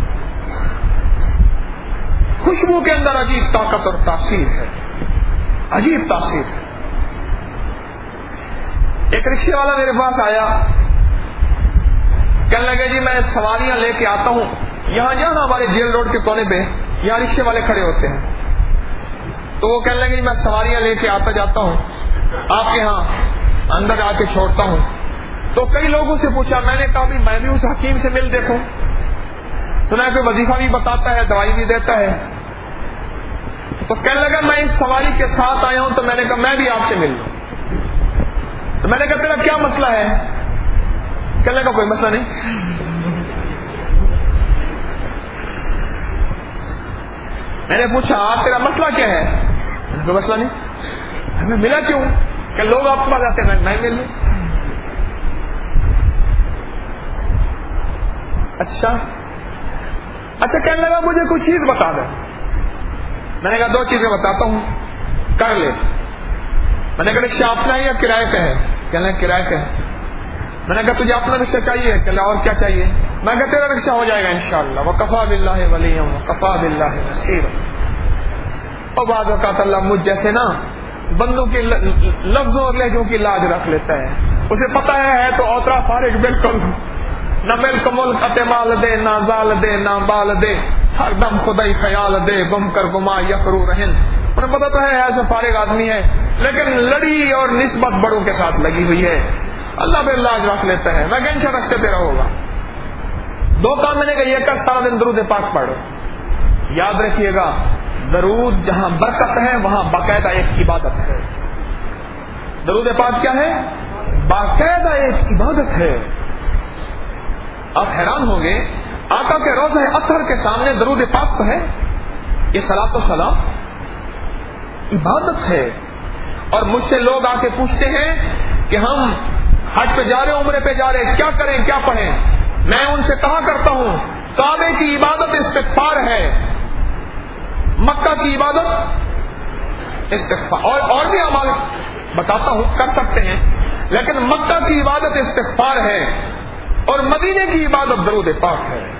خوشبو کے اندر عجیب طاقت اور تاثیر ہے، عجیب تاثیر ہے. ایک رکشے والا میرے پاس آیا، کہنے لگے جی میں سواریاں لے کے آتا ہوں یہاں جہاں ہمارے جیل روڈ کے کونے پہ یہاں رکشے والے کھڑے ہوتے ہیں. تو وہ کہنے لگے میں سواریاں لے کے آتا جاتا ہوں، آپ کے ہاں اندر آ کے چھوڑتا ہوں. تو کئی لوگوں سے پوچھا، میں نے کہا بھی میں بھی اس حکیم سے مل دیکھوں، سنا ہے کہ وظیفہ بھی بتاتا ہے، دوائی بھی دیتا ہے. تو کہنے لگا میں اس سواری کے ساتھ آیا ہوں. تو میں نے کہا میں بھی آپ سے مل لوں. تو میں نے کہا تیرا کیا مسئلہ ہے؟ کہنے لگا کوئی مسئلہ نہیں. میں نے پوچھا تیرا مسئلہ کیا ہے؟ کوئی مسئلہ نہیں. ہمیں ملا کیوں؟ کہ لوگ آپ کے پاس آتے ہیں، میں مل لوں. اچھا کہنے لگا مجھے کوئی چیز بتا دے. میں نے کہا دو چیزیں بتاتا ہوں، کر لے. میں نے کہا رکشہ اپنا ہے یا کرائے پہ ہے؟ کہنے لگا کرائے پہ ہے. میں نے کہا تجھے اپنا رکشہ چاہیے؟ کہنے اور کیا چاہیے؟ میں کہا تیرا رکشہ ہو جائے گا انشاءاللہ. وکفا باللہ ولیا وکفا باللہ نصیرا. اور بعض اوقات اللہ مجھ جیسے نا بندوں کے لفظوں اور لہجوں کی لاج رکھ لیتا ہے. اسے پتا ہے تو اوترا فارغ بالکل نہ بالکل ملک مال دے، نہ زال دے، نہ بال دے، ہر دم خدائی خیال دے، گم کر گما یکرو رہن. انہیں پتا تو ہے ایسا فارغ آدمی ہے، لیکن لڑی اور نسبت بڑوں کے ساتھ لگی ہوئی ہے. اللہ پہ لاج رکھ لیتا ہے. میں کہیں رکھ سے تیرا ہوگا. دو کام میں نے کہا یہ کر سارا دن درود پاک پڑھو. یاد رکھیے گا درود جہاں برکت ہے وہاں باقاعدہ ایک عبادت ہے. درود پاک کیا ہے؟ باقاعدہ ایک عبادت ہے. آپ حیران ہوں گے آقا کے روضہ اطہر کے سامنے درود پاک تو ہے, یہ صلاۃ و سلام عبادت ہے. اور مجھ سے لوگ آ کے پوچھتے ہیں کہ ہم حج پہ جا رہے ہیں, عمرے پہ جا رہے ہیں, کیا کریں کیا پڑھیں. میں ان سے کہا کرتا ہوں کعبے کی عبادت استغفار ہے, مکہ کی عبادت استغفار, اور بھی اعمال بتاتا ہوں کر سکتے ہیں, لیکن مکہ کی عبادت استغفار ہے اور مدینے کی عبادت درود پاک ہے.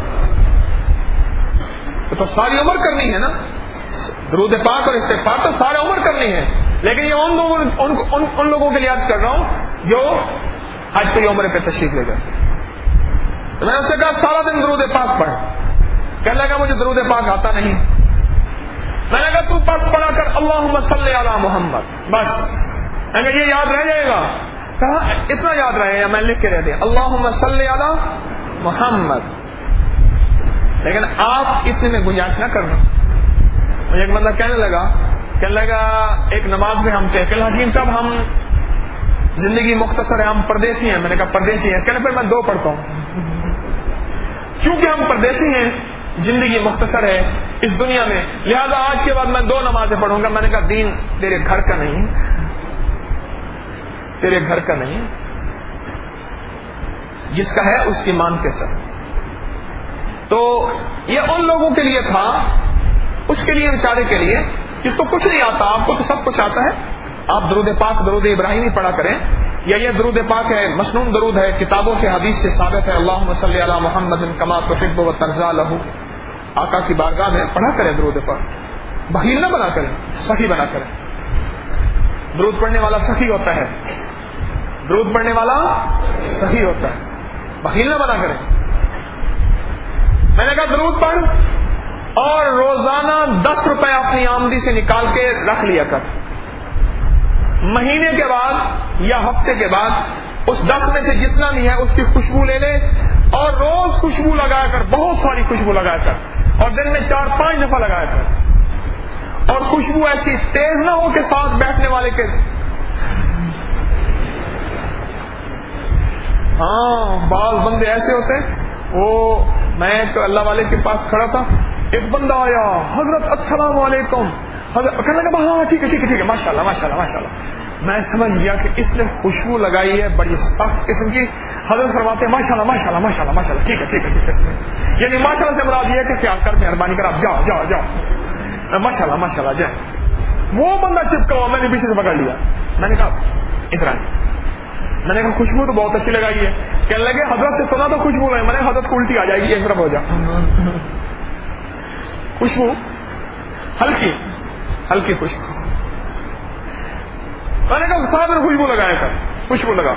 تو ساری عمر کرنی ہے نا, درود پاک اور استغفار تو سارا عمر کرنی ہے. لیکن یہ ان لوگوں کے لیے عرض کر رہا ہوں جو حج پہ عمرے پہ تشریف لے گئے. تو میں نے اس سے کہا سارا دن درود پاک پڑھ. کہنے لگا مجھے درود پاک آتا نہیں. میں نے کہا تو بس پڑھا کر اللہم صلی علی محمد, بس. میں نے کہا یہ یاد رہ جائے گا. کہا اتنا یاد رہے گا, میں لکھ کے رہ دیا اللہم صلی علی محمد. لیکن آپ اتنے میں گنجائش نہ کرنا. مجھے ایک بندہ کہنے لگا ایک نماز میں ہم تھے, کہ حکیم صاحب ہم زندگی مختصر ہے, ہم پردیسی ہیں. میں نے کہا پردیسی ہیں؟ کہنے پھر میں 2 پڑھتا ہوں. کیونکہ ہم پردیسی ہیں, زندگی مختصر ہے اس دنیا میں, لہذا آج کے بعد میں 2 نمازیں پڑھوں گا. میں نے کہا دین تیرے گھر کا نہیں, تیرے گھر کا نہیں, جس کا ہے اس کی مان کے چل. تو یہ ان لوگوں کے لیے تھا, اس کے لیے بیچارے کے لیے جس کو کچھ نہیں آتا. آپ کو تو سب کچھ آتا ہے. آپ درود پاک درود ابراہیمی پڑھا کریں, یا یہ درود پاک ہے مسنون درود ہے, کتابوں سے حدیث سے ثابت ہے. اللہم صلی علی محمد کما تحب و ترضی لہ. آقا کی بارگاہ میں پڑھا کریں درود پاک, بخیل نہ بنا کریں, سخی بنا کریں. درود پڑھنے والا سخی ہوتا ہے, درود پڑھنے والا سخی ہوتا ہے, بخیل نہ بنا کریں. میں نے کہا درود پڑھ اور روزانہ 10 روپے اپنی آمدنی سے نکال کے رکھ لیا کر. مہینے کے بعد یا ہفتے کے بعد اس 10 میں سے جتنا بھی ہے اس کی خوشبو لے لے, اور روز خوشبو لگایا کر, بہت ساری خوشبو لگایا کر, اور دن میں 4-5 دفعہ لگایا کر. اور خوشبو ایسی تیز نہ ہو کہ ساتھ بیٹھنے والے کے, ہاں بعض بندے ایسے ہوتے ہیں. وہ میں ایک اللہ والے کے پاس کھڑا تھا, ایک بندہ آیا, حضرت السلام علیکم. کہنے لگا ہاں ٹھیک ہے ماشاء اللہ. میں سمجھ گیا کہ اس نے خوشبو لگائی ہے بڑی سخت قسم کی. حضرت فرماتے ہیں ماشاء اللہ ٹھیک ہے. یعنی ماشاء اللہ سے مراد یہ ہے کہ کیا کر, مہربانی کر آپ جاؤ ماشاء اللہ جائے. وہ بندہ چپکا ہوا, میں نے پیچھے سے پکڑ لیا. میں نے کہا ادھر آئے. میں نے کہا خوشبو تو بہت اچھی لگائی ہے. کہنے لگے حضرت سے سنا تو خوشبو لگائی. میں نے حضرت کو الٹی آ جائے گی, ایک طرف ہو جا. خوشبو ہلکی خوشبو. میں نے کہا ساتھ میں خوشبو لگایا کر, خوشبو لگا,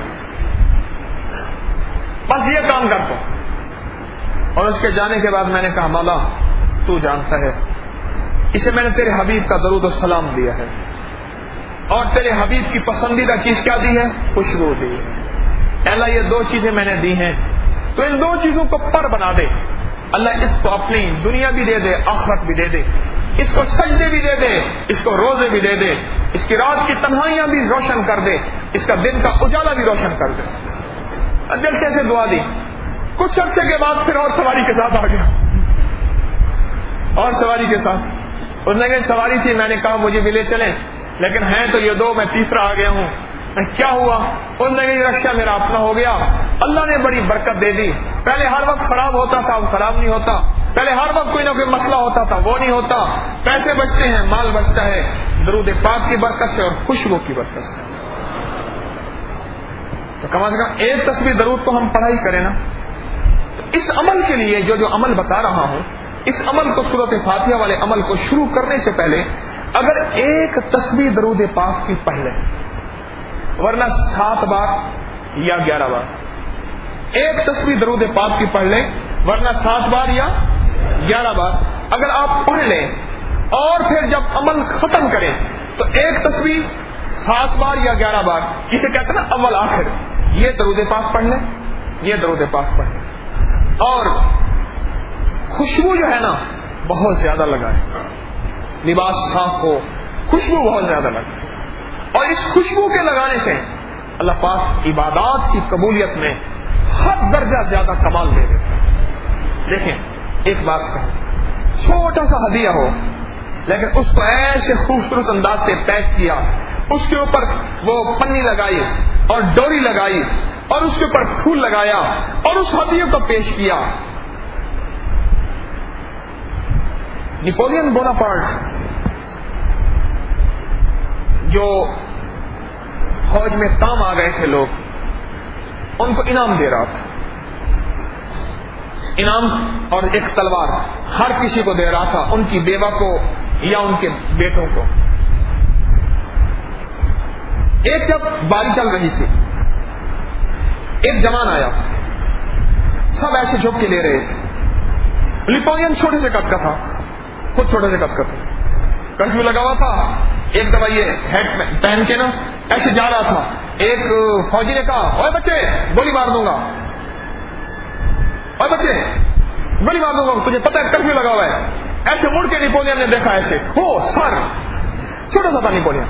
بس یہ کام کرتا ہوں. اور اس کے جانے کے بعد میں نے کہا مولا تو جانتا ہے, اسے میں نے تیرے حبیب کا درود و سلام دیا ہے, اور تیرے حبیب کی پسندیدہ چیز کیا دی ہے, خوشبو دی ہے. اللہ یہ 2 چیزیں میں نے دی ہیں, تو ان 2 چیزوں کو پر بنا دے. اللہ اس کو اپنی دنیا بھی دے دے, آخرت بھی دے دے, اس کو سجدے بھی دے دے, اس کو روزے بھی دے دے, اس کی رات کی تنہائیاں بھی روشن کر دے, اس کا دن کا اجالا بھی روشن کر دے. دل سے ایسے دعا دی. کچھ عرصے کے بعد پھر اور سواری کے ساتھ آ گیا, اور سواری کے ساتھ. اس نے کہا سواری تھی, میں نے کہا مجھے بھی لے چلیں, لیکن ہیں تو یہ 2, میں تیسرا آ گیا ہوں. کیا ہوا؟ اس نے کہا رکشا میرا اپنا ہو گیا. اللہ نے بڑی برکت دے دی. پہلے ہر وقت خراب ہوتا تھا, اب خراب نہیں ہوتا. پہلے ہر وقت کوئی نہ کوئی مسئلہ ہوتا تھا, وہ نہیں ہوتا. پیسے بچتے ہیں, مال بچتا ہے, درود پاک کی برکت سے اور خوشبو کی برکت سے. تو کم از کم ایک تسبیح درود تو ہم پڑھا ہی کریں نا. اس عمل کے لیے جو عمل بتا رہا ہوں, اس عمل کو سورۃ فاتحہ والے عمل کو شروع کرنے سے پہلے اگر ایک تسبیح درود پاک کی پڑھ لیں, ورنہ 7 بار یا 11 بار, ایک تسبیح درود پاک کی پڑھ لیں, ورنہ 7 بار یا 11 بار اگر آپ پڑھ لیں, اور پھر جب عمل ختم کریں تو ایک تسبیح 7 بار یا 11 بار, جسے کہتے ہیں نا اول آخر, یہ درود پاک پڑھ لیں, یہ درود پاک پڑھ لیں. اور خوشبو جو ہے نا بہت زیادہ لگائیں, لباس صاف ہو, خوشبو بہت زیادہ لگائیں. اور اس خوشبو کے لگانے سے اللہ پاک عبادات کی قبولیت میں ہر درجہ زیادہ کمال دے دیتا ہے. دیکھیں ایک بات کہوں، چھوٹا سا ہدیہ ہو لیکن اس کو ایسے خوبصورت انداز سے پیک کیا، اس کے اوپر وہ پنی لگائی اور ڈوری لگائی اور اس کے اوپر پھول لگایا اور اس ہدیے کو پیش کیا. نیپولین بوناپارٹ جو فوج میں کام آ گئے تھے لوگ، ان کو انعام دے رہا تھا، انعام اور ایک تلوار ہر کسی کو دے رہا تھا، ان کی بیوہ کو یا ان کے بیٹوں کو. ایک جب باری چل رہی تھی، ایک جوان آیا، سب ایسے جھک کے لے رہے تھے. نیپولین چھوٹے سے قد کا تھا، خود چھوٹے سے قد کا تھا، کرفیو لگا ہوا تھا. ایک دفعہ یہ ہیڈ پہن کے نا ایسے جا رہا تھا، ایک فوجی نے کہا اوے بچے گولی مار دوں گا، اوے بچے گولی مار دوں گا، تجھے پتہ ہے کرفیو لگا ہوا ہے. ایسے مڑ کے نیپولین نے دیکھا، ایسے ہو سر، چھوٹا سا تھا نیپولین.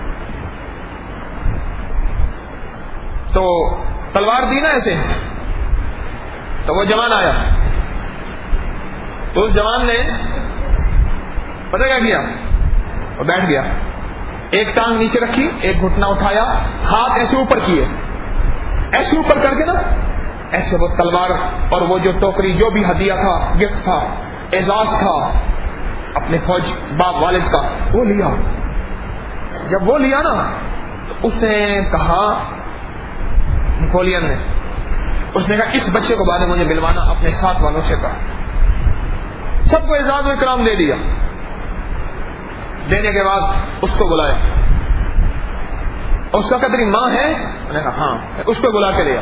تو تلوار دی نا ایسے، تو وہ جوان آیا، تو اس جوان نے پتہ کیا کیا، وہ بیٹھ گیا، ایک ٹانگ نیچے رکھی، ایک گھٹنا اٹھایا، ہاتھ ایسے اوپر کیے، ایسے اوپر کر کے نا ایسے وہ تلوار اور وہ جو ٹوکری جو بھی ہدیہ تھا، گفٹ تھا، اعزاز تھا اپنے فوج باپ والد کا، وہ لیا. جب وہ لیا نا تو اس نے کہا، نیپولین نے، اس نے کہا اس بچے کو بعد میں مجھے ملوانا اپنے ساتھ والوں سے. کہا سب کو اعزاز و اکرام دے دیا. دینے کے بعد اس کو بلایا، اس کا تیری ماں ہے؟ انہوں نے کہا ہاں. اس کو بلا کے لیا.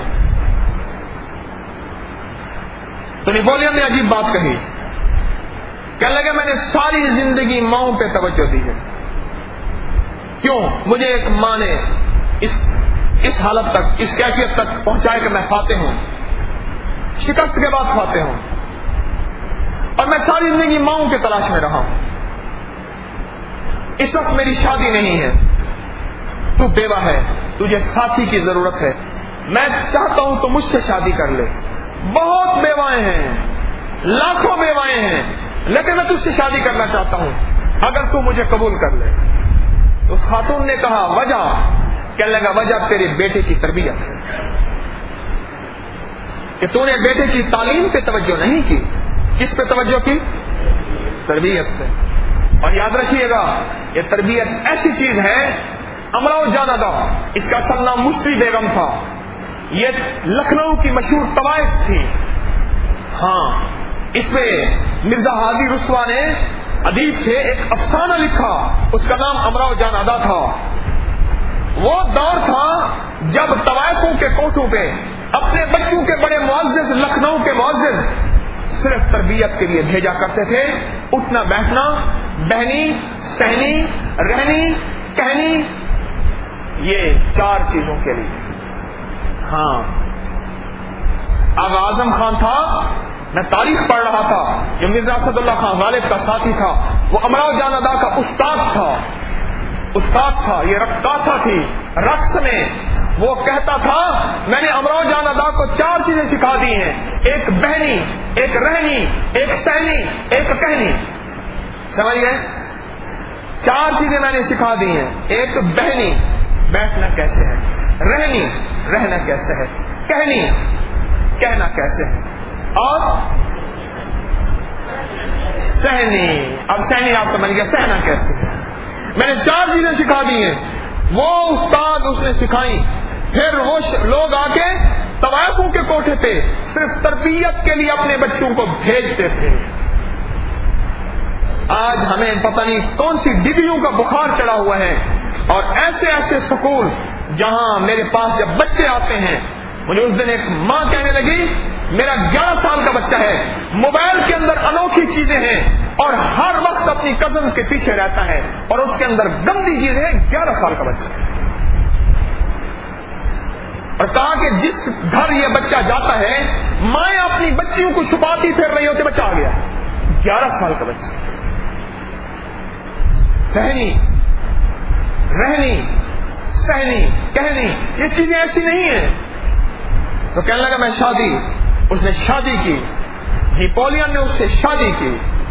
تو نیپولین نے عجیب بات کہی، کہنے لگا میں نے ساری زندگی ماؤں پہ توجہ دی ہے. کیوں؟ مجھے ایک ماں نے اس حالت تک، اس کیفیت تک پہنچائے کہ میں فاتح ہوں، شکست کے بعد فاتح ہوں، اور میں ساری زندگی ماؤں کی تلاش میں رہا ہوں. اس وقت میری شادی نہیں ہے، تو بیوہ ہے، تجھے ساتھی کی ضرورت ہے، میں چاہتا ہوں تو مجھ سے شادی کر لے. بہت بیوائیں ہیں، لاکھوں بیوائیں ہیں، لیکن میں تجھ سے شادی کرنا چاہتا ہوں، اگر تو مجھے قبول کر لے. اس خاتون نے کہا وجہ؟ کہنے لگا وجہ تیرے بیٹے کی تربیت ہے، کہ تو نے بیٹے کی تعلیم پہ توجہ نہیں کی. کس پہ توجہ کی؟ تربیت پہ. اور یاد رکھیے گا یہ تربیت ایسی چیز ہے، امراؤ جان ادا، اس کا اصل نام مشتری بیگم تھا، یہ لکھنؤ کی مشہور طوائف تھی. ہاں، اس پہ مرزا ہادی رسوا نے، ادیب تھے، ایک افسانہ لکھا، اس کا نام امراؤ جان ادا تھا. وہ دور تھا جب طوائفوں کے کوٹھوں پہ اپنے بچوں کے بڑے معزز، لکھنؤ کے معزز صرف تربیت کے لیے بھیجا کرتے تھے. اٹھنا بیٹھنا، بہنی، سہنی، رہنی، کہنی، یہ 4 چیزوں کے لیے. ہاں، آغا اعظم خان تھا، میں تاریخ پڑھ رہا تھا، جو مرزا اسد اللہ خان غالب کا ساتھی تھا، وہ امراؤ جان ادا کا استاد تھا. یہ رقاصہ تھی، رقص میں وہ کہتا تھا میں نے امراؤ جان ادا کو 4 چیزیں سکھا دی ہیں، ایک بہنی، ایک رہنی، ایک سہنی، ایک کہنی. سمجھ گئے؟ 4 چیزیں میں نے سکھا دی ہیں. ایک بہنی، بیٹھنا کیسے ہے، رہنی، رہنا کیسے ہے، کہنی، کہنا کیسے ہے، اور سہنی. اب سہنی آپ سمجھ گئے، سہنا کیسے ہے. میں نے 4 چیزیں سکھا دی ہیں. وہ استاد اس نے سکھائی. پھر وہ لوگ آ کے طوائفوں کے کوٹھے پہ صرف تربیت کے لیے اپنے بچوں کو بھیجتے تھے. آج ہمیں پتہ نہیں کون سی ڈگریوں کا بخار چڑھا ہوا ہے، اور ایسے ایسے سکول جہاں میرے پاس جب بچے آتے ہیں، مجھے اس دن ایک ماں کہنے لگی میرا 11 سال کا بچہ ہے، موبائل کے اندر انوکھی چیزیں ہیں اور ہر وقت اپنی کزنز کے پیچھے رہتا ہے، اور اس کے اندر گندی چیز ہے. 11 سال کا بچہ ہے. اور کہا کہ جس گھر یہ بچہ جاتا ہے، مائیں اپنی بچیوں کو چھپاتی پھر رہی ہوتی، بچہ آ گیا. 11 سال کا بچہ. کہنی، رہنی، سہنی کہنی یہ چیزیں ایسی نہیں ہیں. تو کہنے لگا میں شادی. اس نے شادی کی, نیپولین نے اس سے شادی کی.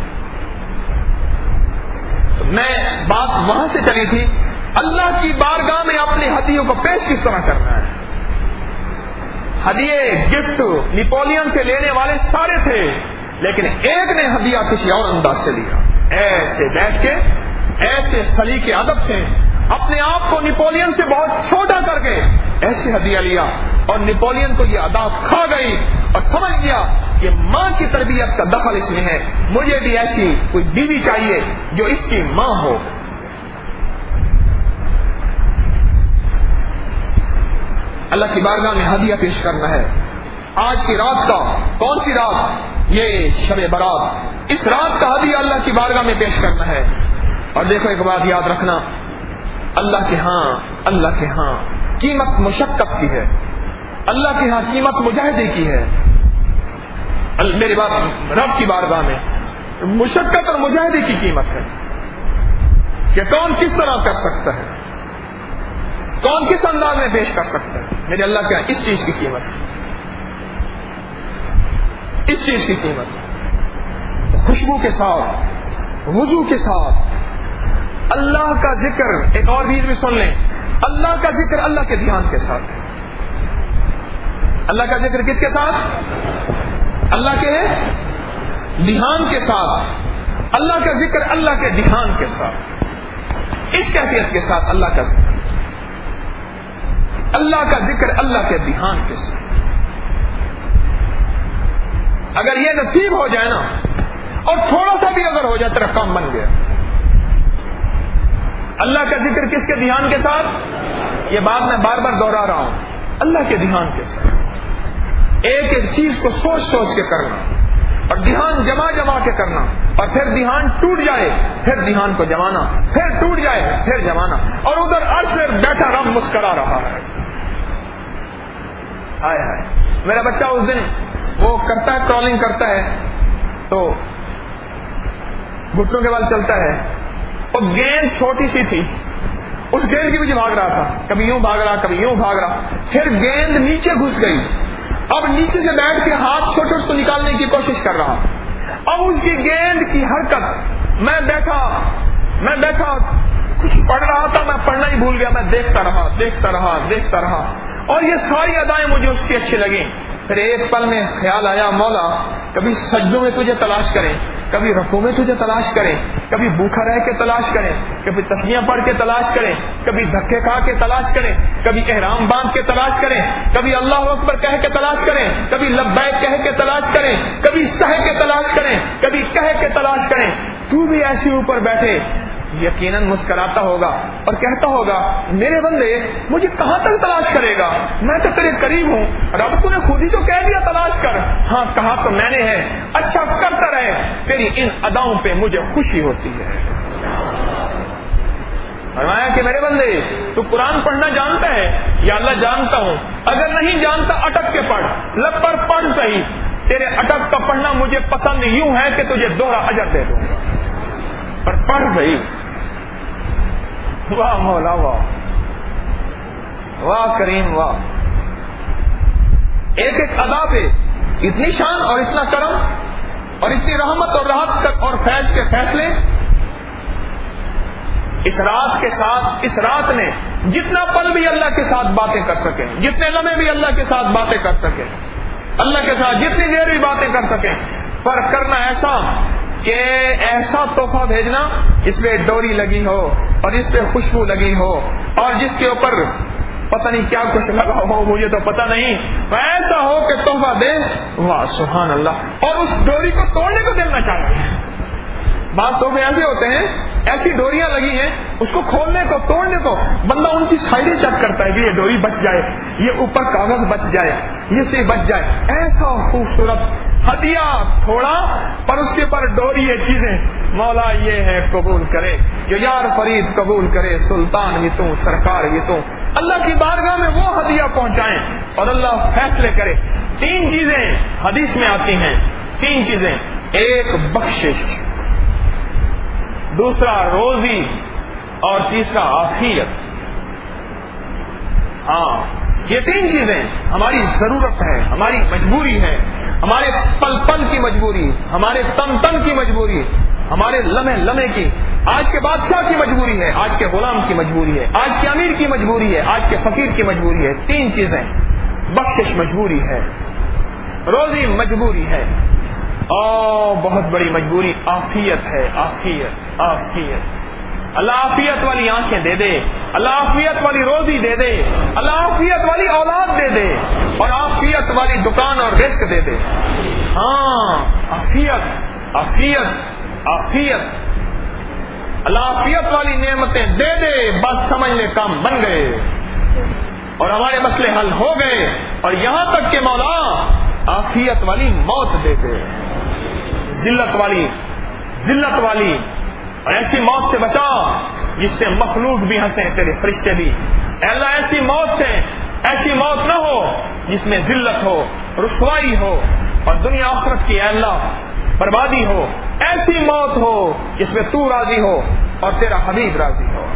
میں بات وہاں سے چلی تھی اللہ کی بارگاہ میں اپنی ہدیوں کو پیش کس طرح کرنا ہے. ہدیے گفٹ نیپولین سے لینے والے سارے تھے, لیکن ایک نے ہدیہ کسی اور انداز سے لیا. ایسے بیٹھ کے ایسے سلیقے ادب سے اپنے آپ کو نیپولین سے بہت چھوٹا کر کے ایسے ہدیہ لیا, اور نیپولین کو یہ ادا کھا گئی اور سمجھ گیا کہ ماں کی تربیت کا دخل اس میں ہے, مجھے بھی ایسی کوئی بیوی چاہیے جو اس کی ماں ہو. اللہ کی بارگاہ میں ہدیہ پیش کرنا ہے. آج کی رات کا کون سی رات؟ یہ شب برات. اس رات کا ہدیہ اللہ کی بارگاہ میں پیش کرنا ہے. اور دیکھو ایک بات یاد رکھنا, اللہ کے ہاں قیمت مشقت کی ہے, اللہ کے ہاں قیمت مجاہدے کی ہے. میری بات رب کی بارگاہ میں مشقت اور مجاہدے کی قیمت ہے کہ کون کس طرح کر سکتا ہے, کون کس انداز میں پیش کر سکتا ہے. میرے اللہ کے اس چیز کی قیمت ہے, اس چیز کی قیمت. خوشبو کے ساتھ, وضو کے ساتھ اللہ کا ذکر. ایک اور چیز بھی سن لیں, اللہ کا ذکر اللہ کے دھیان کے ساتھ. اللہ کا ذکر کس کے ساتھ؟ اللہ کے دھیان کے ساتھ. اللہ کا ذکر اللہ کے دھیان کے ساتھ, اس کیفیت کے ساتھ اللہ کا ذکر, اللہ کا ذکر اللہ کے دھیان کے ساتھ. اگر یہ نصیب ہو جائے نا, اور تھوڑا سا بھی اگر ہو جائے تیرا کام بن گیا. اللہ کا ذکر کس کے دھیان کے ساتھ؟ یہ بات میں بار بار دوہرا رہا ہوں, اللہ کے دھیان کے ساتھ. ایک ایک چیز کو سوچ سوچ کے کرنا, اور دھیان جما کے کرنا, اور پھر دھیان ٹوٹ جائے پھر دھیان کو جمانا, پھر ٹوٹ جائے پھر جمانا. اور ادھر عرش میں بیٹھا رب مسکرا رہا ہے. ہائے ہائے, میرا بچہ اس دن وہ کرتا ہے, کرالنگ کرتا ہے, تو گھٹنوں کے بال چلتا ہے, اور گیند چھوٹی سی تھی, اس گیند کی مجھے بھاگ رہا تھا, کبھی یوں بھاگ رہا کبھی یوں بھاگ رہا. پھر گیند نیچے گھس گئی, اب نیچے سے بیٹھ کے ہاتھ چھوٹے اس کو نکالنے کی کوشش کر رہا. اب اس کی گیند کی حرکت, میں بیٹھا کچھ پڑھ رہا تھا, میں پڑھنا ہی بھول گیا, میں دیکھتا رہا, اور یہ ساری ادائیں مجھے اس کی اچھی لگیں. پھر ایک پل میں خیال آیا, مولا کبھی سجدوں میں تجھے تلاش کریں, کبھی رکوع میں تجھے تلاش کریں, کبھی بھوکا رہ کے تلاش کریں, کبھی تسبیحاں پڑھ کے تلاش کریں, کبھی دھکے کھا کے تلاش کریں, کبھی احرام باندھ کے تلاش کریں, کبھی اللہ اکبر کہہ کے تلاش کریں, کبھی لبیک کہہ کے تلاش کریں, کبھی سہ کے تلاش کریں, کبھی کہہ کے تلاش کریں. تو بھی ایسے اوپر بیٹھے یقیناً مسکراتا ہوگا اور کہتا ہوگا, میرے بندے مجھے کہاں تک تلاش کرے گا, میں تو تیرے قریب ہوں. رب تو نے خود ہی تو کہہ دیا تلاش کر. ہاں کہا تو میں نے ہے, اچھا کرتا رہے, تیری ان اداؤں پہ مجھے خوشی ہوتی ہے. فرمایا کہ میرے بندے تو قرآن پڑھنا جانتا ہے؟ یا اللہ جانتا ہوں. اگر نہیں جانتا اٹک کے پڑھ, لب پر پڑھ صحیح. تیرے اٹک کا پڑھنا مجھے پسند یوں ہے کہ تجھے دوہرا اجر دے دوں گا, پر پڑھ صحیح. واہ مولا واہ, واہ کریم واہ. ایک ایک ادا پہ اتنی شان اور اتنا کرم اور اتنی رحمت اور راحت اور فیض کے فیصلے. اس رات کے ساتھ, اس رات نے جتنا پل بھی اللہ کے ساتھ باتیں کر سکیں, جتنے لمحے بھی اللہ کے ساتھ باتیں کر سکیں, اللہ کے ساتھ جتنی دیر بھی باتیں کر سکیں, پر کرنا ایسا کہ ایسا تحفہ بھیجنا اس پہ ڈوری لگی ہو اور اس پہ خوشبو لگی ہو اور جس کے اوپر پتہ نہیں کیا کچھ لگا ہو, مجھے تو پتہ نہیں, ایسا ہو کہ تحفہ دے. واہ سبحان اللہ. اور اس ڈوری کو توڑنے کو دل نہ چاہتے. بعض تحفے ایسے ہوتے ہیں, ایسی ڈوریاں لگی ہیں, اس کو کھولنے کو توڑنے کو بندہ ان کی سائڈیں چیک کرتا ہے کہ یہ ڈوری بچ جائے, یہ اوپر کاغذ بچ جائے, یہ سے بچ جائے. ایسا خوبصورت ہدیہ تھوڑا پر اس کے اوپر ڈوری ہے چیزیں. مولا یہ ہے قبول کرے, جو یار فرید قبول کرے, سلطان بھی تو, سرکار بھی تو. اللہ کی بارگاہ میں وہ ہدیہ پہنچائیں اور اللہ فیصلے کرے. 3 چیزیں حدیث میں آتی ہیں, 3 چیزیں. ایک بخشش, دوسرا روزی, اور تیسرا عافیت. ہاں، یہ تین چیزیں ہماری ضرورت ہے، ہماری مجبوری ہے، ہمارے پل پل کی مجبوری، ہمارے تن تن کی مجبوری، ہمارے لمحے لمحے کی، آج کے بادشاہ کی مجبوری ہے، آج کے غلام کی مجبوری ہے، آج کے امیر کی مجبوری ہے، آج کے فقیر کی مجبوری ہے. تین چیزیں، بخشش مجبوری ہے، روزی مجبوری ہے، اور بہت بڑی مجبوری عافیت ہے. عافیت، عافیت. اللہ عافیت والی آنکھیں دے دے، اللہ عافیت والی روزی دے دے، اللہ عافیت والی اولاد دے دے، اور عافیت والی دکان اور رزق دے دے. ہاں، عافیت، عافیت، عافیت. اللہ عافیت والی نعمتیں دے دے، بس سمجھ لے کام بن گئے اور ہمارے مسئلے حل ہو گئے. اور یہاں تک کہ مولا عافیت والی موت دے دے، ذلت والی، ذلت والی، اور ایسی موت سے بچا جس سے مخلوق بھی ہنسیں، تیرے فرشتے بھی. اے اللہ ایسی موت سے، ایسی موت نہ ہو جس میں ذلت ہو، رسوائی ہو اور دنیا آخرت کی اے اللہ بربادی ہو. ایسی موت ہو جس میں تو راضی ہو اور تیرا حبیب راضی ہو.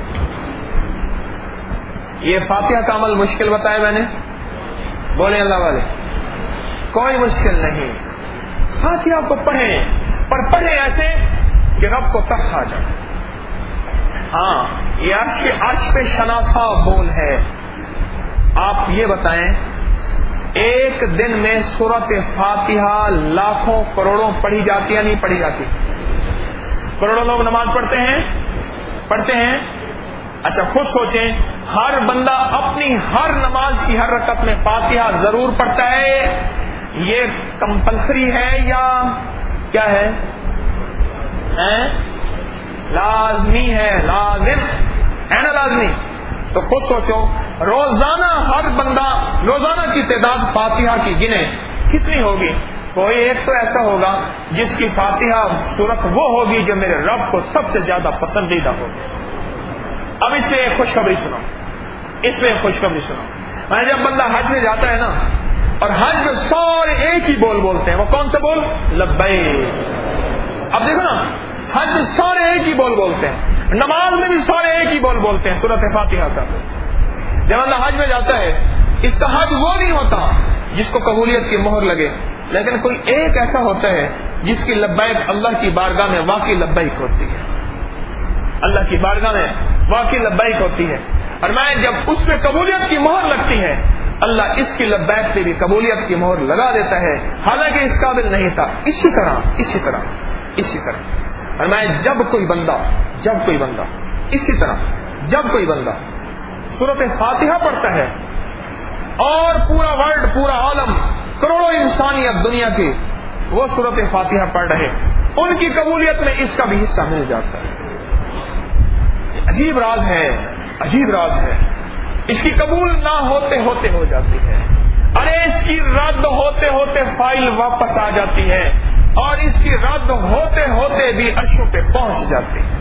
یہ فاتحہ کا عمل مشکل بتایا میں نے؟ بولے اللہ والے، کوئی مشکل نہیں. فاتحہ کو پڑھیں، پر پڑھیں ایسے کہ رب کو ترس آ جائے. ہاں، یہ عرش پہ شناسا بول ہے. آپ یہ بتائیں، ایک دن میں سورۃ فاتحہ لاکھوں کروڑوں پڑھی جاتی ہے نہیں پڑھی جاتی؟ کروڑوں لوگ نماز پڑھتے ہیں، پڑھتے ہیں. اچھا خود سوچیں، ہر بندہ اپنی ہر نماز کی ہر رکعت میں فاتحہ ضرور پڑھتا ہے. یہ کمپلسری ہے یا کیا ہے؟ لازمی ہے، لازم ہے نا، لازمی. تو خود سوچو، روزانہ ہر بندہ روزانہ کی تعداد فاتحہ کی گنے کتنی ہوگی؟ کوئی ایک تو ایسا ہوگا جس کی فاتحہ سورت وہ ہوگی جو میرے رب کو سب سے زیادہ پسندیدہ ہوگی. اب اس میں ایک خوشخبری سنو، اس میں ایک خوشخبری سنو. جب بندہ حج میں جاتا ہے نا، اور حج میں سارے ایک ہی بول بولتے ہیں، وہ کون سا بول؟ لبیک. اب دیکھو نا، حج میں سارے ایک ہی بول بولتے ہیں، نماز میں بھی سارے ایک ہی بول بولتے ہیں سورۃ فاتحہ کا. جب اللہ حج میں جاتا ہے، اس کا حج وہ نہیں ہوتا جس کو قبولیت کی مہر لگے، لیکن کوئی ایک ایسا ہوتا ہے جس کی لبیک اللہ کی بارگاہ میں واقعی لبیک ہوتی ہے، اللہ کی بارگاہ میں واقعی لبیک ہوتی ہے. اور میں جب اس میں قبولیت کی مہر لگتی ہے، اللہ اس کی لبیک پہ بھی قبولیت کی مہر لگا دیتا ہے، حالانکہ اس قابل نہیں تھا. اسی طرح اور میں جب کوئی بندہ اسی طرح جب کوئی بندہ سورۃ فاتحہ پڑھتا ہے اور پورا ورلڈ، پورا عالم، کروڑوں انسانیت دنیا کی وہ سورۃ فاتحہ پڑھ رہے، ان کی قبولیت میں اس کا بھی حصہ مل جاتا ہے. عجیب راز ہے، عجیب راز ہے. اس کی قبول نہ ہوتے ہوتے ہو جاتی ہے، ارے اس کی رد ہوتے ہوتے فائل واپس آ جاتی ہے، اور اس کی رد ہوتے ہوتے بھی عرشوں پہ پہنچ جاتی ہے.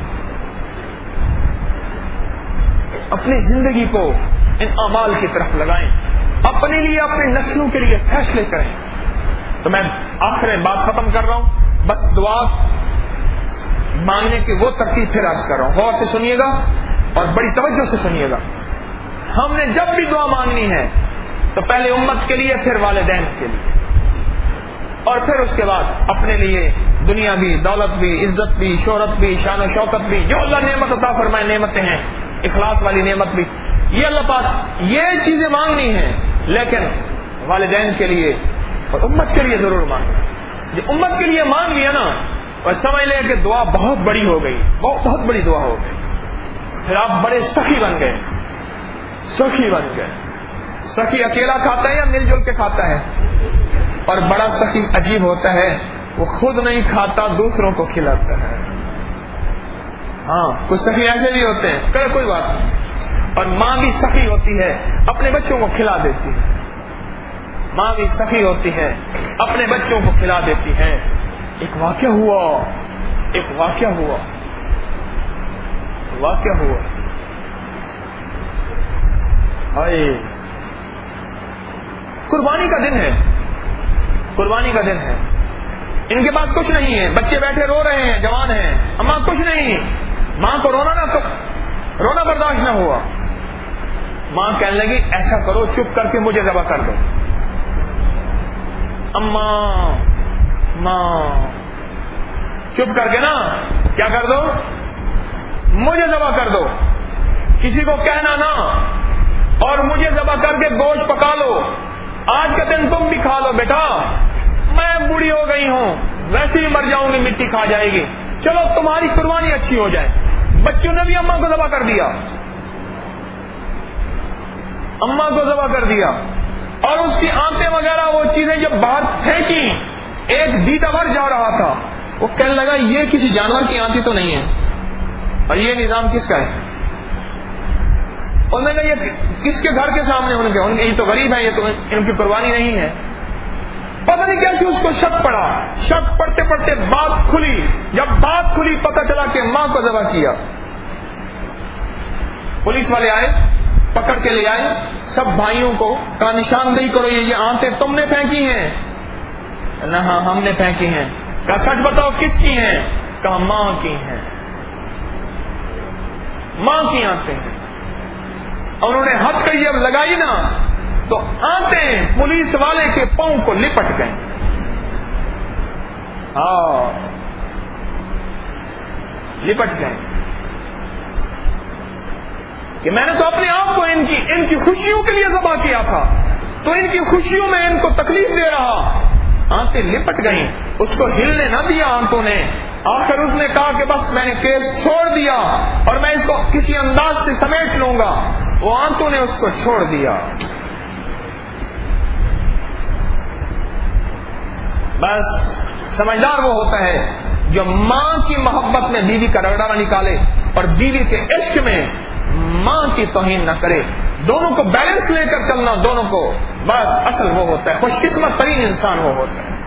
اپنی زندگی کو ان اعمال کی طرف لگائیں، اپنے لیے، اپنے نسلوں کے لیے فیصلے کریں. تو میں آخر میں بات ختم کر رہا ہوں، بس دعا مانگنے کی وہ ترتیب پھر عرض کر رہا ہوں، غور سے سنیے گا اور بڑی توجہ سے سنیے گا. ہم نے جب بھی دعا مانگنی ہے تو پہلے امت کے لیے، پھر والدین کے لیے، اور پھر اس کے بعد اپنے لیے، دنیا بھی، دولت بھی، عزت بھی، شہرت بھی، شان و شوکت بھی، جو اللہ نعمت عطا فرمائے نعمتیں ہیں، اخلاص والی نعمت بھی، یہ اللہ پاک یہ چیزیں مانگنی ہیں. لیکن والدین کے لیے اور امت کے لیے ضرور مانگنا. جو امت کے لیے مانگ لیا نا، اور سمجھ لیں کہ دعا بہت بڑی ہو گئی، بہت بڑی دعا ہو گئی. پھر آپ بڑے سخی بن گئے، سخی بن گئے. سخی اکیلا کھاتا ہے یا مل جل کے کھاتا ہے؟ اور بڑا سخی عجیب ہوتا ہے، وہ خود نہیں کھاتا، دوسروں کو کھلاتا ہے. ہاں، کچھ سخی ایسے بھی ہوتے ہیں، کرے کوئی بات نہیں. اور ماں بھی سخی ہوتی ہے، اپنے بچوں کو کھلا دیتی ہے. ماں بھی سخی ہوتی ہے، اپنے بچوں کو کھلا دیتی ہے. ایک واقعہ ہوا قربانی کا دن ہے. ان کے پاس کچھ نہیں ہے، بچے بیٹھے رو رہے ہیں، جوان ہیں، اماں کچھ نہیں. ماں کو رونا برداشت نہ ہوا. ماں کہنے لگی ایسا کرو چپ کر کے مجھے ذبح کر دو. اماں ماں چپ کر کے نا کیا کر دو, مجھے ذبح کر دو, کسی کو کہنا نا, اور مجھے ذبح کر کے گوشت پکا لو, آج کا دن تم بھی کھا لو بیٹا, میں بوڑھی ہو گئی ہوں, ویسے ہی مر جاؤں گی, مٹی کھا جائے گی, چلو تمہاری قربانی اچھی ہو جائے. بچوں نے بھی اماں کو ذبح کر دیا, اماں کو ذبح کر دیا, اور اس کی آنتیں وغیرہ وہ چیزیں جب باہر پھینکی, ایک دیدہ ور جا رہا تھا, وہ کہنے لگا یہ کسی جانور کی آنتی تو نہیں ہے, اور یہ نظام کس کا ہے؟ انہوں نے کہا یہ کس کے گھر کے سامنے, ان کے یہ تو غریب ہے, یہ تو ان کی قربانی نہیں ہے. پتہ نہیں کیسے اس کو شک پڑا, شک پڑتے پڑتے بات کھلی, جب بات کھلی پتہ چلا کہ ماں کو ذبح کیا. پولیس والے آئے, پکڑ کے لے آئے سب بھائیوں کو, کہا نشاندہی کرو, یہ آنتیں تم نے پھینکی ہیں؟ نہ ہاں ہم نے پھینکی ہیں. کہا سچ بتاؤ کس کی ہیں؟ کہا ماں کی ہیں, ماں کی آنتیں ہیں. انہوں نے ہتھ کڑی جب لگائی نا تو آنتیں پولیس والے کے پاؤں کو لپٹ گئے. لپٹ گئے کہ میں نے تو اپنے آپ کو ان کی خوشیوں کے لیے ذبح کیا تھا, تو ان کی خوشیوں میں ان کو تکلیف دے رہا. آنتیں لپٹ گئیں, اس کو ہلنے نہ دیا آنتوں نے. آخر اس نے کہا کہ بس میں نے کیس چھوڑ دیا اور میں اس کو کسی انداز سے سمیٹ لوں گا. وہ آنتوں نے اس کو چھوڑ دیا. بس سمجھدار وہ ہوتا ہے جو ماں کی محبت میں بیوی کا رگڑا نہ نکالے اور بیوی کے عشق میں ماں کی توہین نہ کرے. دونوں کو بیلنس لے کر چلنا, دونوں کو, بس اصل وہ ہوتا ہے, خوش قسمت ترین انسان وہ ہوتا ہے.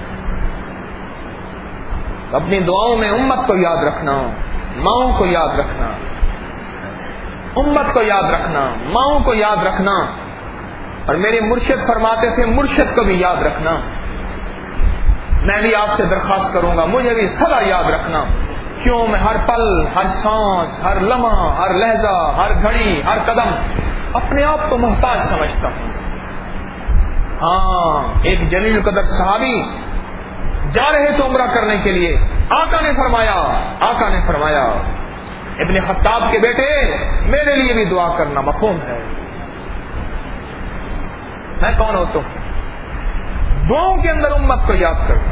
اپنی دعاؤں میں امت کو یاد رکھنا, ماؤں کو یاد رکھنا, امت کو یاد رکھنا, ماؤں کو یاد رکھنا. اور میرے مرشد فرماتے تھے مرشد کو بھی یاد رکھنا. میں بھی آپ سے درخواست کروں گا مجھے بھی سدا یاد رکھنا. کیوں میں ہر پل, ہر سانس, ہر لمحہ, ہر لہجہ, ہر گھڑی, ہر قدم اپنے آپ کو محتاج سمجھتا ہوں. ہاں ایک جلیل قدر صحابی جا رہے تھے عمرہ کرنے کے لیے, آقا نے فرمایا ابن خطاب کے بیٹے میرے لیے بھی دعا کرنا. مفہوم ہے, میں کون ہوتا ہوں؟ دعاؤں کے اندر امت کو یاد کرنا,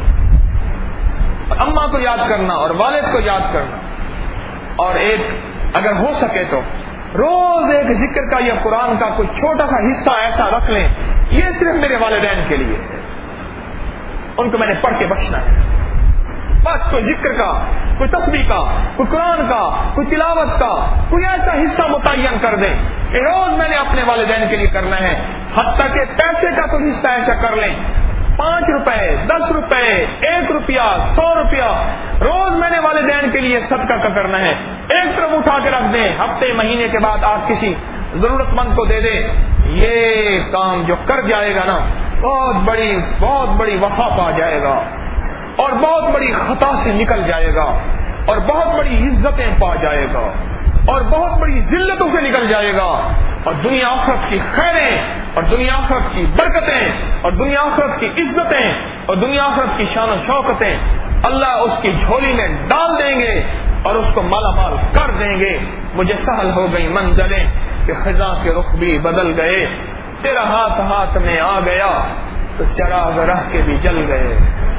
اماں کو یاد کرنا اور والد کو یاد کرنا. اور ایک اگر ہو سکے تو روز ایک ذکر کا یا قرآن کا کوئی چھوٹا سا حصہ ایسا رکھ لیں, یہ صرف میرے والدین کے لیے ہے, ان کو میں نے پڑھ کے بخشنا ہے. بس کوئی ذکر کا, کوئی تسبیح کا, کوئی قرآن کا, کوئی تلاوت کا کوئی ایسا حصہ متعین کر دیں کہ روز میں نے اپنے والدین کے لیے کرنا ہے. حتیٰ کہ پیسے کا کوئی حصہ ایسا کر لیں, 5 روپے, 10 روپے, 1 روپیہ, 100 روپیہ روز میں نے والدین کے لیے صدقہ کا کرنا ہے. ایک طرف اٹھا کے رکھ دیں, ہفتے مہینے کے بعد آپ کسی ضرورت مند کو دے دیں. یہ کام جو کر جائے گا نا بہت بڑی وفا پا جائے گا, اور بہت بڑی خطا سے نکل جائے گا, اور بہت بڑی عزتیں پا جائے گا, اور بہت بڑی ذلتوں سے نکل جائے گا, اور دنیا آخرت کی خیریں, اور دنیا آخرت کی برکتیں, اور دنیا آخرت کی عزتیں, اور دنیا آخرت کی شان و شوکتیں اللہ اس کی جھولی میں ڈال دیں گے اور اس کو مالا مال کر دیں گے. مجھے سہل ہو گئی منزلیں کہ خزاں کے رخ بھی بدل گئے, تیرا ہاتھ میں آ گیا تو چراغ رہ کے بھی جل گئے.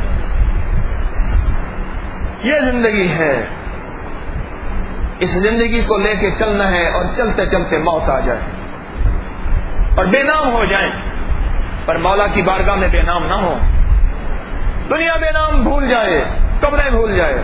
یہ زندگی ہے, اس زندگی کو لے کے چلنا ہے, اور چلتے چلتے موت آ جائے اور بے نام ہو جائیں, پر مولا کی بارگاہ میں بے نام نہ ہو. دنیا بے نام بھول جائے, قبریں بھول جائے.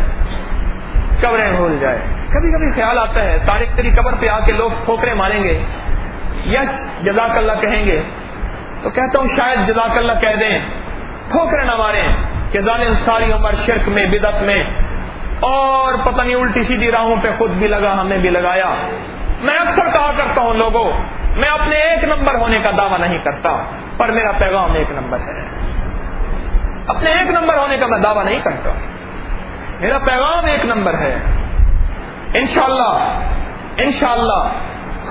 کبھی کبھی خیال آتا ہے طارق تیری قبر پہ آ کے لوگ ٹھوکریں ماریں گے, یس جزاک اللہ کہیں گے, تو کہتا ہوں شاید جزاک اللہ کہہ دیں, ٹھوکریں نہ ماریں کہ ظالم ساری عمر شرک میں, بدعت میں, اور پتہ نہیں الٹی سیدھی راہوں پہ خود بھی لگا, ہمیں بھی لگایا. میں اکثر کہا کرتا ہوں لوگوں, میں اپنے 1 نمبر ہونے کا دعویٰ نہیں کرتا, پر میرا پیغام 1 نمبر ہے. اپنے 1 نمبر ہونے کا میں دعویٰ نہیں کرتا, میرا پیغام 1 نمبر ہے. انشاءاللہ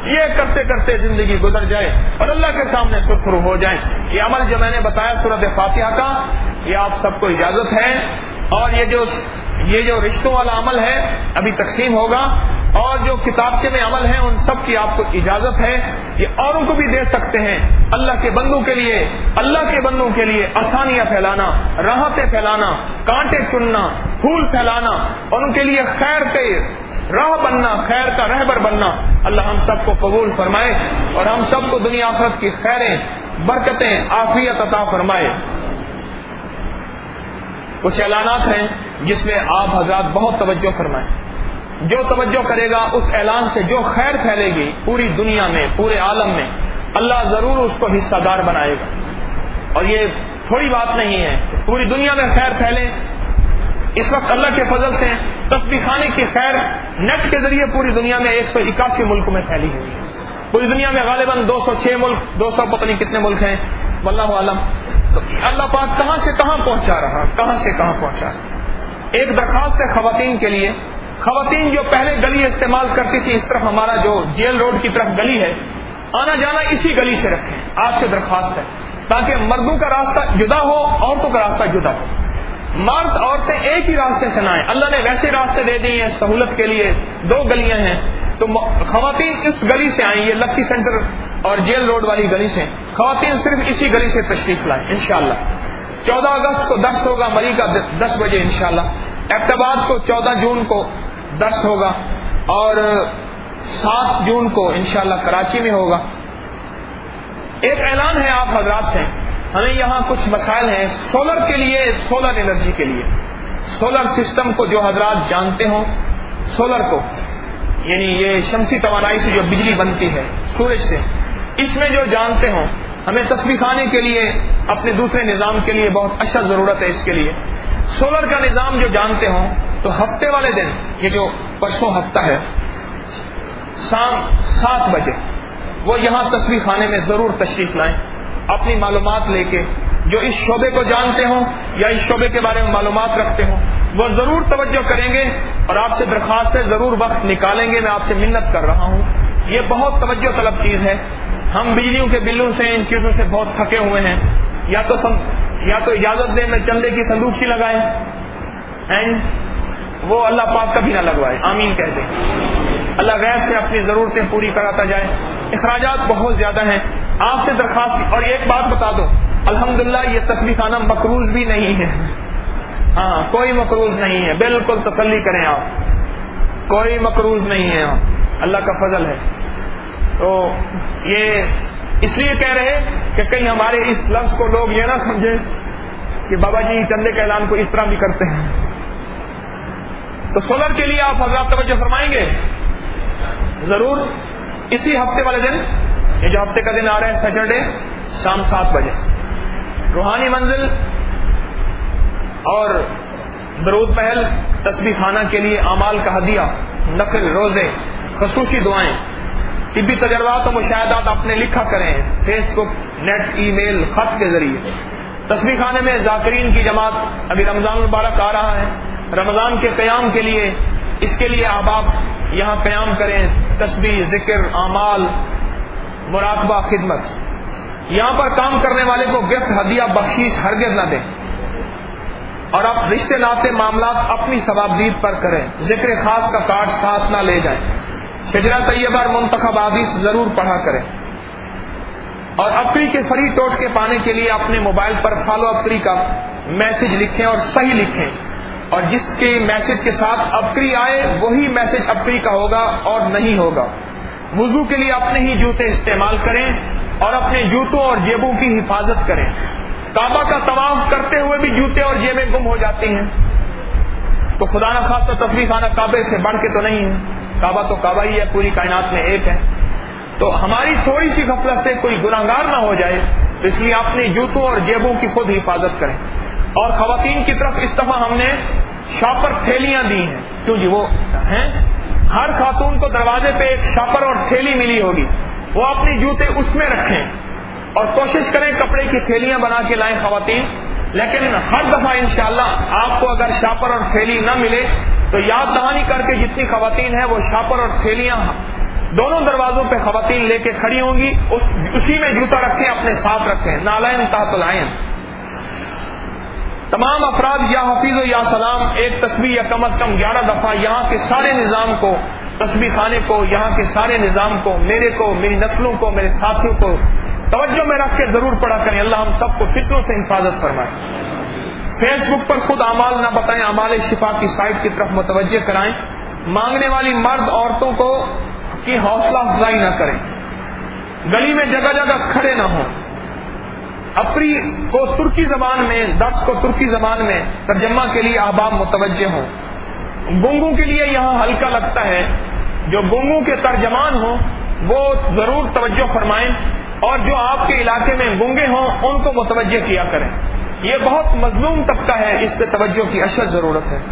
یہ کرتے کرتے زندگی گزر جائے اور اللہ کے سامنے سرخرو ہو جائیں. یہ عمل جو میں نے بتایا سورۃ فاتحہ کا، یہ آپ سب کو اجازت ہے. اور یہ جو رشتوں والا عمل ہے ابھی تقسیم ہوگا، اور جو کتابچے میں عمل ہیں ان سب کی آپ کو اجازت ہے. یہ اوروں کو بھی دے سکتے ہیں. اللہ کے بندوں کے لیے آسانیاں پھیلانا، راحتیں پھیلانا، کانٹے چننا، پھول پھیلانا، اور ان کے لیے خیر کے راہ بننا، خیر کا رہبر بننا. اللہ ہم سب کو قبول فرمائے اور ہم سب کو دنیا آخرت کی خیریں، برکتیں، عافیت عطا فرمائے. کچھ اعلانات ہیں جس میں آپ حضرات بہت توجہ فرمائیں. جو توجہ کرے گا اس اعلان سے جو خیر پھیلے گی پوری دنیا میں، پورے عالم میں، اللہ ضرور اس کو حصہ دار بنائے گا. اور یہ تھوڑی بات نہیں ہے، پوری دنیا میں خیر پھیلے. اس وقت اللہ کے فضل سے تسبیح خانے کی خیر نیٹ کے ذریعے پوری دنیا میں 181 ملک میں پھیلی ہوئی ہے. پوری دنیا میں غالباً 206 ملک، 200 پتہ نہیں کتنے ملک ہیں، واللہ عالم. تو اللہ پاک کہاں سے کہاں پہنچا رہا، کہاں سے کہاں پہنچا رہا. ایک درخواست ہے خواتین کے لیے. خواتین جو پہلے گلی استعمال کرتی تھی، اس طرف ہمارا جو جیل روڈ کی طرف گلی ہے، آنا جانا اسی گلی سے رکھیں. آج سے درخواست ہے تاکہ مردوں کا راستہ جدا ہو، عورتوں کا راستہ جدا ہو. مرد عورتیں ایک ہی راستے سے نہ آئیں. اللہ نے ویسے راستے دے دیے ہیں سہولت کے لیے. 2 گلیاں ہیں تو خواتین اس گلی سے آئیں، یہ لکی سینٹر اور جیل روڈ والی گلی سے. خواتین صرف اسی گلی سے تشریف لائیں انشاءاللہ. 14 اگست کو درس ہوگا مری کا 10 بجے انشاءاللہ. احتباد کو 14 جون کو درس ہوگا اور 7 جون کو انشاءاللہ کراچی میں ہوگا. ایک اعلان ہے آپ حضرات سے، ہمیں یہاں کچھ مسائل ہیں سولر کے لیے، سولر انرجی کے لیے. سولر سسٹم کو جو حضرات جانتے ہوں، سولر کو یعنی یہ شمسی توانائی سے جو بجلی بنتی ہے سورج سے، اس میں جو جانتے ہوں، ہمیں تسبیح خانے کے لیے، اپنے دوسرے نظام کے لیے بہت اچھا ضرورت ہے اس کے لیے. سولر کا نظام جو جانتے ہوں تو ہفتے والے دن، یہ جو پرسوں ہفتہ ہے، شام 7 بجے وہ یہاں تسبیح خانے میں ضرور تشریف لائیں. اپنی معلومات لے کے، جو اس شعبے کو جانتے ہوں یا اس شعبے کے بارے میں معلومات رکھتے ہوں، وہ ضرور توجہ کریں گے. اور آپ سے درخواست ہے ضرور وقت نکالیں گے. میں آپ سے منت کر رہا ہوں، یہ بہت توجہ طلب چیز ہے. ہم بجلیوں کے بلوں سے، ان چیزوں سے بہت تھکے ہوئے ہیں. یا تو اجازت دیں میں چندے کی صندوق سی لگائیں، وہ اللہ پاک کبھی نہ لگوائے. آمین کہہ دیں. اللہ غیر سے اپنی ضرورتیں پوری کراتا جائے. اخراجات بہت زیادہ ہیں. آپ سے درخواست، اور ایک بات بتا دو، الحمدللہ یہ تسبیح خانہ مقروض بھی نہیں ہے. ہاں، کوئی مقروض نہیں ہے. بالکل تسلی کریں آپ، کوئی مقروض نہیں ہے. اللہ کا فضل ہے. تو یہ اس لیے کہہ رہے کہ کہیں ہمارے اس لفظ کو لوگ یہ نہ سمجھیں کہ بابا جی چندے کے اعلان کو اس طرح بھی کرتے ہیں. تو سولر کے لیے آپ حضرات توجہ فرمائیں گے ضرور. اسی ہفتے والے دن، یہ جو ہفتے کا دن آ رہا ہے سیٹرڈے، شام 7 بجے روحانی منزل اور درود محل تسبیح خانہ کے لیے اعمال کا ہدیہ، نفل، روزے، خصوصی دعائیں، طبی تجربات و مشاہدات اپنے لکھا کریں فیس بک، نیٹ، ای میل، خط کے ذریعے. تسبیح خانے میں ذاکرین کی جماعت، ابھی رمضان المبارک آ رہا ہے، رمضان کے قیام کے لیے، اس کے لیے آپ یہاں قیام کریں. تسبیح، ذکر، اعمال، مراقبہ، خدمت. یہاں پر کام کرنے والے کو گفٹ، ہدیہ، بخشش ہرگز نہ دیں. اور آپ رشتے ناطے معاملات اپنی ثوابدید پر کریں. ذکر خاص کا کارڈ ساتھ نہ لے جائیں. شجرہ طیبہ اور منتخب حدیث ضرور پڑھا کریں. اور اپری کے فری ٹوٹکے پانے کے لیے اپنے موبائل پر فالو اپری کا میسج لکھیں اور صحیح لکھیں. اور جس کے میسج کے ساتھ اپری آئے وہی میسج اپری کا ہوگا اور نہیں ہوگا. وضو کے لیے اپنے ہی جوتے استعمال کریں اور اپنے جوتوں اور جیبوں کی حفاظت کریں. کعبہ کا طواف کرتے ہوئے بھی جوتے اور جیبیں گم ہو جاتی ہیں تو خدا نہ خواستہ تسبیح خانہ کعبے سے بڑھ کے تو نہیں ہے. کعبہ تو کعبہ ہی ہے، پوری کائنات میں ایک ہے. تو ہماری تھوڑی سی غفلت سے کوئی گناہگار نہ ہو جائے، تو اس لیے اپنے جوتوں اور جیبوں کی خود حفاظت کریں. اور خواتین کی طرف اس دفعہ ہم نے شاپر تھیلیاں دی ہیں، کیوں جی وہ ہیں، ہر خاتون کو دروازے پہ ایک شاپر اور تھیلی ملی ہوگی، وہ اپنی جوتے اس میں رکھیں اور کوشش کریں کپڑے کی تھیلیاں بنا کے لائیں خواتین. لیکن ہر دفعہ انشاءاللہ آپ کو اگر شاپر اور تھیلی نہ ملے تو یاد دہانی کر کے جتنی خواتین ہیں وہ شاپر اور تھیلیاں دونوں دروازوں پہ خواتین لے کے کھڑی ہوں گی، اسی میں جوتا رکھیں، اپنے ساتھ رکھیں، نالین تحت العین۔ تمام افراد یا حفیظ و یا سلام ایک تسبیح یا کم از کم 11 دفعہ یہاں کے سارے نظام کو، تسبیح خانے کو، یہاں کے سارے نظام کو، میرے کو، میری نسلوں کو، میرے ساتھیوں کو توجہ میں رکھ کے ضرور پڑھا کریں۔ اللہ ہم سب کو فتنوں سے حفاظت فرمائے۔ فیس بک پر خود اعمال نہ بتائیں، اعمال شفا کی سائٹ کی طرف متوجہ کرائیں۔ مانگنے والی مرد عورتوں کو کی حوصلہ افزائی نہ کریں، گلی میں جگہ جگہ کھڑے نہ ہوں، اپری کو ترکی زبان میں، درس کو ترکی زبان میں ترجمہ کے لیے احباب متوجہ ہوں۔ گنگوں کے لیے یہاں ہلکا لگتا ہے، جو گنگوں کے ترجمان ہوں وہ ضرور توجہ فرمائیں، اور جو آپ کے علاقے میں گنگے ہوں ان کو متوجہ کیا کریں۔ یہ بہت مظلوم طبقہ ہے، اس پہ توجہ کی اشد ضرورت ہے۔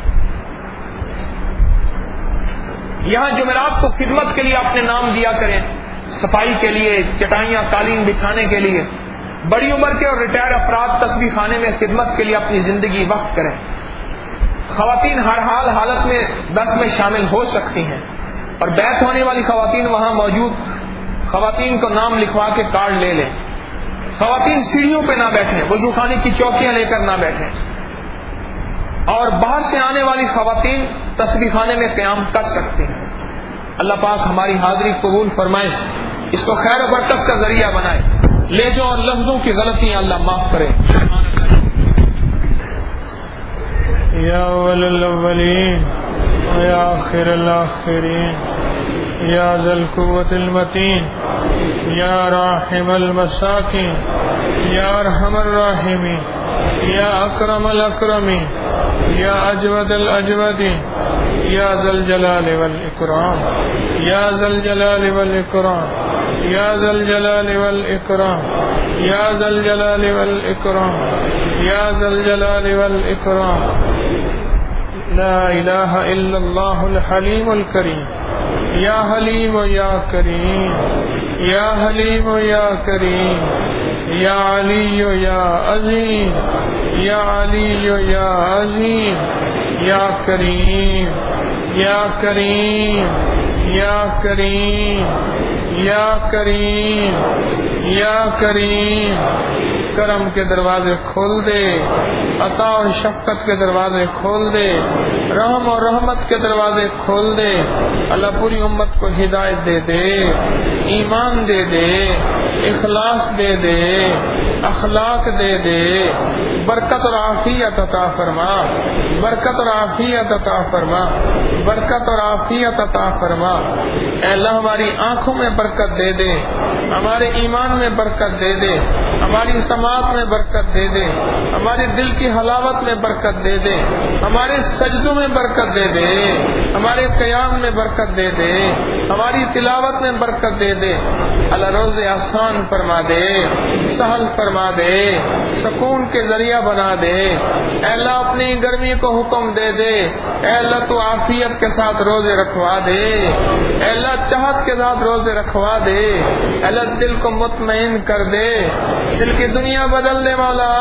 یہاں جمعرات کو خدمت کے لیے اپنے نام دیا کریں، صفائی کے لیے، چٹائیاں قالین بچھانے کے لیے۔ بڑی عمر کے اور ریٹائر افراد تسبیح خانے میں خدمت کے لیے اپنی زندگی وقف کریں۔ خواتین ہر حال حالت میں درس میں شامل ہو سکتی ہیں، اور بیعت ہونے والی خواتین وہاں موجود خواتین کو نام لکھوا کے کارڈ لے لیں۔ خواتین سیڑھیوں پہ نہ بیٹھیں، وضو خانے کی چوکیاں لے کر نہ بیٹھیں، اور باہر سے آنے والی خواتین تسبیح خانے میں قیام کر سکتی ہیں۔ اللہ پاک ہماری حاضری قبول فرمائے، اس کو خیر و برکت کا ذریعہ بنائے، لہجوں اور لفظوں کی غلطیاں اللہ معاف کرے۔ یا اول الاولین یا آخر الاخرین یا ذا القوة المتین یا راحم المساکین یا ارحم الراحمین یا اکرم الاکرمین یا اجود الاجودین یا ذا الجلال والاکرام یا ذا الجلال والاکرام یا ذا الجلال والاکرام یا ذا الجلال والاکرام یا ذا الجلال والاکرام۔ لا الہ الا اللہ الحلیم الکریم یا حلیم یا کریم یا حلیم یا کریم یا علی یا عظیم یا علی یا عظیم یا کریم یا کریم یا کریم یا کریم یا کریم۔ کرم کے دروازے کھول دے، عطا اور شفقت کے دروازے کھول دے، رحم اور رحمت کے دروازے کھول دے۔ اللہ پوری امت کو ہدایت دے دے، ایمان دے دے، اخلاص دے دے، اخلاق دے دے، برکت اور عافیت عطا فرما، برکت اور عافیت عطا فرما، برکت اور عافیت عطا فرما۔ اے اللہ ہماری آنکھوں میں برکت دے دے، ہمارے ایمان میں برکت دے دے، ہماری سماعت میں برکت دے دے، ہمارے دل کی حلاوت میں برکت دے دے، ہمارے سجدوں میں برکت دے دے، ہمارے قیام میں برکت دے دے، ہماری تلاوت میں برکت دے دے۔ اللہ روزے آسان فرما دے، سہل فرما دے، سکون کے ذریعہ بنا دے۔ اے اللہ اپنی گرمی کو حکم دے دے، اے اللہ تو عافیت کے ساتھ روزے رکھوا دے، اے اللہ چاہت کے ساتھ روزے رکھوا دے، اے اللہ دل کو مطمئن کر دے، دل کی دنیا بدل دے مولا،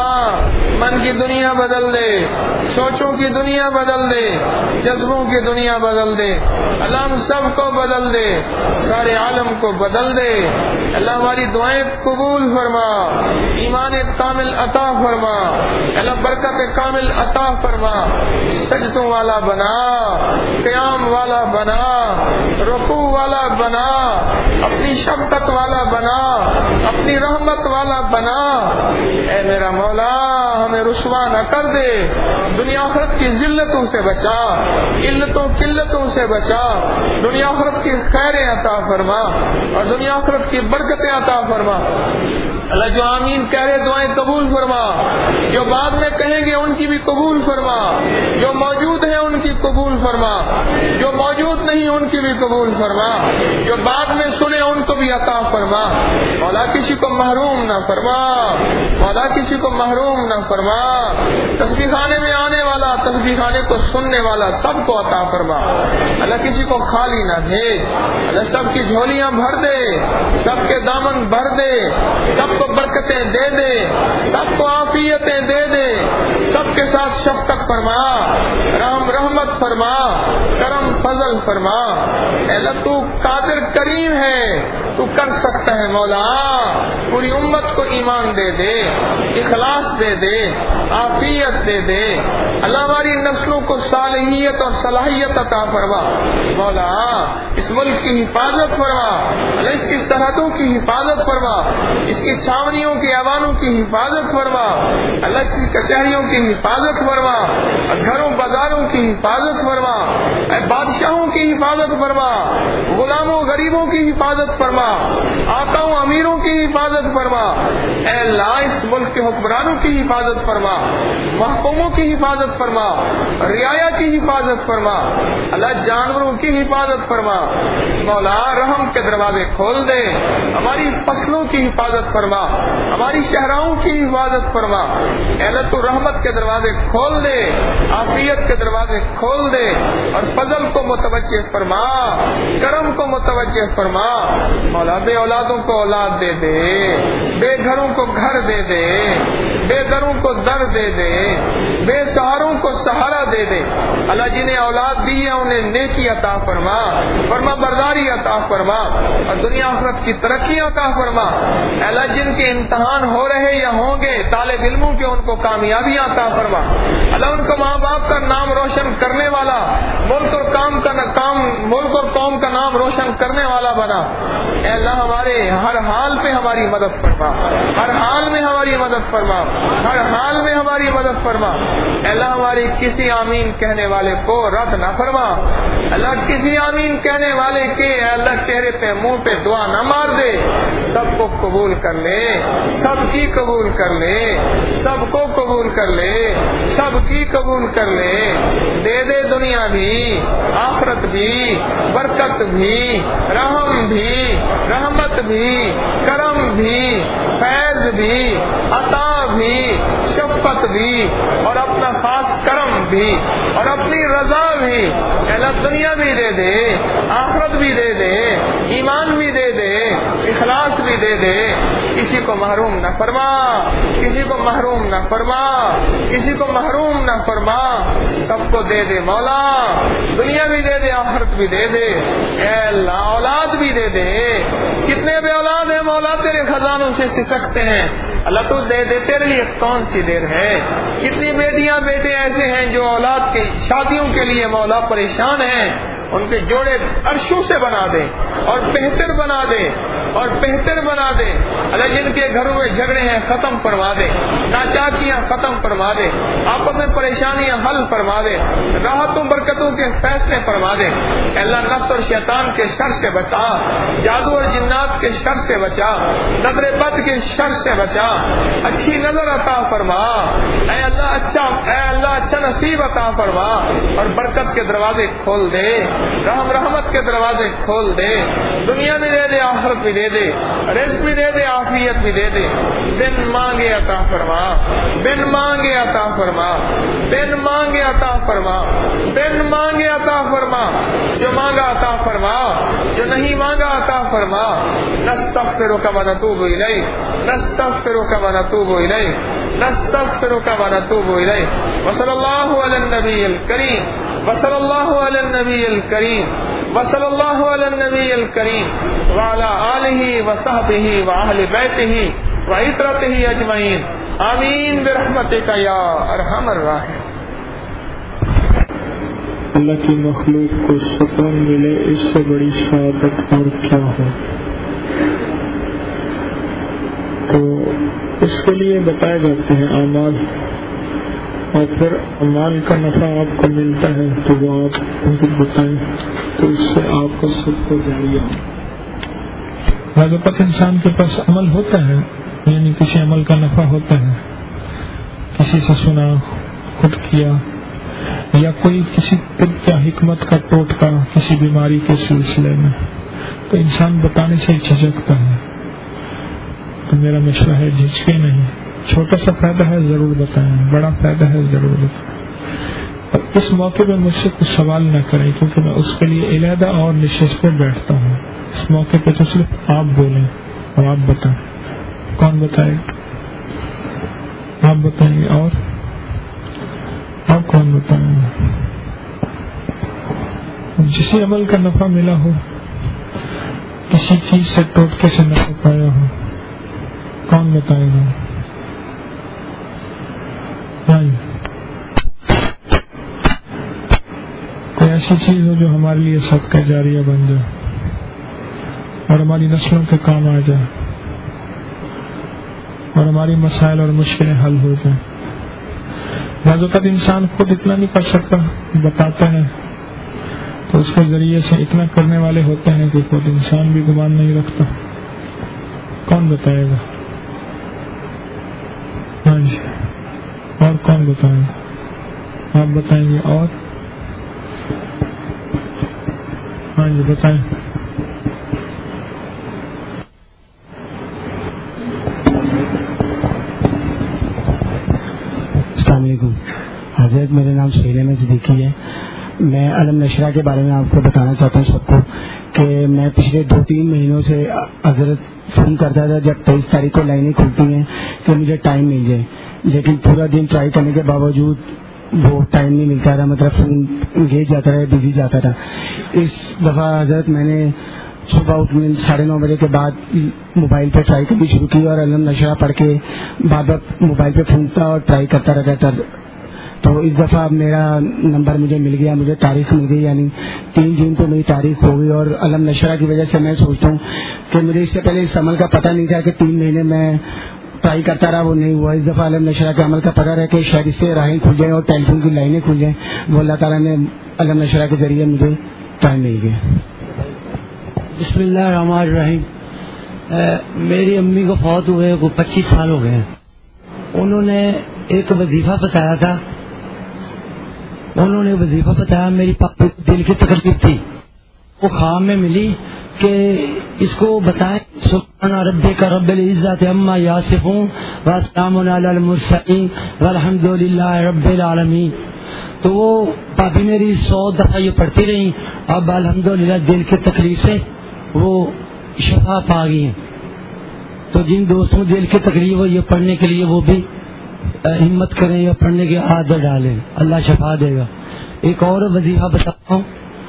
من کی دنیا بدل دے، سوچوں کی دنیا بدل دے، جذبوں کی دنیا بدل دے، اللہ ہم سب کو بدل دے، سارے عالم کو بدل دے۔ اللہ ہماری دعائیں قبول فرما، ایمان کامل عطا فرما، اللہ برکت کامل عطا فرما، سجدوں والا بنا، قیام والا بنا، رکوع والا بنا، اپنی شفقت والا بنا، اپنی رحمت والا بنا۔ اے میرا مولا ہمیں رسوا نہ کر دے، دنیا آخرت کی ذلتوں سے بچا، علتوں قلتوں سے بچا، دنیا آخرت کی خیریں عطا فرما اور دنیا آخرت کی برکتیں عطا فرما۔ اللہ جو آمین کہہ رہے دعائیں قبول فرما، جو بعد میں کہیں گے ان کی بھی قبول فرما، جو موجود ہیں ان کی قبول فرما، جو موجود نہیں ان کی بھی قبول فرما، جو بعد میں سنے ان کو بھی عطا فرما۔ مولا کسی کو محروم نہ فرما، مولا کسی کو محروم نہ فرما، تسبیح خانے میں آنے والا، تسبیح خانے کو سننے والا سب کو عطا فرما۔ اللہ کسی کو خالی نہ بھیج، اللہ سب کی جھولیاں بھر دے، سب کے دامن بھر دے، سب کو برکتیں دے دے، سب کو عافیتیں دے دے، سب کے ساتھ شفقت فرما، رحمت فرما، کرم فضل فرما۔ اے اللہ تو قادر کریم ہے، تو کر سکتا ہے مولا، پوری امت کو ایمان دے دے، اخلاص دے دے، عافیت دے دے۔ اللہ ہماری نسلوں کو صالحیت اور صلاحیت عطا فرما مولا، اس ملک کی حفاظت فرما اللہ، اس کی سرحدوں کی حفاظت فرما، اس کی چھاونیوں کے ایوانوں کی حفاظت فرما اللہ، اس کی کچہریوں کی حفاظت فرما، گھروں بازاروں کی حفاظت فرما، اے بادشاہوں کی حفاظت فرما، غلاموں غریبوں کی حفاظت فرما، آقاؤں امیروں کی حفاظت فرما۔ اے اللہ اس ملک کے حکمرانوں کی حفاظت فرما، محکوموں کی حفاظت فرما، رعایا کی حفاظت فرما اللہ، جانوروں کی حفاظت فرما مولا، رحم کے دروازے کھول دے، ہماری فصلوں کی حفاظت فرما، ہماری شہراؤں کی حفاظت فرما اے اللہ، تو رحمت کے دروازے کھول دے، عافیت کے دروازے کھول دے، اور فضل کو متوجہ فرما، کرم کو متوجہ فرما مولا، بے اولادوں کو اولاد دے دے، بے گھروں کو گھر دے دے، بے دروں کو در دے دے، بے سہاروں کو سہارا دے دے اللہ، جنہیں اولاد دی ہے انہیں نیکی عطا فرما، فرما برداری عطا فرما، اور دنیا آخرت کی ترقی عطا فرما اللہ، جن کے امتحان ہو رہے یا ہوں گے طالب علموں کے ان کو کامیابی عطا فرما اللہ، ان کو ماں باپ کا نام روشن کرنے والا، ملک اور قوم کا نام روشن کرنے والا بنا اے اللہ، ہمارے ہر حال پہ ہماری مدد فرما، ہر حال میں ہماری مدد فرما، ہر حال میں ہماری مدد فرما اے اللہ، ہماری کسی آمین کہنے والے کو رد نہ فرما اللہ، کسی آمین کہنے والے کے اے اللہ چہرے پہ منہ پہ دعا نہ مار دے، سب کو قبول کر لے، سب کی قبول کر لے، سب کو قبول کر لے، سب کی قبول کر لے، دے دے دنیا بھی آخرت بھی، برکت بھی، رحم بھی، رحمت بھی، کرم بھی، فیض بھی، عطا بھی، شفقت بھی، اور اپنا خاص کرم بھی، اور اپنی رضا بھی اللہ، دنیا بھی دے دے، آخرت بھی دے دے، ایمان بھی دے دے، اخلاص بھی دے دے، کسی کو محروم نہ فرما، کسی کو محروم نہ فرما، کسی کو محروم نہ فرما، سب کو دے دے مولا، دنیا بھی دے دے، آخرت بھی دے دے اے اللہ، اولاد بھی دے دے، کتنے بے اولاد ہیں مولا، تیرے خزانوں سے سسکتے ہیں اللہ، تو دے دے، تیرے لیے کون سی دیر ہے، کتنی بیٹیاں بیٹے ایسے ہیں جو اولاد کی شادیوں کے لیے مولا پریشان ہیں، ان کے جوڑے عرشوں سے بنا دے اور بہتر بنا دے اور بہتر بنا دے اللہ، جن کے گھروں میں جھگڑے ہیں ختم فرما دے، ناچاکیاں ختم فرما دے، آپس میں پریشانیاں حل فرما دے، راحتوں برکتوں کے فیصلے فرما دے اللہ، نفس اور شیطان کے شر سے بچا، جادو اور جنات کے شر سے بچا، نظر بد کے شر سے بچا، اچھی نظر عطا فرما اے اللہ، اچھا نصیب عطا فرما، اور برکت کے دروازے کھول دے، رحمت کے دروازے کھول دے، دنیا بھی دے دے، آخرت بھی دے دے، رزق بھی دے دے، عافیت بھی دے دے، بن مانگے عطا فرما، بن مانگے عطا فرما، بن مانگے عطا فرما، بن مانگے عطا فرما، جو مانگا عطا فرما، جو نہیں مانگا عطا فرما، نستغفرک و نتوب الیک، نستغفرک و نتوب الیک، نستغفرک و نتوب الیک، وصلی اللہ علی النبی الکریم، وصلی اللہ علی النبی الکریم، وصلی اللہ علی النبی الکریم وعلی آلہ وصحبہ وأہل بیتہ وعترتہ اجمعین، آمین برحمتک یا ارحم الراحمین۔ اللہ کی مخلوق کو سکون ملے، اس سے بڑی سعادت اور کیا ہو؟ تو اس کے لیے بتائے جاتے ہیں اعمال، اور پھر اعمال کا نفع آپ کو ملتا ہے تو وہ آپ مجھے بتائیں، تو اس سے آپ کو سب کو ذریعہ بعض اوقات انسان کے پاس عمل ہوتا ہے، یعنی کسی عمل کا نفع ہوتا ہے، کسی سے سنا، خود کیا، یا کوئی کسی طب یا حکمت کا ٹوٹکا کسی بیماری کے سلسلے میں، تو انسان بتانے سے جھجکتا ہے۔ تو میرا مشورہ ہے جھجکے نہیں، چھوٹا سا فائدہ ہے ضرور بتائیں، بڑا فائدہ ہے ضرور بتائیں، اور اس موقع پہ مجھ سے کچھ سوال نہ کریں، کیونکہ میں اس کے لیے علیحدہ اور نشست پہ بیٹھتا ہوں۔ اس موقع پہ تو صرف آپ بولیں اور آپ بتائیں، کون بتائے گا؟ آپ بتائیں گے؟ اور کون بتائیں گے؟ جسے عمل کا نفع ملا ہو، کسی چیز سے ٹوٹکے سے نفع پایا ہو، کون بتائے گا؟ کوئی ایسی چیز ہو جو ہمارے لیے صدقہ جاریہ بن جائے اور ہماری نسلوں کے کام آ جائے اور ہماری مسائل اور مشکلیں حل ہو جائیں۔ بعض اوقات انسان خود اتنا نہیں کر سکتا، بتاتا ہے تو اس کے ذریعے سے اتنا کرنے والے ہوتے ہیں کہ خود انسان بھی گمان نہیں رکھتا۔ کون بتائے گا؟ ہاں جی، اور کون بتائے گا؟ آپ بتائیں گے؟ اور ہاں جی بتائیں۔ السلام علیکم حضرت، میرا نام سیلم صدیقی ہے۔ میں علم نشرہ کے بارے میں آپ کو بتانا چاہتا ہوں سب کو کہ میں پچھلے 2-3 مہینوں سے حضرت فون کرتا تھا جب 23 تاریخ کو لائنیں کھلتی ہیں کہ مجھے ٹائم مل جائے، لیکن پورا دن ٹرائی کرنے کے باوجود وہ ٹائم نہیں ملتا تھا، مطلب فون انگیج جاتا تھا، بزی جاتا تھا۔ اس دفعہ حضرت میں نے صبح اٹھنے 9:30 بجے کے بعد موبائل پہ ٹرائی کرنی شروع کی اور علم نشرہ پڑھ کے بار بار موبائل پہ پھونکتا اور ٹرائی کرتا رہتا تھا۔ تو اس دفعہ میرا نمبر مجھے مل گیا، مجھے تاریخ مل گئی، یعنی 3 جون کو میری تاریخ ہو گئی۔ اور علم نشرہ کی وجہ سے میں سوچتا ہوں کہ مجھے اس سے پہلے اس عمل کا پتہ نہیں تھا کہ 3 مہینے میں ٹرائی کرتا رہا، وہ نہیں ہوا۔ اس دفعہ علم نشرہ کے عمل کا پتہ رہا کہ شاید اس سے راہیں کھل جائیں اور ٹیلیفون کی لائنیں کھل جائیں، وہ اللہ تعالیٰ نے علم نشرہ کے ذریعے مجھے ٹائم مل گیا۔ بسم اللہ الرحمن الرحیم۔ میری امی کو فوت ہوئے کو 25 سال ہو گئے ہیں۔ انہوں نے ایک وظیفہ بتایا تھا، میری پاپی کو دل کی تکلیف تھی، وہ خواب میں ملی کہ اس کو بتائیں سبحان ربک رب العزت عما یصفون وسلام علی المرسلین والحمد للہ رب العالمین۔ تو وہ پاپی میری 100 دفعہ یہ پڑھتی رہی، اب الحمدللہ دل کی تکلیف سے وہ شفا پا گئی ہیں۔ تو جن دوستوں دل کی تکلیف ہو یہ پڑھنے کے لیے وہ بھی ہمت کریں یا پڑھنے کی عادت ڈالیں، اللہ شفا دے گا۔ ایک اور وظیفہ بتاتا ہوں،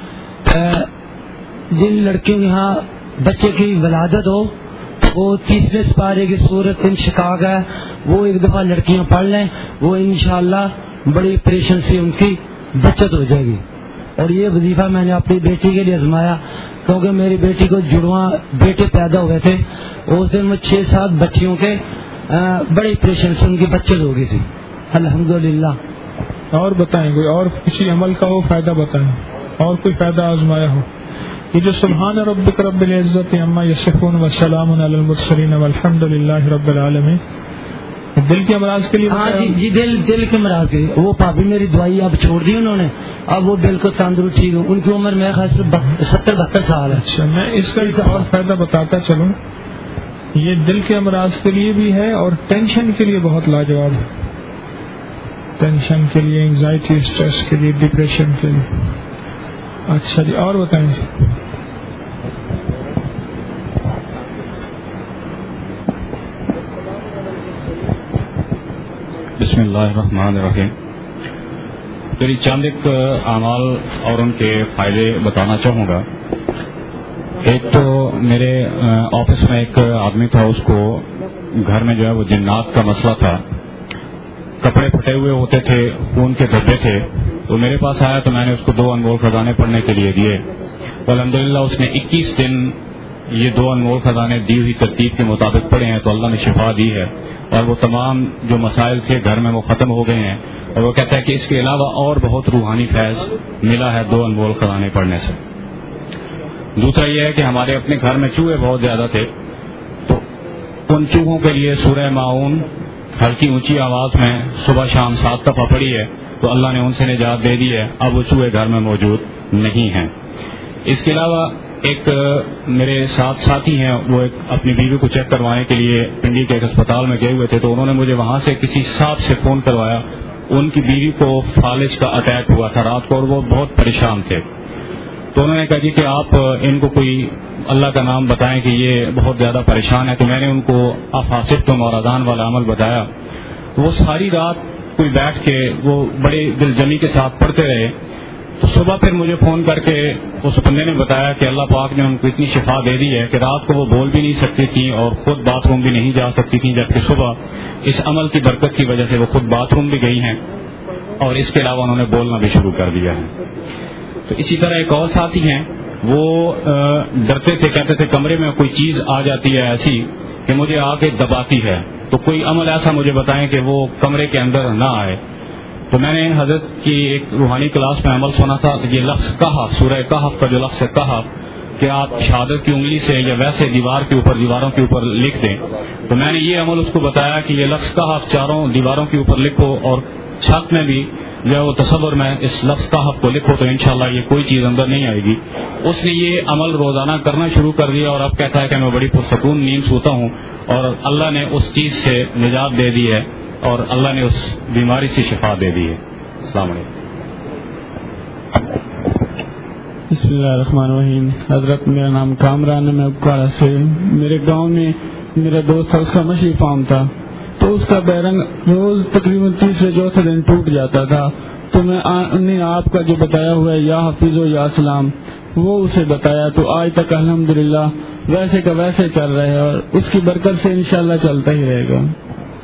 جن لڑکیوں کے یہاں بچے کی ولادت ہو وہ 30ویں سپارے کی سورت انشقاق ہے، وہ ایک دفعہ لڑکیاں پڑھ لیں، وہ انشاءاللہ بڑی پریشن سے ان کی بچت ہو جائے گی۔ اور یہ وظیفہ میں نے اپنی بیٹی کے لیے آزمایا، کیونکہ میری بیٹی کو جڑواں بیٹے پیدا ہوئے تھے، اس دن میں 6-7 بچیوں کے بڑی پریشن سے ان کی بچت ہو گئی تھی، الحمدللہ۔ اور بتائیں کوئی اور کسی عمل کا ہو فائدہ بتائیں، اور کوئی فائدہ آزمایا ہو۔ یہ جو سبحان ربک رب العزت عما یصفون وسلام علی المرسلین والحمد للہ رب العالمین، دل کے امراض کے لیے؟ ہاں جی دل کے امراض کے لیے۔ وہ پاپی میری دوائی اب چھوڑ دی انہوں نے، اب وہ بالکل تندرست ٹھیک ہوں، ان کی عمر میرے خیال سے 70-72 سال ہے۔ اچھا، میں اس کا ایک اور فائدہ بتاتا چلوں، یہ دل کے امراض کے لیے بھی ہے اور ٹینشن کے لیے بہت لاجواب ہے، ٹینشن کے لیے، انگزائٹی، اسٹریس کے لیے، ڈپریشن کے لیے۔ اچھا جی، اور بتائیں جی۔ بسم اللہ الرحمن الرحیم۔ میری چند ایک اعمال اور ان کے فائدے بتانا چاہوں گا۔ ایک تو میرے آفس میں ایک آدمی تھا، اس کو گھر میں جو ہے وہ جنات کا مسئلہ تھا، کپڑے پھٹے ہوئے ہوتے تھے، خون کے دھبے تھے، تو میرے پاس آیا تو میں نے اس کو 2 انمول خزانے پڑھنے کے لیے دیے۔ الحمدللہ اس نے 21 دن یہ 2 انمول خزانے دی ہوئی ترتیب کے مطابق پڑھے ہیں تو اللہ نے شفا دی ہے، اور وہ تمام جو مسائل تھے گھر میں وہ ختم ہو گئے ہیں۔ اور وہ کہتا ہے کہ اس کے علاوہ اور بہت روحانی فیض ملا ہے 2 انمول خزانے پڑھنے سے۔ دوسرا یہ ہے کہ ہمارے اپنے گھر میں چوہے بہت زیادہ تھے، تو ان چوہوں کے لیے سورہ ماعون ہلکی اونچی آواز میں صبح شام 7 دفعہ پڑھی ہے تو اللہ نے ان سے نجات دے دی ہے، اب وہ چوہے گھر میں موجود نہیں ہیں۔ اس کے علاوہ ایک میرے ساتھ ساتھی ہیں، وہ ایک اپنی بیوی کو چیک کروانے کے لیے پنڈی کے ایک اسپتال میں گئے ہوئے تھے، تو انہوں نے مجھے وہاں سے کسی سانپ سے فون کروایا، ان کی بیوی کو فالج کا اٹیک ہوا تھا رات کو اور وہ بہت پریشان تھے۔ تو انہوں نے کہا جی کہ آپ ان کو کوئی اللہ کا نام بتائیں کہ یہ بہت زیادہ پریشان ہے. تو میں نے ان کو افاسب تم اور اذان والا عمل بتایا. وہ ساری رات کوئی بیٹھ کے وہ بڑے دل جمی کے ساتھ پڑھتے رہے. تو صبح پھر مجھے فون کر کے اس بندے نے بتایا کہ اللہ پاک نے ان کو اتنی شفا دے دی ہے کہ رات کو وہ بول بھی نہیں سکتی تھیں اور خود باتھ روم بھی نہیں جا سکتی تھیں، جبکہ صبح اس عمل کی برکت کی وجہ سے وہ خود باتھ روم بھی گئی ہیں اور اس کے علاوہ انہوں نے بولنا بھی شروع کر دیا ہے. تو اسی طرح ایک اور ساتھی ہیں، وہ ڈرتے تھے، کہتے تھے کمرے میں کوئی چیز آ جاتی ہے ایسی کہ مجھے آ کے دباتی ہے، تو کوئی عمل ایسا مجھے بتائیں کہ وہ کمرے کے اندر نہ آئے. تو میں نے حضرت کی ایک روحانی کلاس میں عمل سنا تھا، یہ لفظ کہف، سورہ کہف کا جو لفظ ہے کہف، کہ آپ شہادت کی انگلی سے یا ویسے دیواروں کے اوپر لکھ دیں. تو میں نے یہ عمل اس کو بتایا کہ یہ لفظ کہف چاروں دیواروں کے اوپر لکھو اور چھت میں بھی جو ہے وہ تصور میں اس لفظ کہف کو لکھو، تو انشاءاللہ یہ کوئی چیز اندر نہیں آئے گی. اس نے یہ عمل روزانہ کرنا شروع کر دیا اور اب کہتا ہے کہ میں بڑی پرسکون نیند سوتا ہوں اور اللہ نے اس چیز سے نجات دے دی ہے اور اللہ نے اس بیماری سے شفا دے دی ہے. السلام علیکم. بسم اللہ الرحمن الرحیم. حضرت میرا نام کامران ہے، میں اپکارا سے. میرے گاؤں میں میرا دوست تھا، اس کا مچھلی فارم تھا، تو اس کا بیرنگ روز تقریباً تیسرے چوتھے دن ٹوٹ جاتا تھا. تو میں نے آپ کا جو بتایا ہوا ہے یا حفیظ و یا سلام وہ اسے بتایا، تو آج تک الحمدللہ ویسے کا ویسے چل رہا ہے اور اس کی برکت سے انشاءاللہ چلتا ہی رہے گا.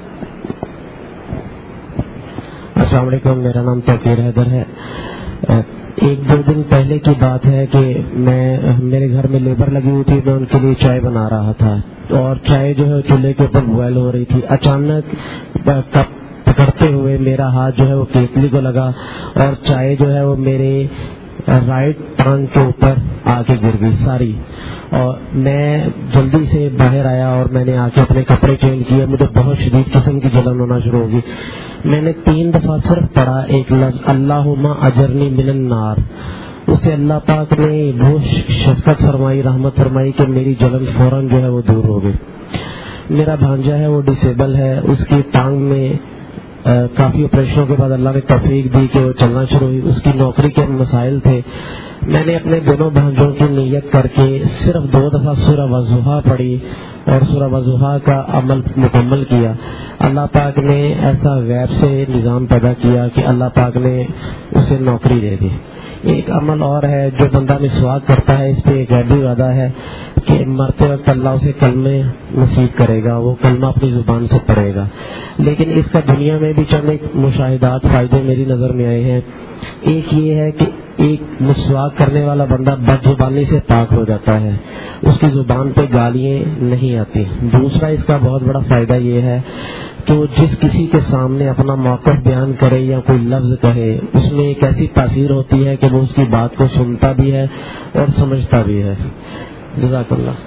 السلام علیکم. میرا نام توقیر حیدر ہے. ایک دو دن پہلے کی بات ہے کہ میرے گھر میں لیبر لگی ہوئی تھی، میں ان کے لیے چائے بنا رہا تھا اور چائے جو ہے چولہے کے اوپر بوائل ہو رہی تھی. اچانک کپ پکڑتے ہوئے میرا ہاتھ جو ہے وہ کیتلی کو لگا اور چائے جو ہے وہ میرے رائٹ ٹانگ کے اوپر آ کے گر گئی ساری. اور میں جلدی سے باہر آیا اور میں نے آ کے اپنے کپڑے چینج کیے. مجھے بہت شدید قسم کی جلن ہونا شروع ہوگی. میں نے 3 دفعہ صرف پڑھا ایک لفظ اللہم اجرنی من النار. اسے اللہ پاک نے وہ شفقت فرمائی، رحمت فرمائی کہ میری جلن فوراً جو ہے وہ دور ہو گئی. میرا بھانجا ہے وہ ڈسیبل ہے، اس کی ٹانگ میں کافی آپریشنوں کے بعد اللہ نے توفیق دی کہ وہ چلنا شروع ہوئی. اس کی نوکری کے مسائل تھے. میں نے اپنے دونوں بھانجوں کی نیت کر کے صرف 2 دفعہ سورہ والضحیٰ پڑھی اور سورہ والضحیٰ کا عمل مکمل کیا. اللہ پاک نے ایسا غیب سے نظام پیدا کیا کہ اللہ پاک نے اسے نوکری دے دی. ایک عمل اور ہے، جو بندہ مسواک کرتا ہے اس پہ ایک غیبی وعدہ ہے کہ مرتے وقت اللہ اسے کلمے نصیب کرے گا، وہ کلمہ اپنی زبان سے پڑھے گا. لیکن اس کا دنیا میں بھی چند ایک مشاہدات فائدے میری نظر میں آئے ہیں. ایک یہ ہے کہ ایک مسواک کرنے والا بندہ بد زبانی سے پاک ہو جاتا ہے، اس کی زبان پہ گالیاں نہیں آتی. دوسرا اس کا بہت بڑا فائدہ یہ ہے کہ وہ جس کسی کے سامنے اپنا موقف بیان کرے یا کوئی لفظ کہے، اس میں ایک ایسی تاثیر ہوتی ہے کہ وہ اس کی بات کو سنتا بھی ہے اور سمجھتا بھی ہے. جزاک اللہ.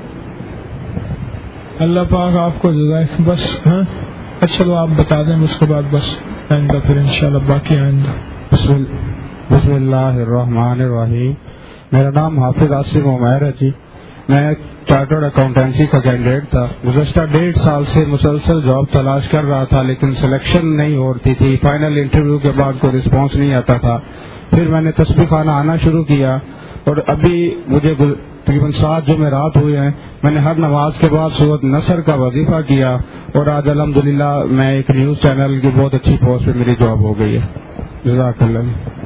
اللہ پاک آپ کو جزائے. بس اچھا تو آپ بتا دیں اس کے بعد بس آئندہ پھر انشاءاللہ باقی آئندہ. بسم اللہ الرحمن الرحیم. میرا نام حافظ عاصم عمیر ہے جی. میں چارٹرڈ اکاؤنٹنسی کا کینڈیڈیٹ تھا. گزشتہ 1.5 سال سے مسلسل جاب تلاش کر رہا تھا لیکن سلیکشن نہیں ہوتی تھی. فائنل انٹرویو کے بعد کوئی رسپانس نہیں آتا تھا. پھر میں نے تسبیح خانہ آنا شروع کیا اور ابھی مجھے تقریباً 7 جمعرات ہوئے ہیں. میں نے ہر نماز کے بعد سورۃ نصر کا وظیفہ کیا اور آج الحمدللہ میں ایک نیوز چینل کی بہت اچھی پوسٹ پہ میری جاب ہو گئی ہے. جزاک اللہ.